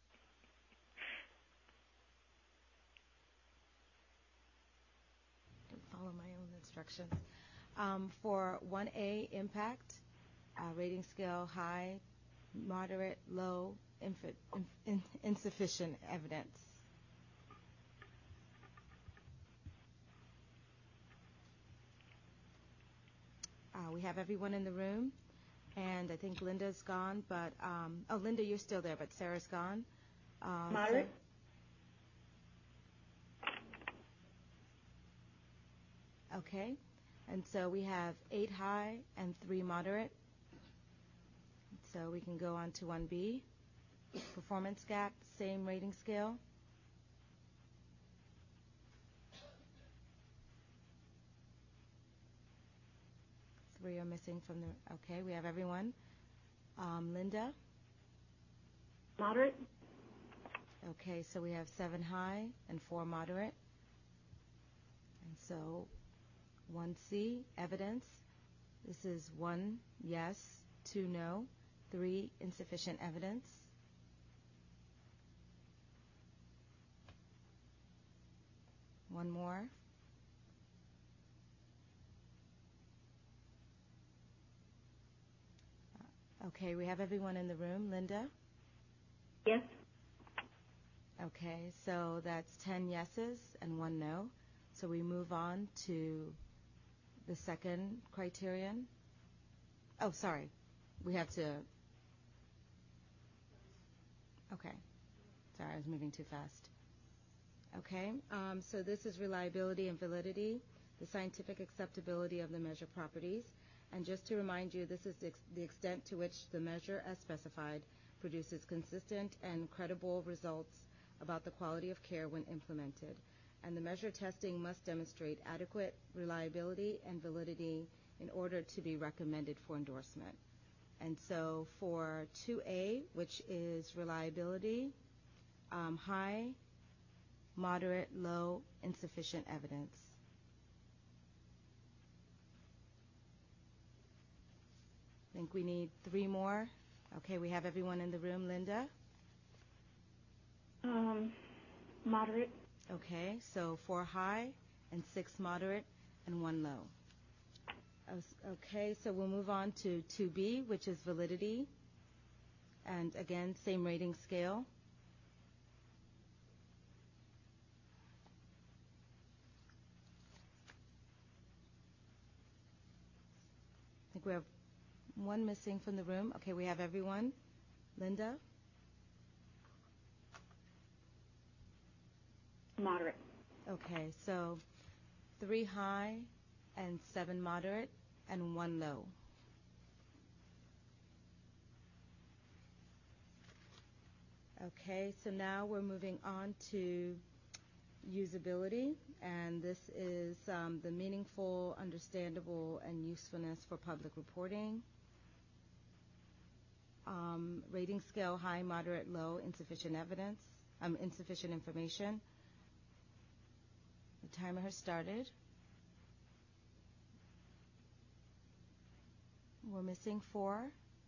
Follow my own instructions. For 1A, impact, rating scale high, moderate, low, insufficient evidence. We have everyone in the room, and I think Linda's gone, but, Linda, you're still there, but Sarah's gone. Moderate? Okay, and so we have 8 high and 3 moderate. So we can go on to 1B. Performance gap, same rating scale. Three are missing from the, okay, we have everyone. Linda? Moderate. Okay, so we have 7 high and 4 moderate. And so 1C, evidence. This is 1 yes, 2 no, 3 insufficient evidence. One more. Okay, we have everyone in the room. Linda? Yes. Okay, so that's 10 yeses and 1 no. So we move on to the second criterion. Oh, sorry. We have to... Okay. Sorry, I was moving too fast. Okay, so this is reliability and validity, the scientific acceptability of the measure properties. And just to remind you, this is the extent to which the measure, as specified, produces consistent and credible results about the quality of care when implemented. And the measure testing must demonstrate adequate reliability and validity in order to be recommended for endorsement. And so for 2A, which is reliability, high, moderate, low, insufficient evidence. I think we need 3 more. Okay, we have everyone in the room. Linda? Moderate. Okay, so 4 high and 6 moderate and 1 low. Okay, so we'll move on to 2B, which is validity. And again, same rating scale. I think we have 1 missing from the room. Okay, we have everyone. Linda? Moderate. Okay, so 3 high and 7 moderate and 1 low. Okay, so now we're moving on to usability, and this is the meaningful, understandable, and usefulness for public reporting. Rating scale, high, moderate, low, insufficient evidence, insufficient information. The timer has started. We're missing 4.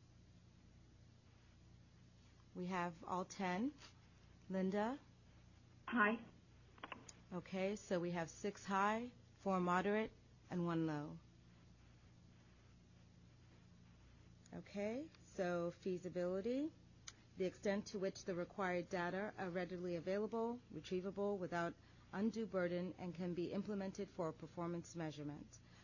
We have all 10. Linda? High. Okay, so we have 6 high, 4 moderate, and 1 low. Okay, so feasibility, the extent to which the required data are readily available, retrievable without undue burden, and can be implemented for performance measurement.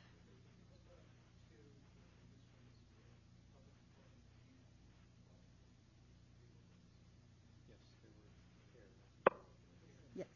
Yes.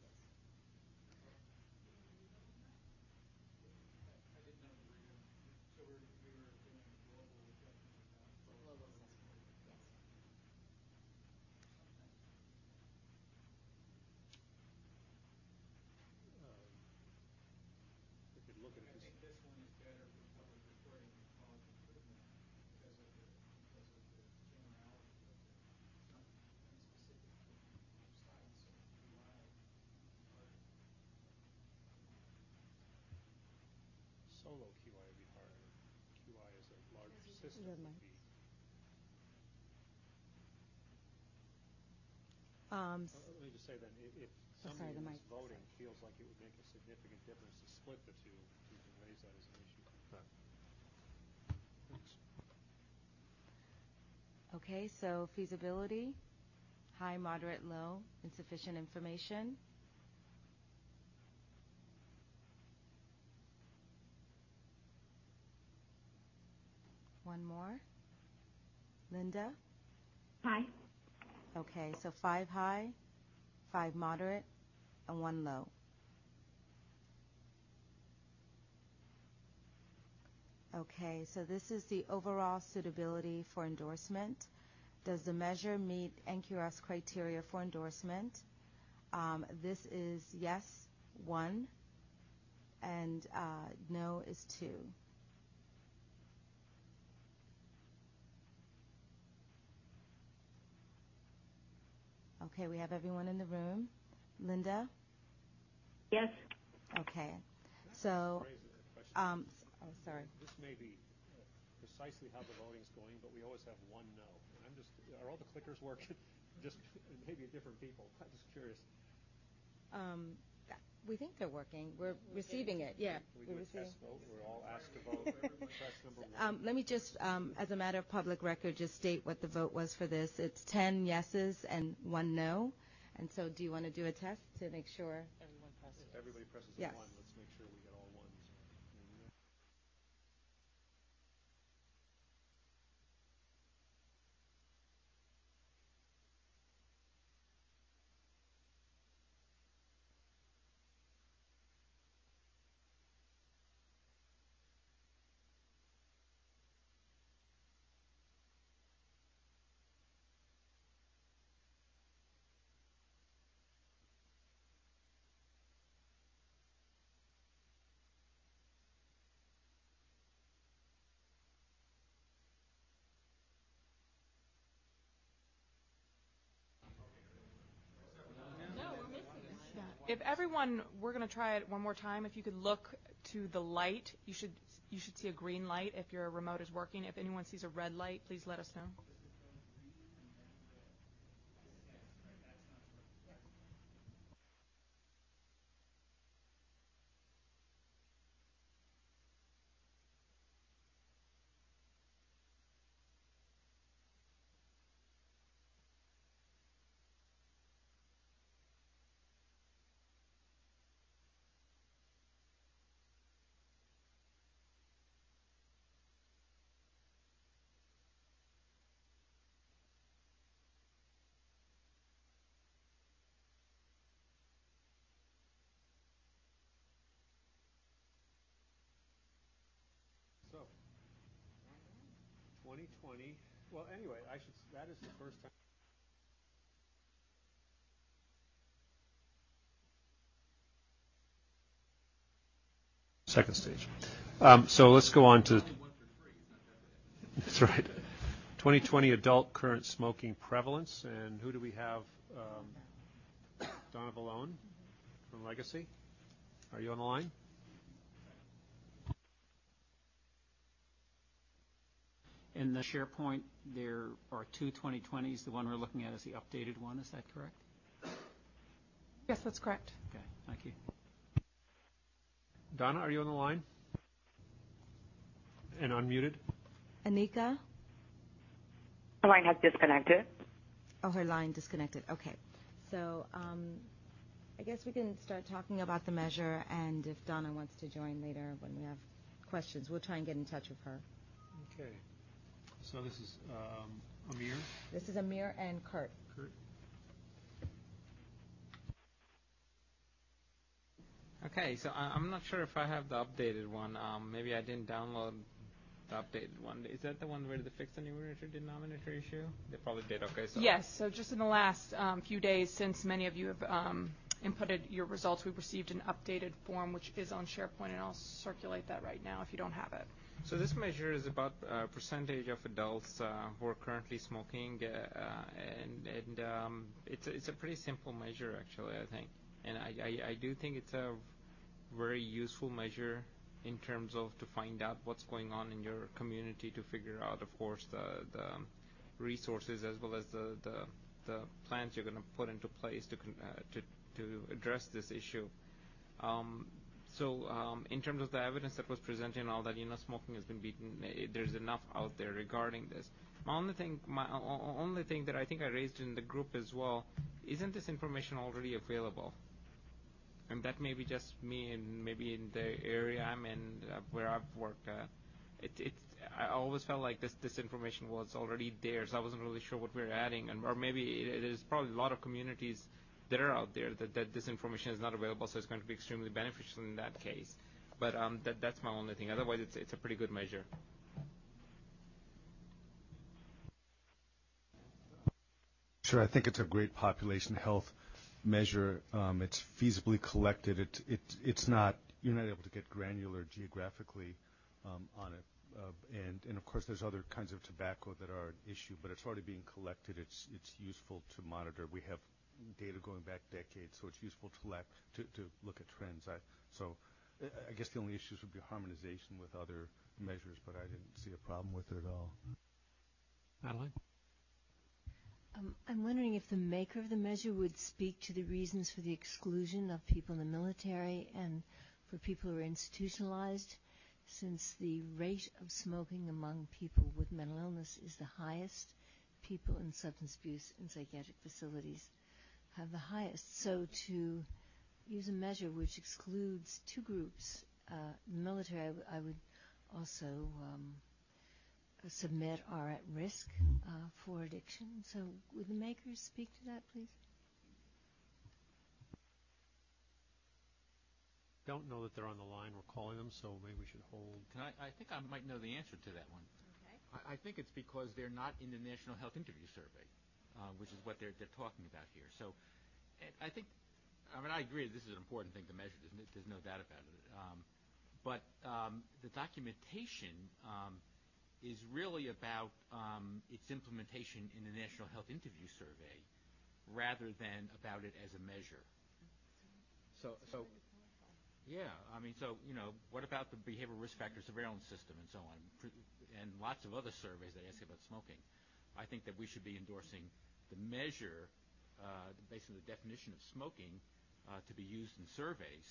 Solo QI would be hard. QI is a larger system. Would be let me just say then, if somebody in this voting feels like it would make a significant difference to split the two, you can raise that as an issue. Thanks. Okay, so feasibility, high, moderate, low, insufficient information. One more. Linda? High. Okay, so 5 high, 5 moderate, and 1 low. Okay, so this is the overall suitability for endorsement. Does the measure meet NQS criteria for endorsement? This is yes, 1, and no is 2. Okay, we have everyone in the room. Linda? Yes. Okay. So, sorry. This may be precisely how the voting's going, but we always have one no. And are all the clickers working? Just maybe different people. I'm just curious. We think they're working. We're receiving it. Yeah. We do a test vote. We're all asked to vote. Press number 1. Let me just, as a matter of public record, just state what the vote was for this. It's 10 yeses and 1 no. And so do you want to do a test to make sure? Everybody presses yes. 1. Let's make sure we get all ones. If everyone, we're going to try it one more time. If you could look to the light, you should see a green light if your remote is working. If anyone sees a red light, please let us know. So, 2020. Well, anyway, that is the first time. Second stage. So let's go on to. That's right. 2020 adult current smoking prevalence, and who do we have? Donna Vallone from Legacy. Are you on the line? In the SharePoint, there are two 2020s. The one we're looking at is the updated one. Is that correct? Yes, that's correct. Okay, thank you. Donna, are you on the line? And unmuted? Anika? The line has disconnected. Oh, her line disconnected. Okay. So I guess we can start talking about the measure, and if Donna wants to join later when we have questions, we'll try and get in touch with her. Okay. So this is Amir? This is Amir and Kurt. Okay, so I'm not sure if I have the updated one. Maybe I didn't download the updated one. Is that the one where the fixed numerator denominator issue? They probably did. Okay, so yes. So just in the last few days, since many of you have inputted your results, we've received an updated form which is on SharePoint, and I'll circulate that right now if you don't have it. So this measure is about percentage of adults who are currently smoking, and it's a pretty simple measure actually, I think, and I do think it's a very useful measure in terms of to find out what's going on in your community, to figure out, of course, the resources as well as the plans you're going to put into place to address this issue. So in terms of the evidence that was presented and all that, smoking has been beaten. There's enough out there regarding this. My only thing that I think I raised in the group as well, isn't this information already available? And that may be just me, and maybe in the area I'm in, where I've worked at. I always felt like this information was already there, so I wasn't really sure what we were adding, or maybe there's probably a lot of communities that are out there that this information is not available, so it's going to be extremely beneficial in that case. But that's my only thing. Otherwise, it's a pretty good measure. Sure, I think it's a great population health measure. It's feasibly collected. It's not, you're not able to get granular geographically on it. and of course there's other kinds of tobacco that are an issue, but it's already being collected. It's useful to monitor. We have data going back decades, so it's useful to look at trends. So I guess the only issues would be harmonization with other measures, but I didn't see a problem with it at all. Madeline? I'm wondering if the maker of the measure would speak to the reasons for the exclusion of people in the military and for people who are institutionalized, since the rate of smoking among people with mental illness is the highest. People in substance abuse and psychiatric facilities have the highest. So to use a measure which excludes two groups, the military, I would also submit are at risk for addiction. So would the makers speak to that, please? Don't know that they're on the line. We're calling them, so maybe we should hold. I think I might know the answer to that one. Okay. I think it's because they're not in the National Health Interview Survey, which is what they're talking about here. So I think, I agree this is an important thing to measure. There's no doubt about it. But the documentation is really about its implementation in the National Health Interview Survey rather than about it as a measure. So yeah, what about the behavioral risk factor surveillance system and so on, and lots of other surveys that ask about smoking? I think that we should be endorsing the measure based on the definition of smoking to be used in surveys,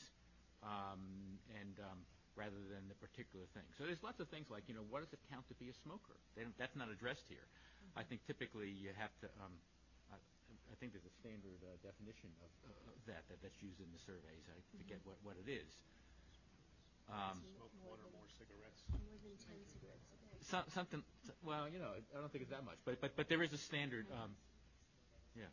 rather than the particular thing. So there's lots of things like, what does it count to be a smoker? That's not addressed here. I think typically you have to. I think there's a standard definition of that's used in the surveys. I forget what it is. Smoke one or more cigarettes. More than 10 cigarettes a day. Something. Well, I don't think it's that much, but there is a standard. Yeah.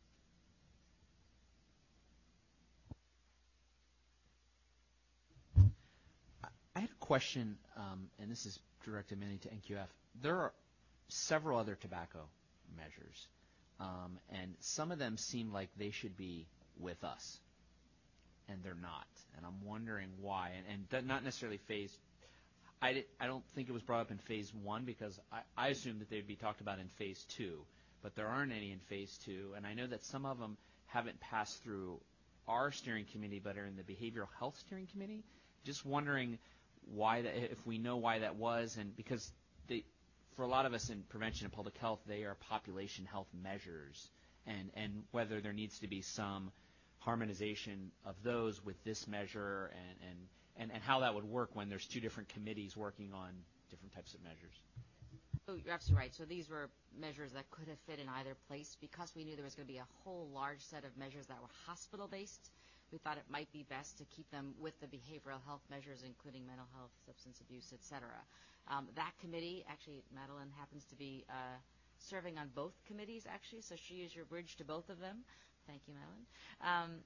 I had a question, and this is directed mainly to NQF. There are several other tobacco measures, and some of them seem like they should be with us, and they're not. And I'm wondering why, and not necessarily phase. I don't think it was brought up in phase 1 because I assumed that they'd be talked about in phase 2, but there aren't any in phase 2, and I know that some of them haven't passed through our steering committee but are in the Behavioral Health Steering Committee. Just wondering why that, if we know why that was, and because for a lot of us in prevention and public health, they are population health measures, and whether there needs to be some harmonization of those with this measure, and how that would work when there's two different committees working on different types of measures. So you're absolutely right. So these were measures that could have fit in either place. Because we knew there was going to be a whole large set of measures that were hospital-based, we thought it might be best to keep them with the behavioral health measures, including mental health, substance abuse, et cetera. That committee, actually, Madeline happens to be serving on both committees, actually, so she is your bridge to both of them. Thank you, Madeline.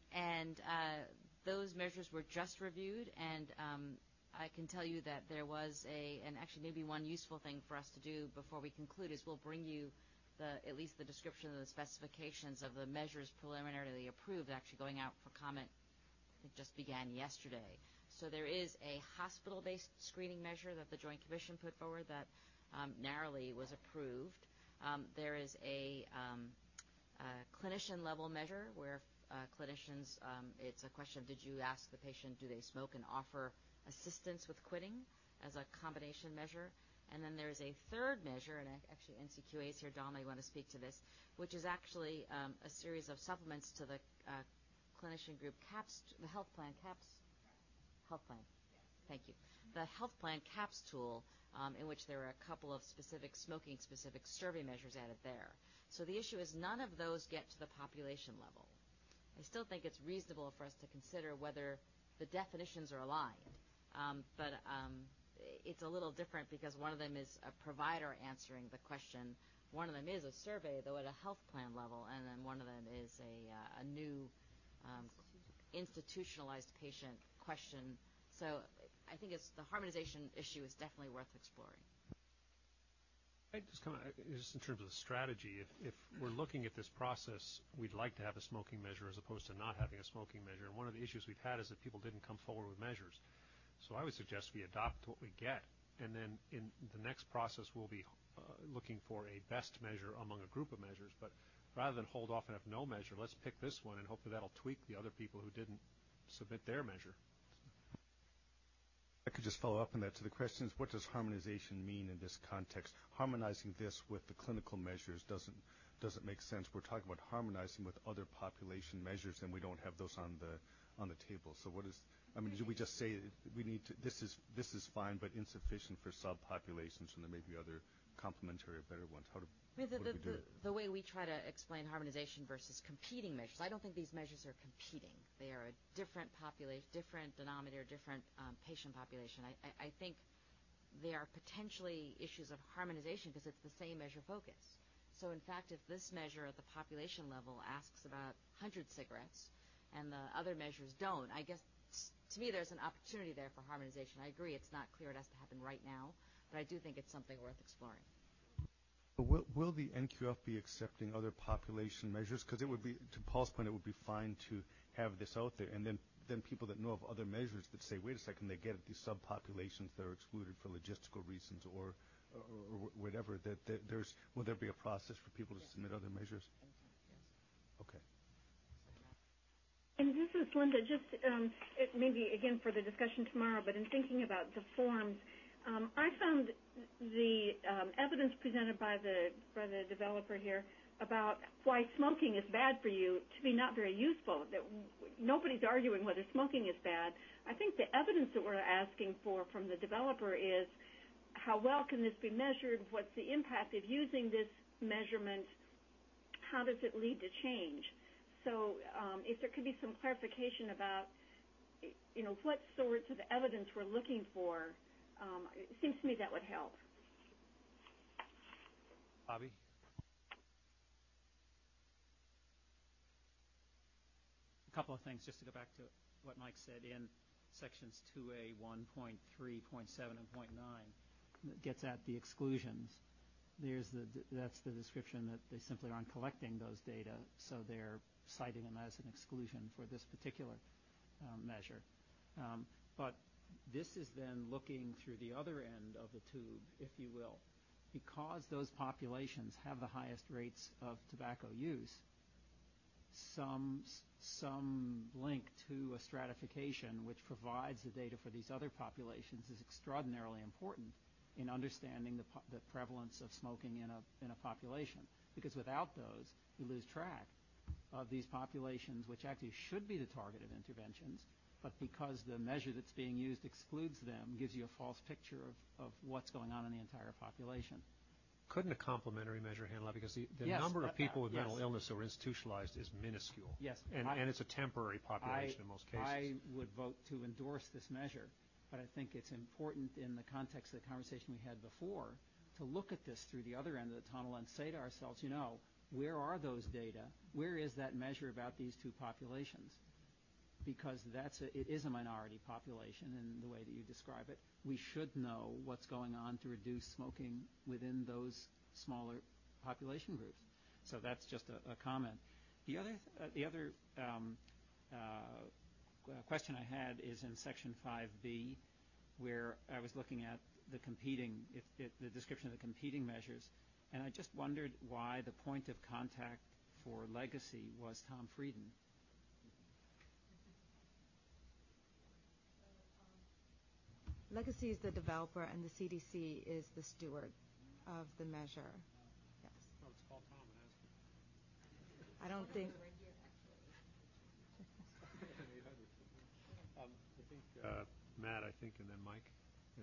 Those measures were just reviewed, and I can tell you that there was and actually maybe one useful thing for us to do before we conclude is we'll bring you at least the description of the specifications of the measures preliminarily approved, actually going out for comment, I think just began yesterday. So there is a hospital-based screening measure that the Joint Commission put forward that narrowly was approved. There is a clinician-level measure where clinicians, it's a question of did you ask the patient do they smoke and offer assistance with quitting as a combination measure. And then there's a third measure, and actually NCQA is here. Dom, I want to speak to this, which is actually a series of supplements to the clinician group CAPS, the health plan CAPS, health plan. Thank you. The health plan CAPS tool, in which there are a couple of smoking-specific survey measures added there. So the issue is none of those get to the population level. I still think it's reasonable for us to consider whether the definitions are aligned, but it's a little different because one of them is a provider answering the question. One of them is a survey, though at a health plan level, and then one of them is a new institutionalized patient question. So I think the harmonization issue is definitely worth exploring. Just in terms of the strategy, if we're looking at this process, we'd like to have a smoking measure as opposed to not having a smoking measure. And one of the issues we've had is that people didn't come forward with measures. So I would suggest we adopt what we get and then in the next process we'll be looking for a best measure among a group of measures. But rather than hold off and have no measure, let's pick this one, and hopefully that'll tweak the other people who didn't submit their measure. I could just follow up on that. So the question is, what does harmonization mean in this context? Harmonizing this with the clinical measures doesn't make sense. We're talking about harmonizing with other population measures, and we don't have those on the table. So what is? I mean, do we just say we need to? This is fine, but insufficient for subpopulations, and there may be other complementary or better ones. What do we do? The way we try to explain harmonization versus competing measures, I don't think these measures are competing. They are a different population, different denominator, different patient population. I think they are potentially issues of harmonization because it's the same measure focus. So in fact, if this measure at the population level asks about 100 cigarettes and the other measures don't, I guess to me there's an opportunity there for harmonization. I agree it's not clear it has to happen right now, but I do think it's something worth exploring. Will the NQF be accepting other population measures? Because it would be, to Paul's point, it would be fine to have this out there, and then people that know of other measures that say, wait a second, they get at these subpopulations that are excluded for logistical reasons or whatever. Will there be a process for people to submit other measures? Okay. And this is Linda. Just maybe again for the discussion tomorrow, but in thinking about the forms. I found the evidence presented by the developer here about why smoking is bad for you to be not very useful. That nobody's arguing whether smoking is bad. I think the evidence that we're asking for from the developer is how well can this be measured? What's the impact of using this measurement? How does it lead to change? So if there could be some clarification about, what sorts of evidence we're looking for. It seems to me that would help. Bobby? A couple of things, just to go back to what Mike said. In sections 2A, 1.3, 0.7, and 0.9, that gets at the exclusions. That's the description that they simply aren't collecting those data, so they're citing them as an exclusion for this particular measure. But this is then looking through the other end of the tube, if you will. Because those populations have the highest rates of tobacco use, some link to a stratification which provides the data for these other populations is extraordinarily important in understanding the prevalence of smoking in a population. Because without those, you lose track of these populations, which actually should be the target of interventions, but because the measure that's being used excludes them, gives you a false picture of what's going on in the entire population. Couldn't a complementary measure handle that? Because the Yes, number of people with yes. mental illness who are institutionalized is minuscule. Yes. And it's a temporary population in most cases. I would vote to endorse this measure, but I think it's important in the context of the conversation we had before to look at this through the other end of the tunnel and say to ourselves, where are those data? Where is that measure about these two populations? Because it is a minority population in the way that you describe it. We should know what's going on to reduce smoking within those smaller population groups. So that's just a comment. The other question I had is in Section 5B, where I was looking at the description of the competing measures, and I just wondered why the point of contact for legacy was Tom Frieden. Legacy is the developer, and the CDC is the steward of the measure. Yes. Well, it's called Tom and ask him. I don't think. Matt, I think, and then Mike, and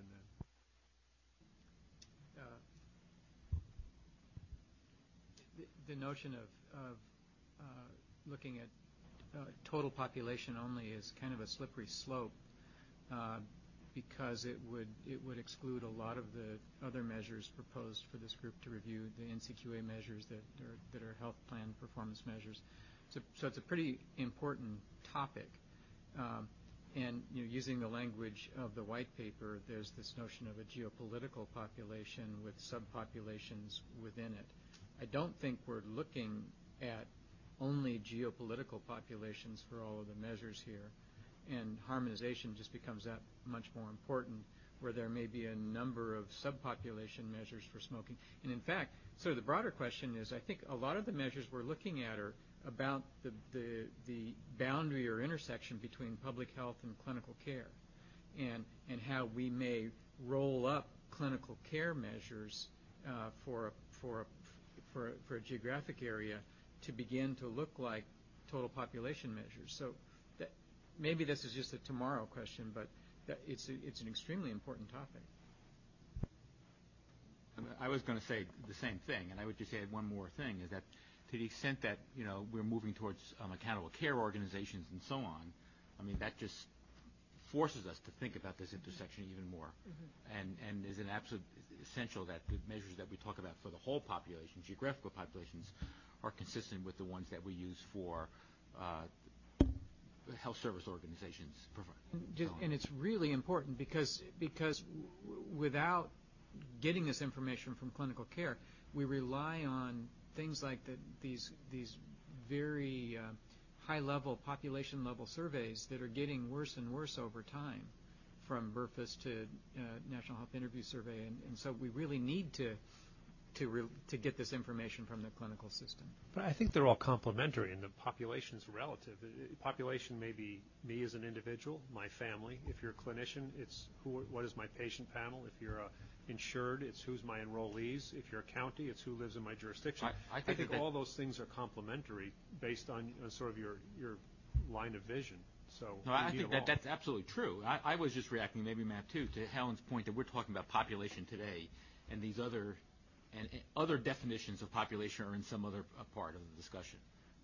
then. The notion of looking at total population only is kind of a slippery slope. Because it would exclude a lot of the other measures proposed for this group to review, the NCQA measures that are health plan performance measures. So it's a pretty important topic. And using the language of the white paper, there's this notion of a geopolitical population with subpopulations within it. I don't think we're looking at only geopolitical populations for all of the measures here. And harmonization just becomes that much more important. where there may be a number of subpopulation measures for smoking. And in fact, so the broader question is, I think a lot of the measures we're looking at are about the boundary or intersection between public health and clinical care, and how we may roll up clinical care measures for a geographic area to begin to look like total population measures. So that, maybe this is just a tomorrow question, but it's an extremely important topic. I was going to say the same thing, and I would just add one more thing, is that to the extent that, we're moving towards accountable care organizations and so on, I mean, that just forces us to think about this intersection even more. Mm-hmm. And is an absolute essential that the measures that we talk about for the whole population, geographical populations, are consistent with the ones that we use for health service organizations. And it's really important because without getting this information from clinical care, we rely on things like these very high-level, population-level surveys that are getting worse and worse over time, from BRFIS to National Health Interview Survey, and so we really need to get this information from the clinical system. But I think they're all complementary, and the population's relative. Population may be me as an individual, my family. If you're a clinician, it's what is my patient panel. If you're insured, it's who's my enrollees. If you're a county, it's who lives in my jurisdiction. I think all those things are complementary based on sort of your line of vision. So no, I think that's absolutely true. I was just reacting, maybe Matt too, to Helen's point that we're talking about population today, and these other definitions of population are in some other part of the discussion.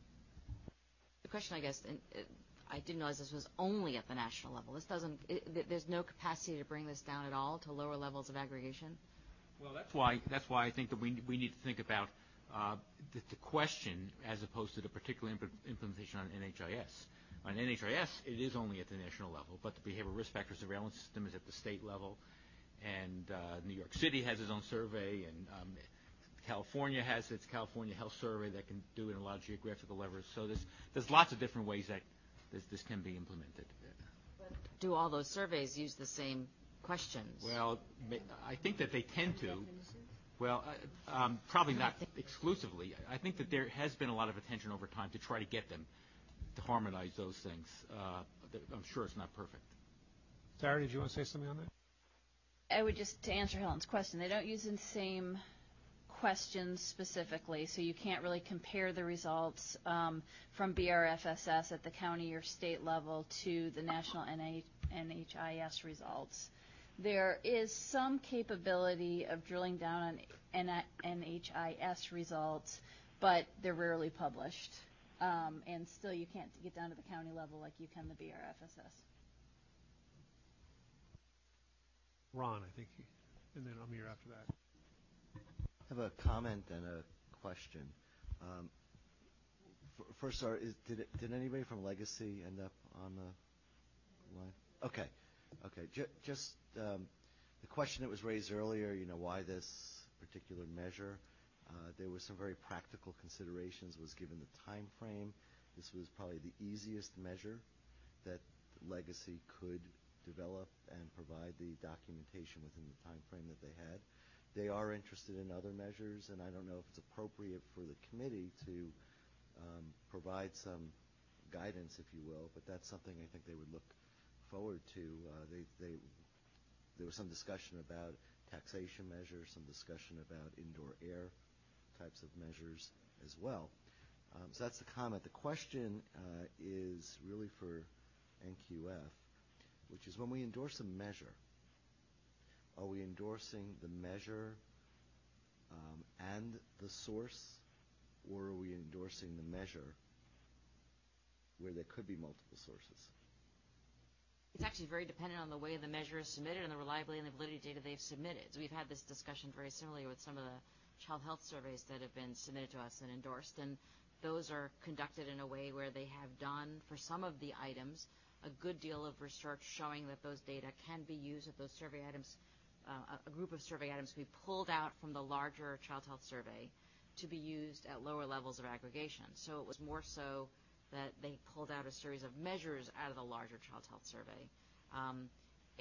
The question, I guess, I didn't realize this was only at the national level. This doesn't. There's no capacity to bring this down at all to lower levels of aggregation. Well, that's why I think that we need to think about the question as opposed to the particular implementation on NHIS. On NHIS, it is only at the national level, but the behavioral risk factor surveillance system is at the state level, and New York City has its own survey, and California has its California Health Survey that can do it in a lot of geographical levels. So there's lots of different ways that this can be implemented. Do all those surveys use the same questions? Well, I think that they tend to. Well, probably not exclusively. I think that there has been a lot of attention over time to try to get them to harmonize those things. I'm sure it's not perfect. Sarah, did you want to say something on that? I would just, to answer Helen's question, they don't use the same questions specifically, so you can't really compare the results from BRFSS at the county or state level to the national NHIS results. There is some capability of drilling down on NHIS results, but they're rarely published. And still you can't get down to the county level like you can the BRFSS. Ron, I think, and then Amir after that. I have a comment and a question. First, did anybody from Legacy end up on the line? Okay. Just the question that was raised earlier, why this particular measure? There were some very practical considerations. Was given the time frame. This was probably the easiest measure that Legacy could develop and provide the documentation within the time frame that they had. They are interested in other measures, and I don't know if it's appropriate for the committee to provide some guidance, if you will, but that's something I think they would look forward to. There was some discussion about taxation measures, some discussion about indoor air types of measures as well. So that's the comment. The question is really for NQF, which is when we endorse a measure, are we endorsing the measure and the source, or are we endorsing the measure where there could be multiple sources? It's actually very dependent on the way the measure is submitted and the reliability and the validity data they've submitted. So we've had this discussion very similarly with some of the child health surveys that have been submitted to us and endorsed, and those are conducted in a way where they have done, for some of the items, a good deal of research showing that those data can be used, that those survey items, a group of survey items can be pulled out from the larger child health survey to be used at lower levels of aggregation. So it was more so that they pulled out a series of measures out of the larger child health survey.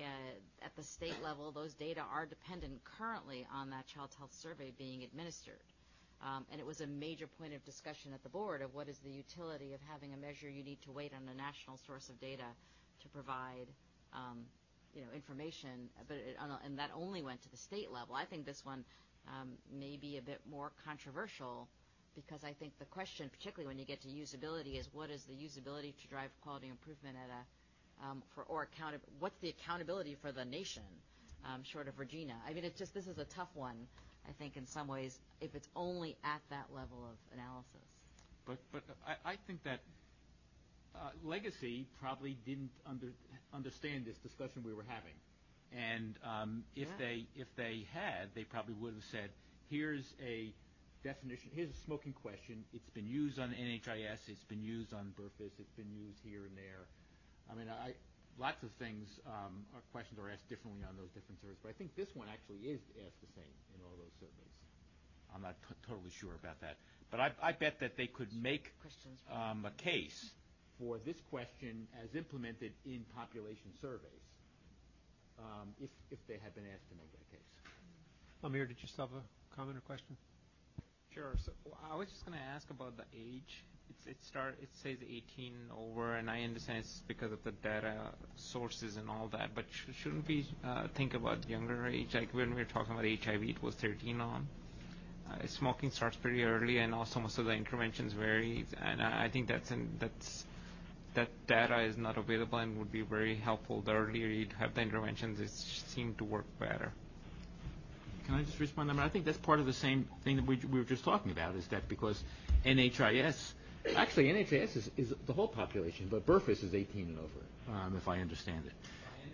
at the state level, those data are dependent currently on that child health survey being administered. And it was a major point of discussion at the board of what is the utility of having a measure you need to wait on a national source of data to provide information, and that only went to the state level. I think this one may be a bit more controversial because I think the question, particularly when you get to usability, is what is the usability to drive quality improvement at what's the accountability for the nation, short of Regina? I mean, this is a tough one, I think, in some ways, if it's only at that level of analysis. But I think that Legacy probably didn't understand this discussion we were having, and if they had, they probably would have said, "Here's a definition. Here's a smoking question. It's been used on NHIS. It's been used on BRFIS. It's been used here and there." I mean, lots of things, questions are asked differently on those different surveys, but I think this one actually is asked the same in all those surveys. I'm not totally sure about that, but I bet that they could make a case for this question as implemented in population surveys if they had been asked to make that case. Amir, did you still have a comment or question? Sure. So I was just going to ask about the age. It says 18 over, and I understand it's because of the data sources and all that. But shouldn't we think about younger age? Like when we were talking about HIV, it was 13 on. Smoking starts pretty early, and also most of the interventions vary. And I think that data is not available and would be very helpful. The earlier you'd have the interventions, it seemed to work better. Can I just respond to that? I think that's part of the same thing that we were just talking about, is that because NHIS is the whole population, but BRFIS is 18 and over, if I understand it.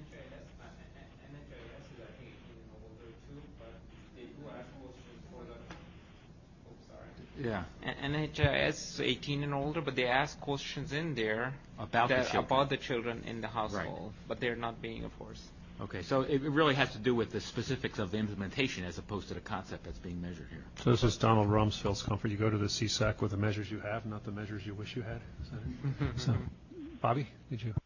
NHIS is, I think, 18 and older too, but they do ask questions for the... Yeah. NHIS is 18 and older, but they ask questions in there about the children in the household, right. But they're not being enforced. Okay, so it really has to do with the specifics of the implementation as opposed to the concept that's being measured here. So this is Donald Rumsfeld's comfort. You go to the CSAC with the measures you have, not the measures you wish you had. Is that it? So, Bobby, did you?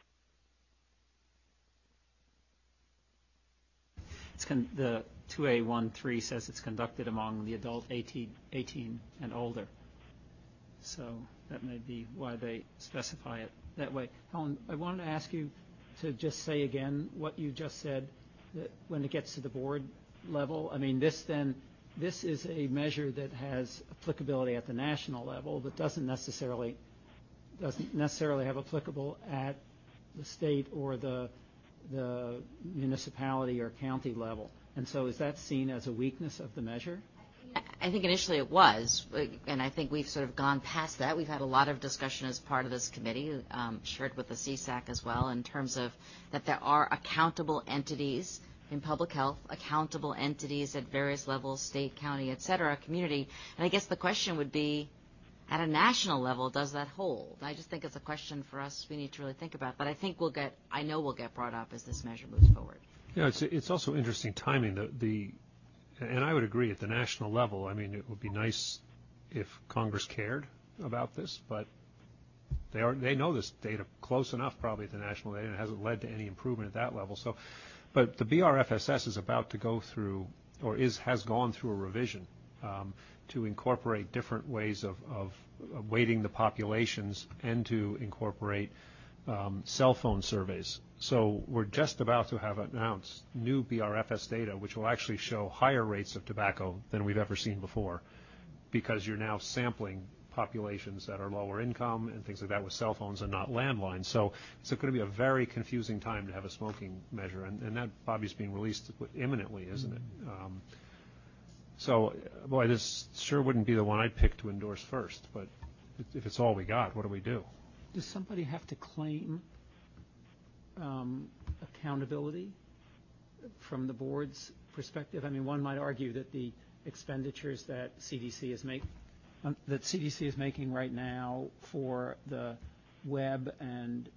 The 2A13 says it's conducted among the adult 18 and older. So that may be why they specify it that way. Helen, I wanted to ask you to just say again what you just said, that when it gets to the board level. I mean, this is a measure that has applicability at the national level, but doesn't necessarily have applicable at the state or the municipality or county level. And so is that seen as a weakness of the measure? I think initially it was, and I think we've sort of gone past that. We've had a lot of discussion as part of this committee, shared with the CSAC as well, in terms of that there are accountable entities in public health, accountable entities at various levels, state, county, et cetera, community. And I guess the question would be, at a national level, does that hold? I just think it's a question for us we need to really think about. But I think I know we'll get brought up as this measure moves forward. Yeah, it's also interesting timing. And I would agree at the national level. I mean, it would be nice if Congress cared about this, but they know this data close enough probably at the national data, and it hasn't led to any improvement at that level. So, but the BRFSS is about to go through, or has gone through a revision to incorporate different ways of weighting the populations and to incorporate cell phone surveys. So we're just about to have announced new BRFS data, which will actually show higher rates of tobacco than we've ever seen before, because you're now sampling populations that are lower income and things like that with cell phones and not landlines. So it's going to be a very confusing time to have a smoking measure, and that, Bobby's being released imminently, isn't it? So, boy, this sure wouldn't be the one I'd pick to endorse first, but if it's all we got, what do we do? Does somebody have to claim accountability from the board's perspective? I mean, one might argue that the expenditures that CDC is making right now for the web and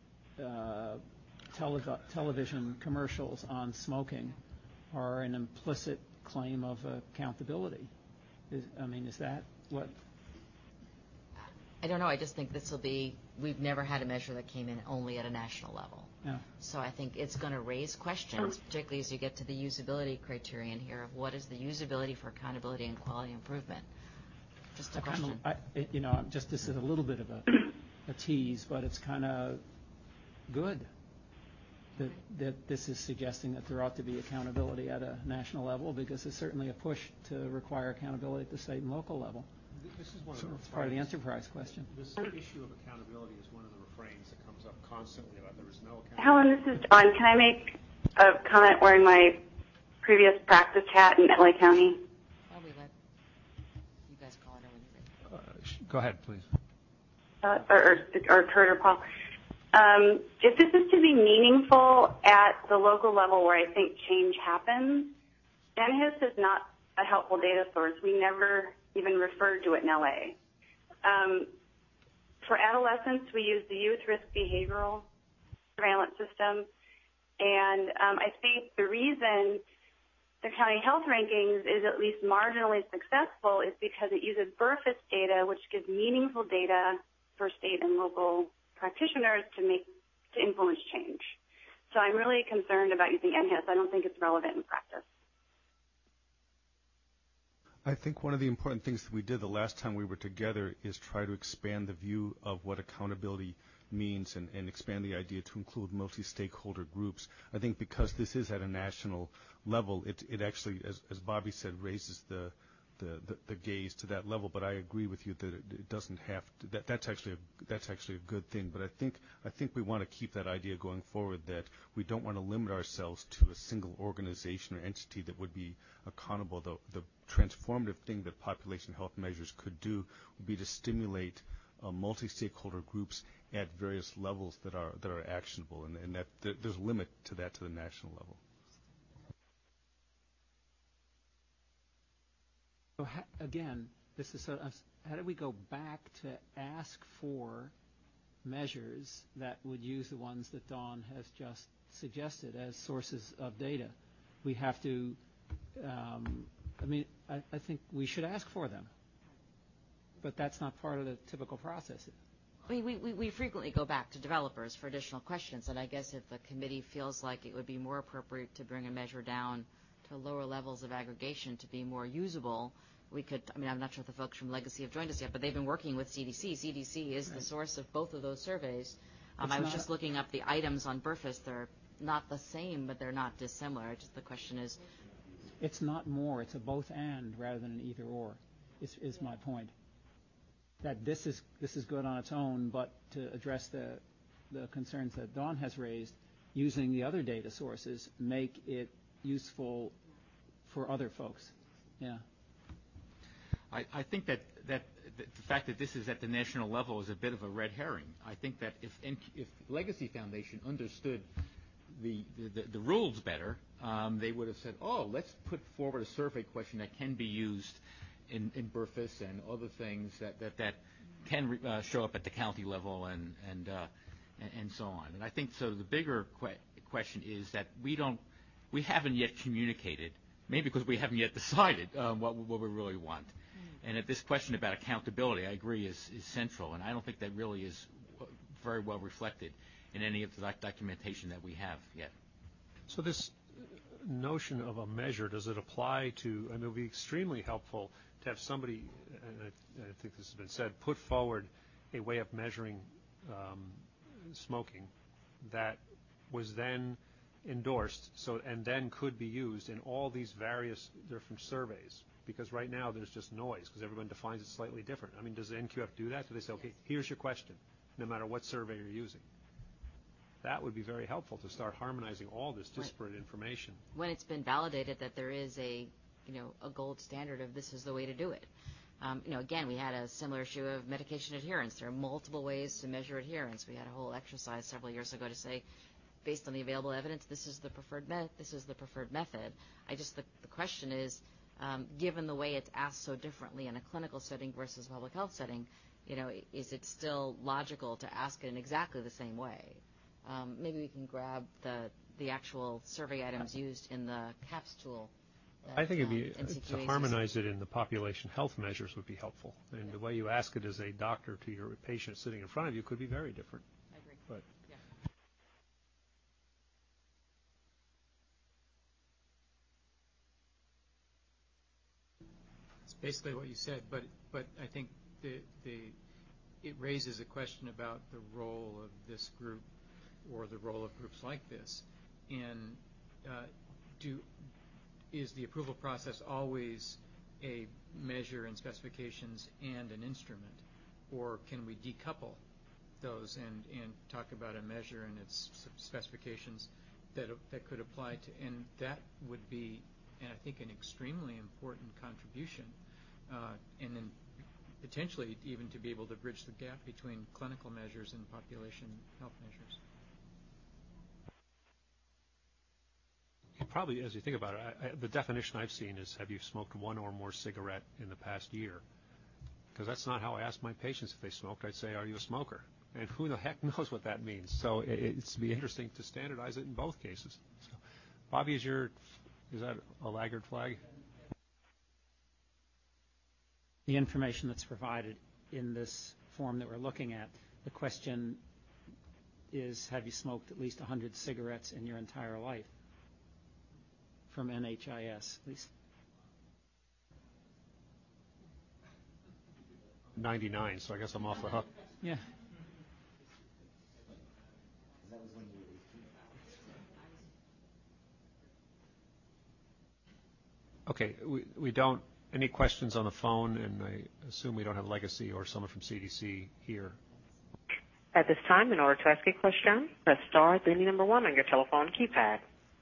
television commercials on smoking are an implicit claim of accountability. Is that what? I don't know. I just think this will be, we've never had a measure that came in only at a national level. Yeah. So I think it's going to raise questions, particularly as you get to the usability criterion here of what is the usability for accountability and quality improvement. Just a question. This is a little bit of a tease, but it's kind of good that this is suggesting that there ought to be accountability at a national level, because it's certainly a push to require accountability at the state and local level. This is one of It's part of the enterprise question. This issue of accountability is one of the refrains that comes up constantly about there is no accountability. Helen, this is Dawn. Can I make a comment wearing my previous practice hat in LA County? I'll be let you guys call it when you're ready. Go ahead, please. Or Kurt or Paul. If this is to be meaningful at the local level where I think change happens, NHIS is not a helpful data source. We never even referred to it in LA. For adolescents, we use the Youth Risk Behavioral Surveillance System, and I think the reason the county health rankings is at least marginally successful is because it uses BRFIS data, which gives meaningful data for state and local practitioners to influence change. So I'm really concerned about using NHIS. I don't think it's relevant in practice. I think one of the important things that we did the last time we were together is try to expand the view of what accountability means and expand the idea to include multi-stakeholder groups. I think because this is at a national level, it actually, as Bobby said, raises the gaze to that level. But I agree with you that it doesn't have to. That's actually a good thing. But I think we want to keep that idea going forward, that we don't want to limit ourselves to a single organization or entity that would be accountable. The transformative thing that population health measures could do would be to stimulate multi-stakeholder groups at various levels that are actionable, and that there's a limit to that to the national level. So again, this is how do we go back to ask for measures that would use the ones that Dawn has just suggested as sources of data? We have to, I think we should ask for them, but that's not part of the typical process. We frequently go back to developers for additional questions, and I guess if the committee feels like it would be more appropriate to bring a measure down to lower levels of aggregation to be more usable, we could, I'm not sure if the folks from Legacy have joined us yet, but they've been working with CDC. CDC is the source of both of those surveys. I was just looking up the items on BRFIS. They're not the same, but they're not dissimilar. Just the question is... It's not more. It's a both and rather than an either or, is my point. That this is good on its own, but to address the concerns that Dawn has raised, using the other data sources make it useful for other folks. Yeah. I think that the fact that this is at the national level is a bit of a red herring. I think that if Legacy Foundation understood the rules better, they would have said, let's put forward a survey question that can be used in BRFIS and other things that can show up at the county level and so on. And I think so. The bigger question is that we haven't yet communicated, maybe because we haven't yet decided what we really want. And at this question about accountability, I agree, is central, and I don't think that really is very well reflected in any of the documentation that we have yet. So this notion of a measure, does it apply to, it would be extremely helpful to have somebody, and I think this has been said, put forward a way of measuring smoking that was then endorsed and then could be used in all these various different surveys. Because right now there's just noise because everyone defines it slightly different. Does the NQF do that? Do they say, okay, here's your question, no matter what survey you're using? That would be very helpful to start harmonizing all this disparate information. When it's been validated that there is a gold standard of this is the way to do it. Again, we had a similar issue of medication adherence. There are multiple ways to measure adherence. We had a whole exercise several years ago to say, based on the available evidence, this is the preferred method. The question is, given the way it's asked so differently in a clinical setting versus a public health setting, is it still logical to ask it in exactly the same way? Maybe we can grab the actual survey items used in the CAPS tool I think it'd be to NCQA's harmonize it in the population health measures would be helpful. And the way you ask it as a doctor to your patient sitting in front of you could be very different. I agree. But yeah. It's basically what you said, but I think it raises a question about the role of this group or the role of groups like this. And is the approval process always a measure and specifications and an instrument, or can we decouple those and talk about a measure and its specifications that could apply to, and that would be, and I think, an extremely important contribution, and then potentially even to be able to bridge the gap between clinical measures and population health measures. probably, as you think about it, the definition I've seen is, have you smoked one or more cigarette in the past year? Because that's not how I ask my patients if they smoked. I'd say, are you a smoker? And who the heck knows what that means? So it's be interesting to standardize it in both cases. So, Bobby, is that a laggard flag? The information that's provided in this form that we're looking at, the question is, have you smoked at least 100 cigarettes in your entire life? From NHIS, at least. 99, so I guess I'm off the hook. Yeah. Okay, we don't. Any questions on the phone? And I assume we don't have Legacy or someone from CDC here. At this time, in order to ask a question, press star, then the number 1 on your telephone keypad.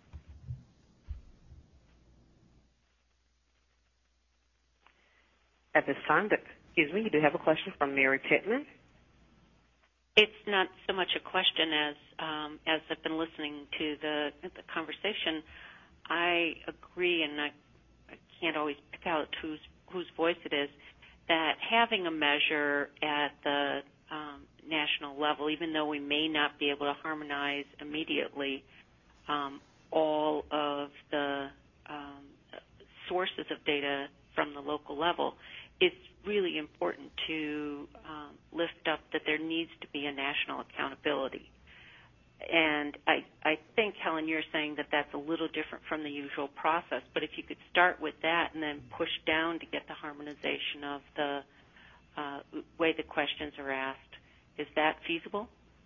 At this time, you do have a question from Mary Pittman. It's not so much a question as I've been listening to the conversation. I agree, and I can't always pick out whose voice it is, that having a measure at the national level, even though we may not be able to harmonize immediately all of the sources of data from the local level, it's really important to lift up that there needs to be a national accountability. And I think, Helen, you're saying that that's a little different from the usual process, but if you could start with that and then push down to get the harmonization of the way the questions are asked, is that feasible?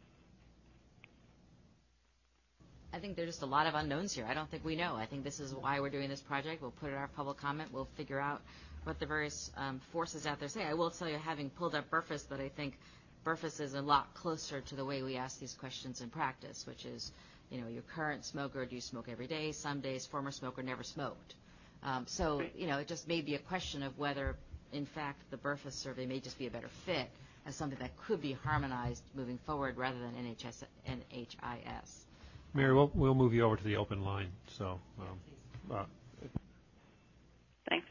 I think there's just a lot of unknowns here. I don't think we know. I think this is why we're doing this project. We'll put it in our public comment. We'll figure out what the various forces out there say. I will tell you, having pulled up BRFIS, that I think BRFIS is a lot closer to the way we ask these questions in practice, which is, your current smoker, do you smoke every day? Some days, former smoker, never smoked. So, it just may be a question of whether, in fact, the BRFIS survey may just be a better fit as something that could be harmonized moving forward rather than NHIS. Mary, we'll move you over to the open line. So, thanks.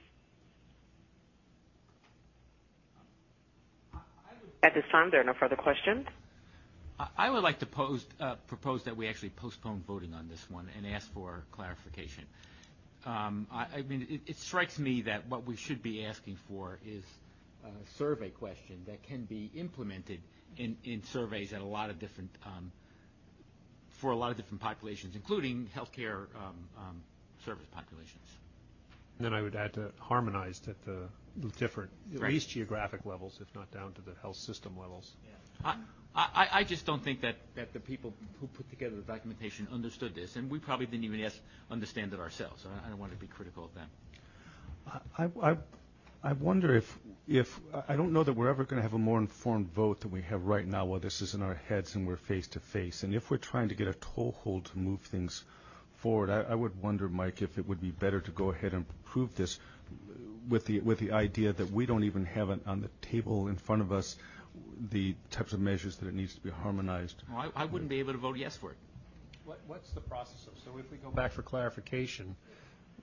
At this time, there are no further questions. I would like to propose that we actually postpone voting on this one and ask for clarification. I mean, it strikes me that what we should be asking for is a survey question that can be implemented in surveys at a lot of different for a lot of different populations, including healthcare service populations. And then I would add to harmonized at the different, at least geographic levels, if not down to the health system levels. Yeah. I just don't think that the people who put together the documentation understood this, and we probably didn't even understand it ourselves. I don't want to be critical of them. I wonder if I don't know that we're ever going to have a more informed vote than we have right now while this is in our heads and we're face to face. And if we're trying to get a toehold to move things forward, I would wonder, Mike, if it would be better to go ahead and approve this with the idea that we don't even have on the table in front of us the types of measures that it needs to be harmonized. Well, I wouldn't be able to vote yes for it. What's the process of? So if we go back for clarification,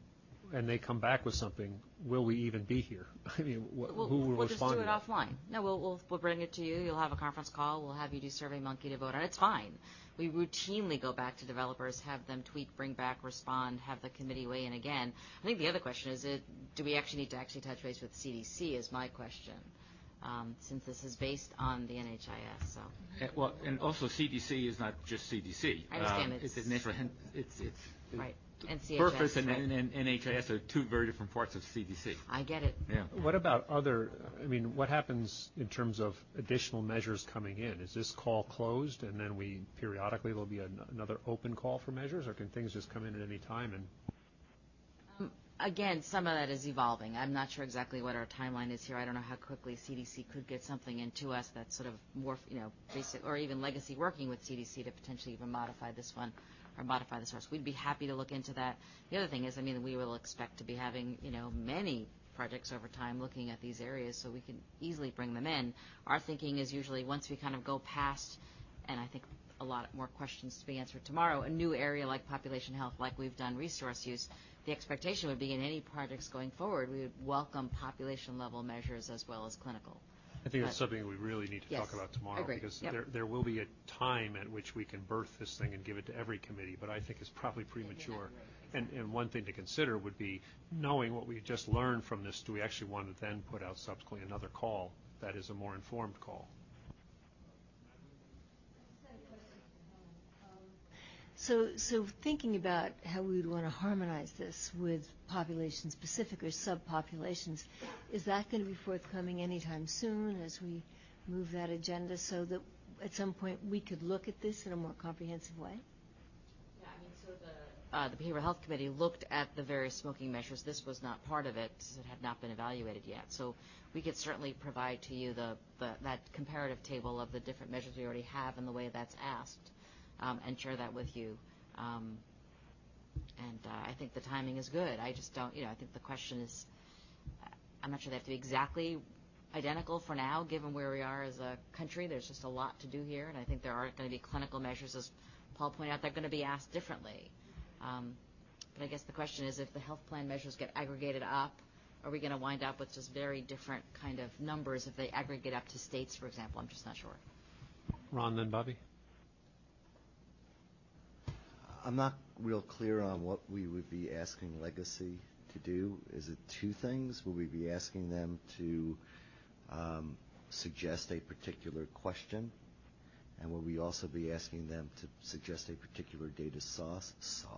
and they come back with something, will we even be here? I mean, who will we'll just respond do it to that? offline. No, we'll bring it to you. You'll have a conference call. We'll have you do SurveyMonkey to vote on it. It's fine. We routinely go back to developers, have them tweet, bring back, respond, have the committee weigh in again. I think the other question is, do we actually need to touch base with CDC is my question, since this is based on the NHIS. So. Well, and also CDC is not just CDC. I understand it's right. And CHS, Purpose and right. NHIS are two very different parts of CDC. I get it. Yeah. What about what happens in terms of additional measures coming in? Is this call closed and then periodically there'll be another open call for measures, or can things just come in at any time? And again, some of that is evolving. I'm not sure exactly what our timeline is here. I don't know how quickly CDC could get something into us that's sort of more, basic, or even legacy working with CDC to potentially even modify this one. Or modify the source. We'd be happy to look into that. The other thing is, we will expect to be having, many projects over time looking at these areas, so we can easily bring them in. Our thinking is usually once we kind of go past, and I think a lot more questions to be answered tomorrow, a new area like population health, like we've done resource use, the expectation would be in any projects going forward, we would welcome population level measures as well as clinical. I think that's something we really need to talk about tomorrow, because there will be a time at which we can birth this thing and give it to every committee, but I think it's probably premature. And one thing to consider would be, knowing what we just learned from this, do we actually want to then put out subsequently another call that is a more informed call? So thinking about how we would want to harmonize this with population-specific or subpopulations, is that going to be forthcoming anytime soon as we move that agenda so that at some point we could look at this in a more comprehensive way? Yeah, so the Behavioral Health Committee looked at the various smoking measures. This was not part of it because it had not been evaluated yet. So we could certainly provide to you that comparative table of the different measures we already have and the way that's asked. And share that with you. I think the timing is good. I just don't, I think the question is, I'm not sure they have to be exactly identical for now, given where we are as a country. There's just a lot to do here, and I think there are going to be clinical measures, as Paul pointed out, they're going to be asked differently. But I guess the question is, if the health plan measures get aggregated up, are we going to wind up with just very different kind of numbers if they aggregate up to states, for example? I'm just not sure. Ron, then Bobby? I'm not real clear on what we would be asking Legacy to do. Is it two things? Will we be asking them to suggest a particular question? And will we also be asking them to suggest a particular data source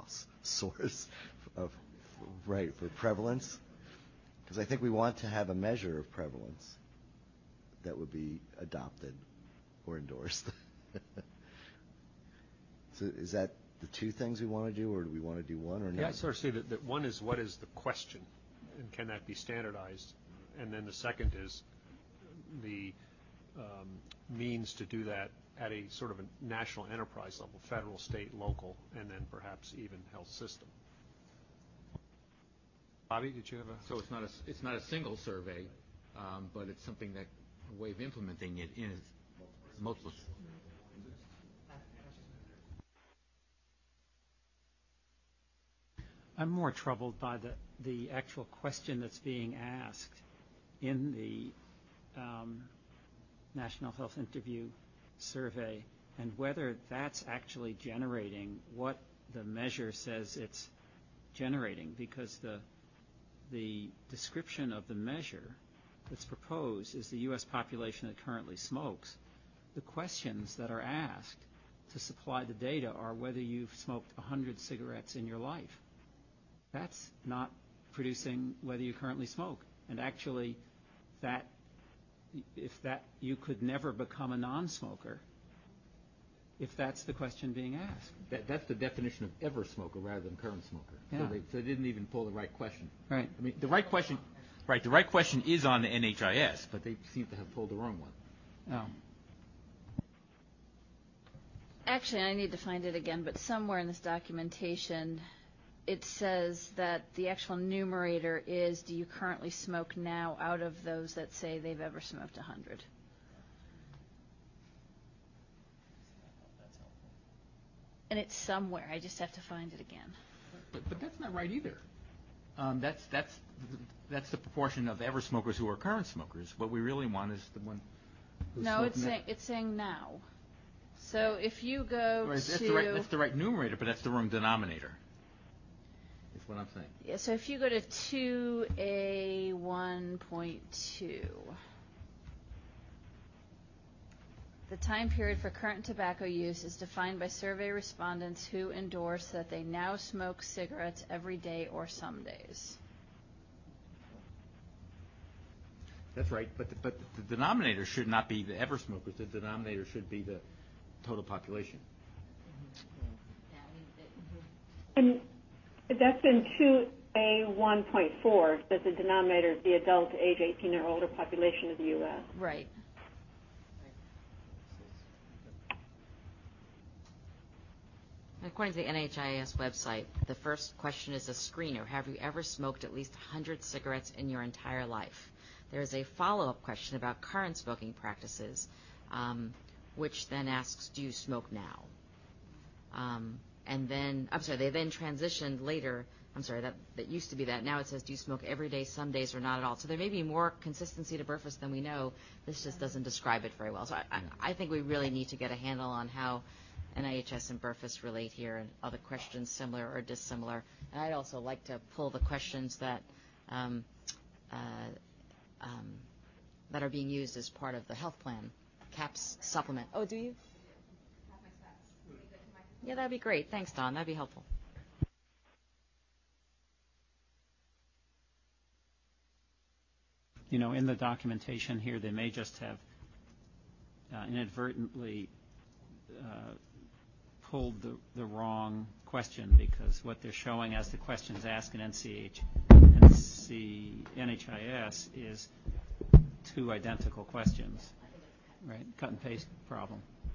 for prevalence? Because I think we want to have a measure of prevalence that would be adopted or endorsed. So is that the two things we want to do, or do we want to do one or not? Yeah, I sort of see that one is, what is the question, and can that be standardized? And then the second is the means to do that at a sort of a national enterprise level, federal, state, local, and then perhaps even health system. Bobby, did you have a? So it's not a single survey, but it's something that a way of implementing it in multiple. I'm more troubled by the actual question that's being asked in the National Health Interview Survey, and whether that's actually generating what the measure says it's generating, because the description of the measure that's proposed is the U.S. population that currently smokes. The questions that are asked to supply the data are whether you've smoked 100 cigarettes in your life. That's not producing whether you currently smoke. And actually, if you could never become a non-smoker, if that's the question being asked. That's the definition of ever smoker rather than current smoker. Yeah. So they didn't even pull the right question. Right. I mean, the right question is on the NHIS, but they seem to have pulled the wrong one. Oh. Actually, I need to find it again, but somewhere in this documentation it says that the actual numerator is, do you currently smoke now, out of those that say they've ever smoked 100. And it's somewhere. I just have to find it again. But that's not right either. That's the proportion of ever smokers who are current smokers. What we really want is the one. No, it's saying now. So if you go that's the right numerator, but that's the wrong denominator. Is what I'm saying. Yeah. So if you go to 2A1.2. The time period for current tobacco use is defined by survey respondents who endorse that they now smoke cigarettes every day or some days. That's right, but the denominator should not be the ever smokers. The denominator should be the total population. And that's in 2A1.4. Does the denominator the adult age 18 or older population of the U.S.? Right. According to the NHIS website, the first question is a screener. Have you ever smoked at least 100 cigarettes in your entire life? There is a follow-up question about current smoking practices, which then asks, do you smoke now? And then, they then transitioned later. That used to be that. Now it says, do you smoke every day, some days, or not at all? So there may be more consistency to Burfus than we know. This just doesn't describe it very well. So I think we really need to get a handle on how NIHS and Burfus relate here, and other questions similar or dissimilar. And I'd also like to pull the questions that that are being used as part of the health plan CAPS supplement. Oh, do you? Yeah, that'd be great. Thanks, Don. That'd be helpful. In the documentation here, they may just have inadvertently pulled the wrong question, because what they're showing as the questions asked in NHIS is two identical questions, right? Cut and paste problem.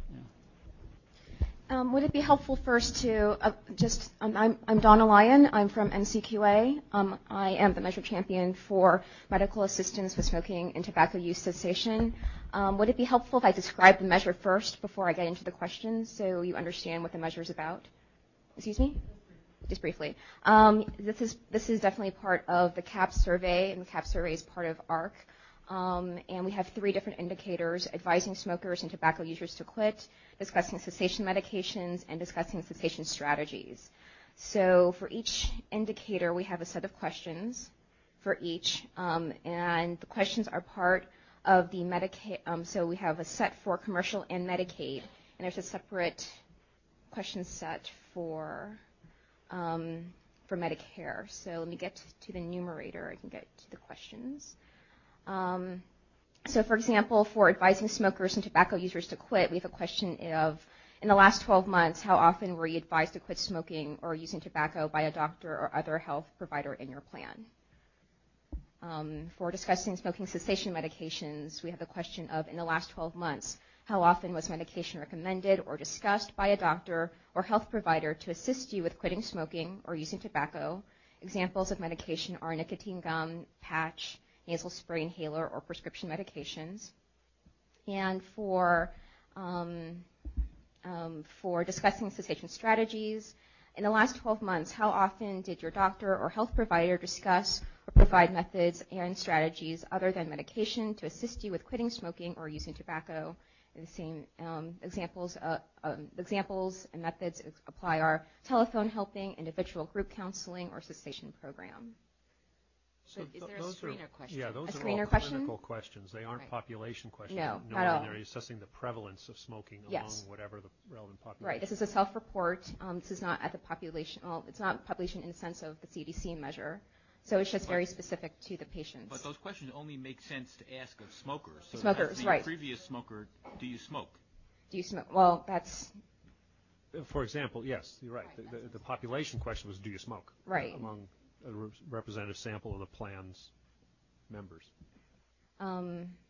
Yeah. Would it be helpful first to I'm Donna Lyon. I'm from NCQA. I am the measure champion for medical assistance with smoking and tobacco use cessation. Would it be helpful if I describe the measure first before I get into the questions, so you understand what the measure is about? Excuse me? Just briefly. This is definitely part of the CAPS survey, and the CAPS survey is part of ARC. And we have 3 different indicators: advising smokers and tobacco users to quit, discussing cessation medications, and discussing cessation strategies. So for each indicator, we have a set of questions for each, and the questions are part of the Medicaid. So we have a set for commercial and Medicaid, and there's a separate question set for Medicare. So let me get to the numerator. I can get to the questions. So, for example, for advising smokers and tobacco users to quit, we have a question of, in the last 12 months, how often were you advised to quit smoking or using tobacco by a doctor or other health provider in your plan? For discussing smoking cessation medications, we have the question of, in the last 12 months, how often was medication recommended or discussed by a doctor or health provider to assist you with quitting smoking or using tobacco? Examples of medication are nicotine gum, patch, nasal spray inhaler, or prescription medications. And for discussing cessation strategies, in the last 12 months, how often did your doctor or health provider discuss or provide methods and strategies other than medication to assist you with quitting smoking or using tobacco? The same examples and methods apply are telephone helping, individual group counseling, or cessation program. So is there a screener question? Yeah, those a are all clinical questions. They aren't population questions. No, not at all. They're assessing the prevalence of smoking among whatever the relevant population. Right. This is a self-report. This is not at the population. Well, it's not population in the sense of the CDC measure. So it's just very specific to the patients. But those questions only make sense to ask of smokers. So smokers, right. Previous smoker, do you smoke? Do you smoke? Well, that's... For example, yes, you're right. The population question was, do you smoke? Right. Among a representative sample of the plan's members.